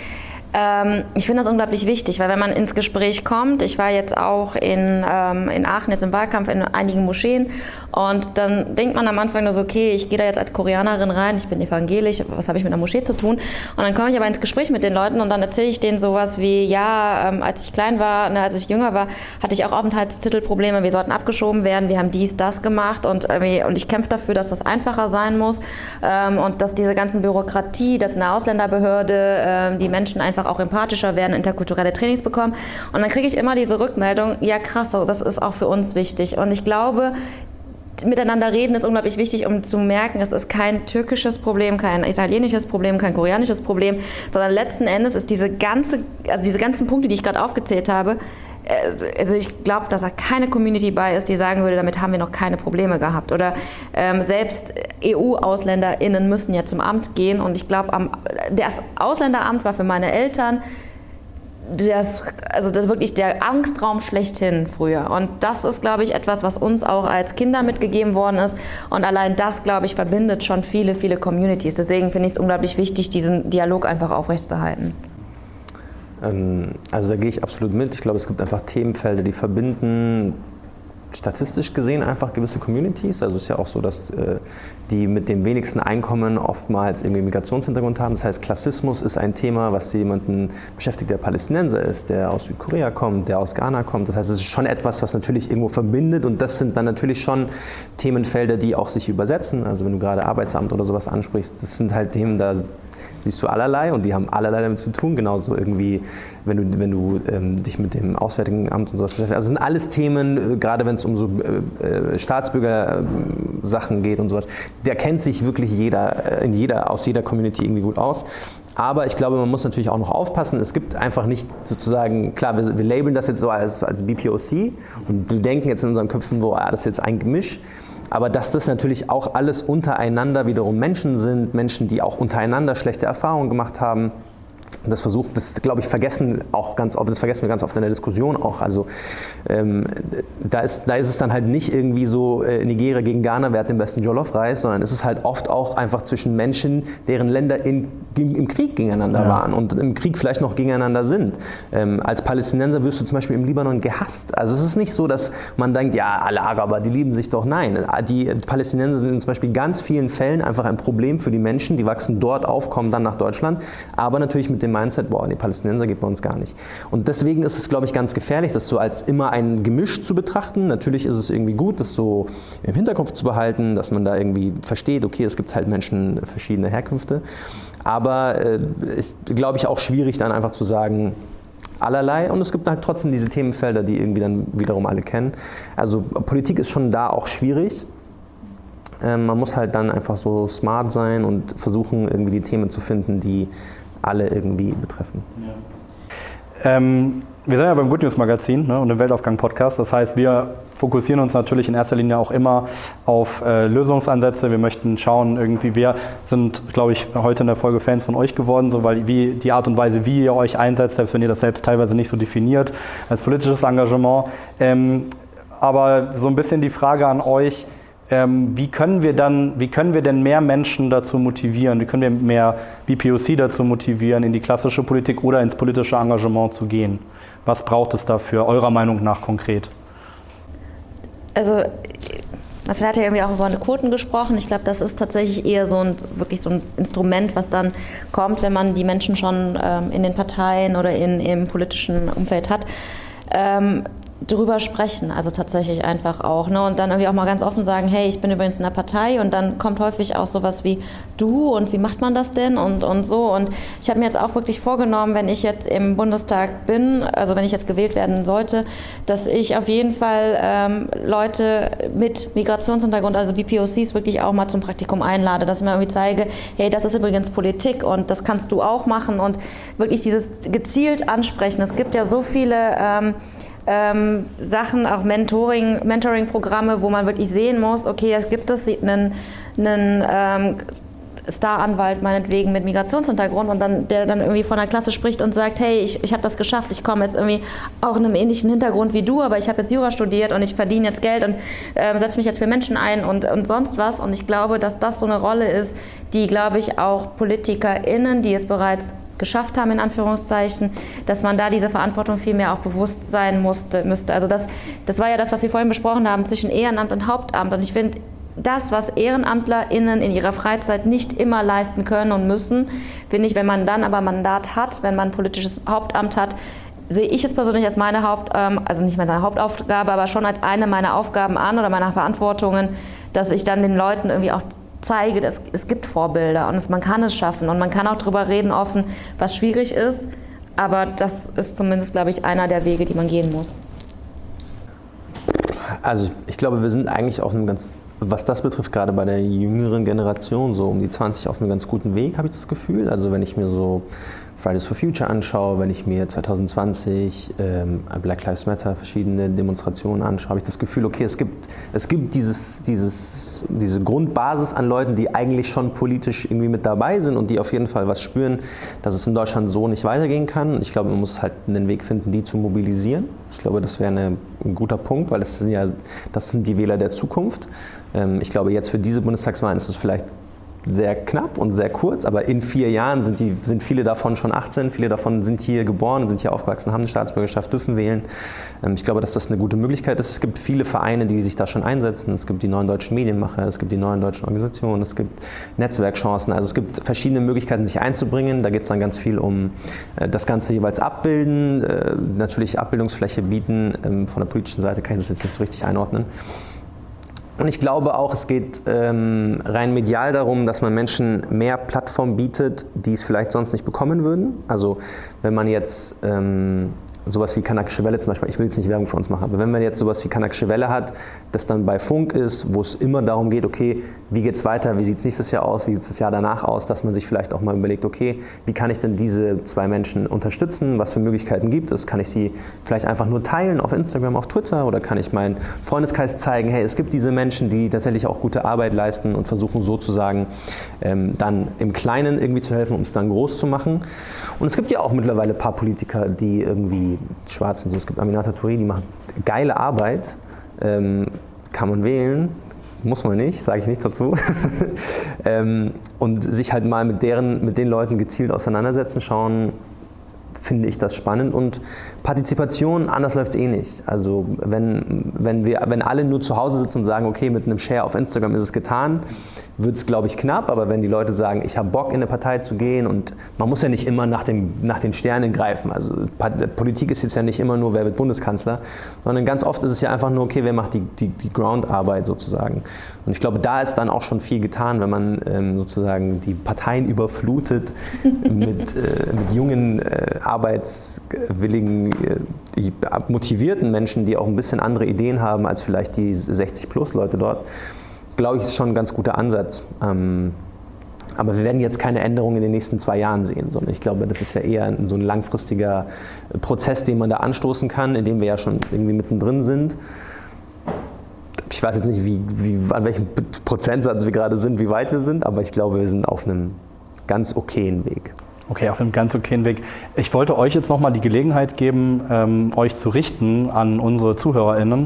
Ich finde das unglaublich wichtig, weil wenn man ins Gespräch kommt, ich war jetzt auch in Aachen jetzt im Wahlkampf in einigen Moscheen und dann denkt man am Anfang nur so, okay, ich gehe da jetzt als Koreanerin rein, ich bin evangelisch, was habe ich mit einer Moschee zu tun? Und dann komme ich aber ins Gespräch mit den Leuten und dann erzähle ich denen sowas wie, als ich klein war, als ich jünger war, hatte ich auch Aufenthaltstitelprobleme, wir sollten abgeschoben werden, wir haben das gemacht und ich kämpfe dafür, dass das einfacher sein muss und dass diese ganzen Bürokratie, dass in der Ausländerbehörde die Menschen einfach auch empathischer werden, interkulturelle Trainings bekommen. Und dann kriege ich immer diese Rückmeldung, ja krass, das ist auch für uns wichtig. Und ich glaube, miteinander reden ist unglaublich wichtig, um zu merken, es ist kein türkisches Problem, kein italienisches Problem, kein koreanisches Problem, sondern letzten Endes ist diese ganzen Punkte, die ich gerade aufgezählt habe, also ich glaube, dass da keine Community bei ist, die sagen würde, damit haben wir noch keine Probleme gehabt. Oder selbst EU-AusländerInnen müssen ja zum Amt gehen. Und ich glaube, das Ausländeramt war für meine Eltern das wirklich der Angstraum schlechthin früher. Und das ist, glaube ich, etwas, was uns auch als Kinder mitgegeben worden ist. Und allein das, glaube ich, verbindet schon viele, viele Communities. Deswegen finde ich es unglaublich wichtig, diesen Dialog einfach aufrechtzuerhalten. Also da gehe ich absolut mit. Ich glaube, es gibt einfach Themenfelder, die verbinden statistisch gesehen einfach gewisse Communities. Also es ist ja auch so, dass die mit dem wenigsten Einkommen oftmals irgendwie Migrationshintergrund haben. Das heißt, Klassismus ist ein Thema, was jemanden beschäftigt, der Palästinenser ist, der aus Südkorea kommt, der aus Ghana kommt. Das heißt, es ist schon etwas, was natürlich irgendwo verbindet und das sind dann natürlich schon Themenfelder, die auch sich übersetzen. Also wenn du gerade Arbeitsamt oder sowas ansprichst, das sind halt Themen, da siehst du allerlei und die haben allerlei damit zu tun. Genauso irgendwie, wenn du dich mit dem Auswärtigen Amt und sowas beschäftigst. Also das sind alles Themen, gerade wenn es um so Staatsbürgersachen geht und sowas. Da kennt sich wirklich aus jeder Community irgendwie gut aus. Aber ich glaube, man muss natürlich auch noch aufpassen. Es gibt einfach nicht sozusagen, klar, wir labeln das jetzt so als BPOC und wir denken jetzt in unseren Köpfen, das ist jetzt ein Gemisch. Aber dass das natürlich auch alles untereinander wiederum Menschen sind, Menschen, die auch untereinander schlechte Erfahrungen gemacht haben. Das glaube ich, vergessen wir ganz oft in der Diskussion auch. Also da ist es dann halt nicht irgendwie so, Nigeria gegen Ghana, wer hat den besten Jollof-Reis, sondern es ist halt oft auch einfach zwischen Menschen, deren Länder im Krieg gegeneinander waren und im Krieg vielleicht noch gegeneinander sind. Als Palästinenser wirst du zum Beispiel im Libanon gehasst. Also es ist nicht so, dass man denkt, ja, alle Araber, die lieben sich doch. Nein, die Palästinenser sind zum Beispiel in ganz vielen Fällen einfach ein Problem für die Menschen, die wachsen dort auf, kommen dann nach Deutschland, aber natürlich mit dem Mindset, die Palästinenser geht bei uns gar nicht. Und deswegen ist es, glaube ich, ganz gefährlich, das so als immer ein Gemisch zu betrachten. Natürlich ist es irgendwie gut, das so im Hinterkopf zu behalten, dass man da irgendwie versteht, okay, es gibt halt Menschen verschiedener Herkünfte. Aber ist, glaube ich, auch schwierig dann einfach zu sagen, allerlei. Und es gibt halt trotzdem diese Themenfelder, die irgendwie dann wiederum alle kennen. Also Politik ist schon da auch schwierig. Man muss halt dann einfach so smart sein und versuchen, irgendwie die Themen zu finden, die alle irgendwie betreffen. Ja. Wir sind ja beim Good News Magazin, ne, und im Weltaufgang Podcast. Das heißt, wir fokussieren uns natürlich in erster Linie auch immer auf Lösungsansätze. Wir möchten schauen, wir sind, glaube ich, heute in der Folge Fans von euch geworden, so, weil die Art und Weise, wie ihr euch einsetzt, selbst wenn ihr das selbst teilweise nicht so definiert als politisches Engagement. Aber so ein bisschen die Frage an euch, wie können wir denn mehr Menschen dazu motivieren? Wie können wir mehr BPOC dazu motivieren, in die klassische Politik oder ins politische Engagement zu gehen? Was braucht es dafür, eurer Meinung nach konkret? Also, Marcel hat ja irgendwie auch über eine Quoten gesprochen. Ich glaube, das ist tatsächlich eher wirklich so ein Instrument, was dann kommt, wenn man die Menschen schon in den Parteien oder im politischen Umfeld hat. Drüber sprechen, also tatsächlich einfach auch, ne? Und dann irgendwie auch mal ganz offen sagen, hey, ich bin übrigens in der Partei, und dann kommt häufig auch sowas wie du und wie macht man das denn und so. Und ich habe mir jetzt auch wirklich vorgenommen, wenn ich jetzt im Bundestag bin, also wenn ich jetzt gewählt werden sollte, dass ich auf jeden Fall Leute mit Migrationshintergrund, also BPOCs, wirklich auch mal zum Praktikum einlade, dass ich mir irgendwie zeige, hey, das ist übrigens Politik und das kannst du auch machen, und wirklich dieses gezielt ansprechen. Es gibt ja so viele Sachen, auch Mentoring-Programme, wo man wirklich sehen muss, okay, es gibt einen Star-Anwalt meinetwegen mit Migrationshintergrund, und der dann irgendwie von der Klasse spricht und sagt, hey, ich habe das geschafft, ich komme jetzt irgendwie auch in einem ähnlichen Hintergrund wie du, aber ich habe jetzt Jura studiert und ich verdiene jetzt Geld und setze mich jetzt für Menschen ein und sonst was. Und ich glaube, dass das so eine Rolle ist, die, glaube ich, auch PolitikerInnen, die es bereits geschafft haben, in Anführungszeichen, dass man da diese Verantwortung viel mehr auch bewusst sein müsste. Also das war ja das, was wir vorhin besprochen haben, zwischen Ehrenamt und Hauptamt. Und ich finde, das, was EhrenamtlerInnen in ihrer Freizeit nicht immer leisten können und müssen, finde ich, wenn man dann aber Mandat hat, wenn man ein politisches Hauptamt hat, sehe ich es persönlich als meine also nicht meine Hauptaufgabe, aber schon als eine meiner Aufgaben an oder meiner Verantwortungen, dass ich dann den Leuten irgendwie auch zeige, dass es gibt Vorbilder und man kann es schaffen und man kann auch darüber reden offen, was schwierig ist, aber das ist zumindest, glaube ich, einer der Wege, die man gehen muss. Also ich glaube, wir sind eigentlich auf einem was das betrifft, gerade bei der jüngeren Generation, so um die 20 auf einem ganz guten Weg, habe ich das Gefühl. Also wenn ich mir so Fridays for Future anschaue, wenn ich mir 2020 Black Lives Matter, verschiedene Demonstrationen anschaue, habe ich das Gefühl, okay, es gibt diese Grundbasis an Leuten, die eigentlich schon politisch irgendwie mit dabei sind und die auf jeden Fall was spüren, dass es in Deutschland so nicht weitergehen kann. Und ich glaube, man muss halt einen Weg finden, die zu mobilisieren. Ich glaube, das wäre ein guter Punkt, weil das sind die Wähler der Zukunft. Ich glaube, jetzt für diese Bundestagswahlen ist es vielleicht sehr knapp und sehr kurz, aber in 4 Jahren sind viele davon schon 18, viele davon sind hier geboren, sind hier aufgewachsen, haben eine Staatsbürgerschaft, dürfen wählen. Ich glaube, dass das eine gute Möglichkeit ist. Es gibt viele Vereine, die sich da schon einsetzen. Es gibt die neuen deutschen Medienmacher, es gibt die neuen deutschen Organisationen, es gibt Netzwerkchancen. Also es gibt verschiedene Möglichkeiten, sich einzubringen. Da geht es dann ganz viel um das Ganze jeweils abbilden, natürlich Abbildungsfläche bieten. Von der politischen Seite kann ich das jetzt nicht so richtig einordnen. Und ich glaube auch, es geht rein medial darum, dass man Menschen mehr Plattformen bietet, die es vielleicht sonst nicht bekommen würden. Also wenn man jetzt sowas wie Kanakische Welle zum Beispiel, ich will jetzt nicht Werbung für uns machen, aber wenn man jetzt sowas wie Kanakische Welle hat, das dann bei Funk ist, wo es immer darum geht, okay, wie geht es weiter, wie sieht es nächstes Jahr aus, wie sieht es das Jahr danach aus, dass man sich vielleicht auch mal überlegt, okay, wie kann ich denn diese 2 Menschen unterstützen, was für Möglichkeiten gibt es, kann ich sie vielleicht einfach nur teilen auf Instagram, auf Twitter oder kann ich meinen Freundeskreis zeigen, hey, es gibt diese Menschen, die tatsächlich auch gute Arbeit leisten und versuchen sozusagen dann im Kleinen irgendwie zu helfen, um es dann groß zu machen. Und es gibt ja auch mittlerweile ein paar Politiker, die irgendwie schwarz sind. Es gibt Aminata Touré, die macht geile Arbeit, kann man wählen, muss man nicht, sage ich nichts dazu. Und sich halt mal mit den Leuten gezielt auseinandersetzen, schauen, finde ich das spannend. Und Partizipation, anders läuft es eh nicht. Also wenn alle nur zu Hause sitzen und sagen, okay, mit einem Share auf Instagram ist es getan, wird es, glaube ich, knapp. Aber wenn die Leute sagen, ich habe Bock, in eine Partei zu gehen, und man muss ja nicht immer nach den Sternen greifen. Also Politik ist jetzt ja nicht immer nur, wer wird Bundeskanzler, sondern ganz oft ist es ja einfach nur, okay, wer macht die Groundarbeit sozusagen. Und ich glaube, da ist dann auch schon viel getan, wenn man sozusagen die Parteien überflutet mit jungen, arbeitswilligen, motivierten Menschen, die auch ein bisschen andere Ideen haben als vielleicht die 60-plus-Leute dort. Glaube ich, ist schon ein ganz guter Ansatz. Aber wir werden jetzt keine Änderungen in den nächsten 2 Jahren sehen, sondern ich glaube, das ist ja eher so ein langfristiger Prozess, den man da anstoßen kann, in dem wir ja schon irgendwie mittendrin sind. Ich weiß jetzt nicht, an welchem Prozentsatz wir gerade sind, wie weit wir sind, aber ich glaube, wir sind auf einem ganz okayen Weg. Okay, auf einem ganz okayen Weg. Ich wollte euch jetzt nochmal die Gelegenheit geben, euch zu richten an unsere ZuhörerInnen.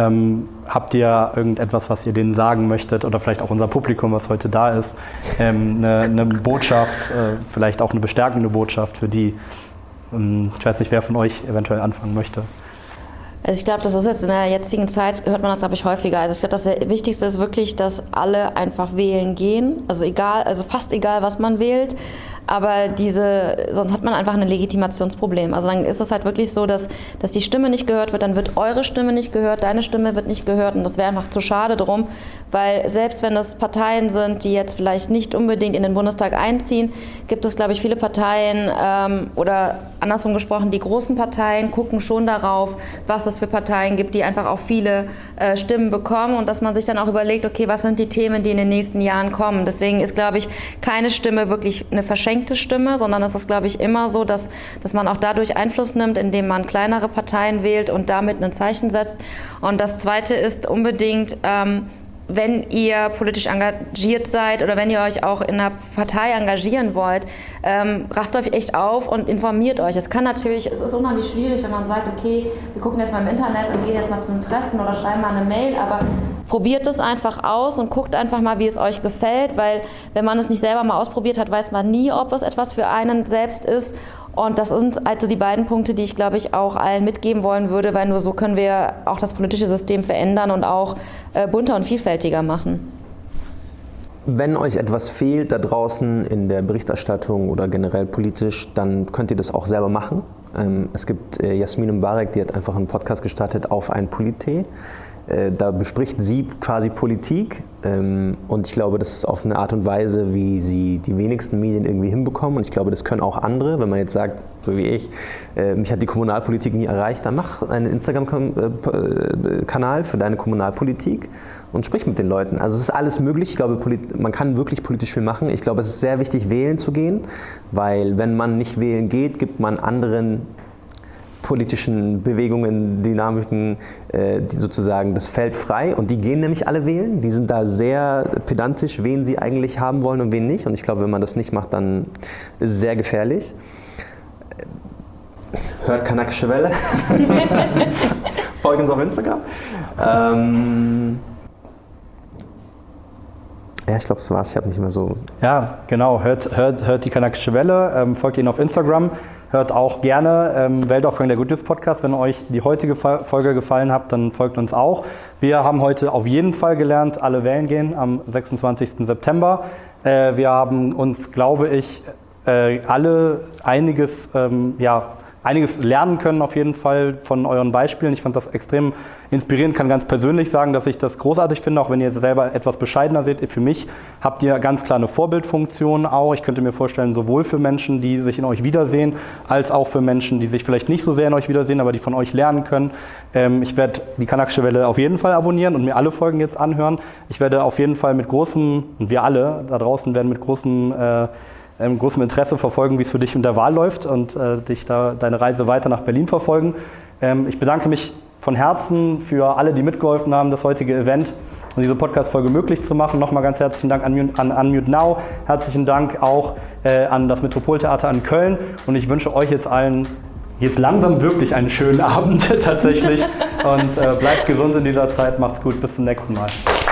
Habt ihr irgendetwas, was ihr denen sagen möchtet, oder vielleicht auch unser Publikum, was heute da ist, eine Botschaft, vielleicht auch eine bestärkende Botschaft für die? Ich weiß nicht, wer von euch eventuell anfangen möchte. Also ich glaube, das ist jetzt in der jetzigen Zeit, hört man das, glaube ich, häufiger. Also ich glaube, das Wichtigste ist wirklich, dass alle einfach wählen gehen. Also fast egal, was man wählt. Aber sonst hat man einfach ein Legitimationsproblem. Also dann ist es halt wirklich so, dass die Stimme nicht gehört wird, dann wird eure Stimme nicht gehört, deine Stimme wird nicht gehört, und das wäre einfach zu schade drum, weil selbst wenn das Parteien sind, die jetzt vielleicht nicht unbedingt in den Bundestag einziehen, gibt es, glaube ich, viele Parteien oder andersrum gesprochen, die großen Parteien gucken schon darauf, was es für Parteien gibt, die einfach auch viele Stimmen bekommen, und dass man sich dann auch überlegt, okay, was sind die Themen, die in den nächsten Jahren kommen. Deswegen ist, glaube ich, keine Stimme wirklich eine verschenkte Stimme, sondern es ist, glaube ich, immer so, dass man auch dadurch Einfluss nimmt, indem man kleinere Parteien wählt und damit ein Zeichen setzt. Und das Zweite ist unbedingt, wenn ihr politisch engagiert seid oder wenn ihr euch auch in einer Partei engagieren wollt, rafft euch echt auf und informiert euch. Es ist unheimlich schwierig, wenn man sagt, okay, wir gucken jetzt mal im Internet und gehen jetzt mal zu einem Treffen oder schreiben mal eine Mail, aber probiert es einfach aus und guckt einfach mal, wie es euch gefällt, weil wenn man es nicht selber mal ausprobiert hat, weiß man nie, ob es etwas für einen selbst ist. Und das sind also die beiden Punkte, die ich, glaube ich, auch allen mitgeben wollen würde, weil nur so können wir auch das politische System verändern und auch bunter und vielfältiger machen. Wenn euch etwas fehlt da draußen in der Berichterstattung oder generell politisch, dann könnt ihr das auch selber machen. Es gibt Jasmin Mbarek, die hat einfach einen Podcast gestartet auf ein Polit-Tee. Da bespricht sie quasi Politik, und ich glaube, das ist auf eine Art und Weise, wie sie die wenigsten Medien irgendwie hinbekommen, und ich glaube, das können auch andere. Wenn man jetzt sagt, so wie ich, mich hat die Kommunalpolitik nie erreicht, dann mach einen Instagram-Kanal für deine Kommunalpolitik und sprich mit den Leuten. Also es ist alles möglich. Ich glaube, man kann wirklich politisch viel machen. Ich glaube, es ist sehr wichtig, wählen zu gehen, weil wenn man nicht wählen geht, gibt man anderen politischen Bewegungen, Dynamiken, die sozusagen das Feld frei, und die gehen nämlich alle wählen. Die sind da sehr pedantisch, wen sie eigentlich haben wollen und wen nicht, und ich glaube, wenn man das nicht macht, dann ist es sehr gefährlich. Hört Kanakische Welle. Folgt uns auf Instagram. Ja, ich glaube, das war's. Ich habe nicht mehr so... Ja, genau. Hört die Kanakische Welle, folgt ihnen auf Instagram. Hört auch gerne Weltaufgang der Good News Podcast. Wenn euch die heutige Folge gefallen hat, dann folgt uns auch. Wir haben heute auf jeden Fall gelernt, alle wählen gehen am 26. September. Wir haben uns, glaube ich, alle einiges lernen können auf jeden Fall von euren Beispielen. Ich fand das extrem inspirierend, kann ganz persönlich sagen, dass ich das großartig finde, auch wenn ihr selber etwas bescheidener seht. Für mich habt ihr ganz klar eine Vorbildfunktion auch. Ich könnte mir vorstellen, sowohl für Menschen, die sich in euch wiedersehen, als auch für Menschen, die sich vielleicht nicht so sehr in euch wiedersehen, aber die von euch lernen können. Ich werde die Kanakische Welle auf jeden Fall abonnieren und mir alle Folgen jetzt anhören. Ich werde auf jeden Fall mit großem, und wir alle da draußen werden mit großem Interesse verfolgen, wie es für dich in der Wahl läuft und deine Reise weiter nach Berlin verfolgen. Ich bedanke mich von Herzen für alle, die mitgeholfen haben, das heutige Event und diese Podcast-Folge möglich zu machen. Nochmal ganz herzlichen Dank an Unmute Now, herzlichen Dank auch an das Metropoltheater in Köln und ich wünsche euch jetzt allen jetzt langsam wirklich einen schönen Abend tatsächlich und bleibt gesund in dieser Zeit, macht's gut, bis zum nächsten Mal.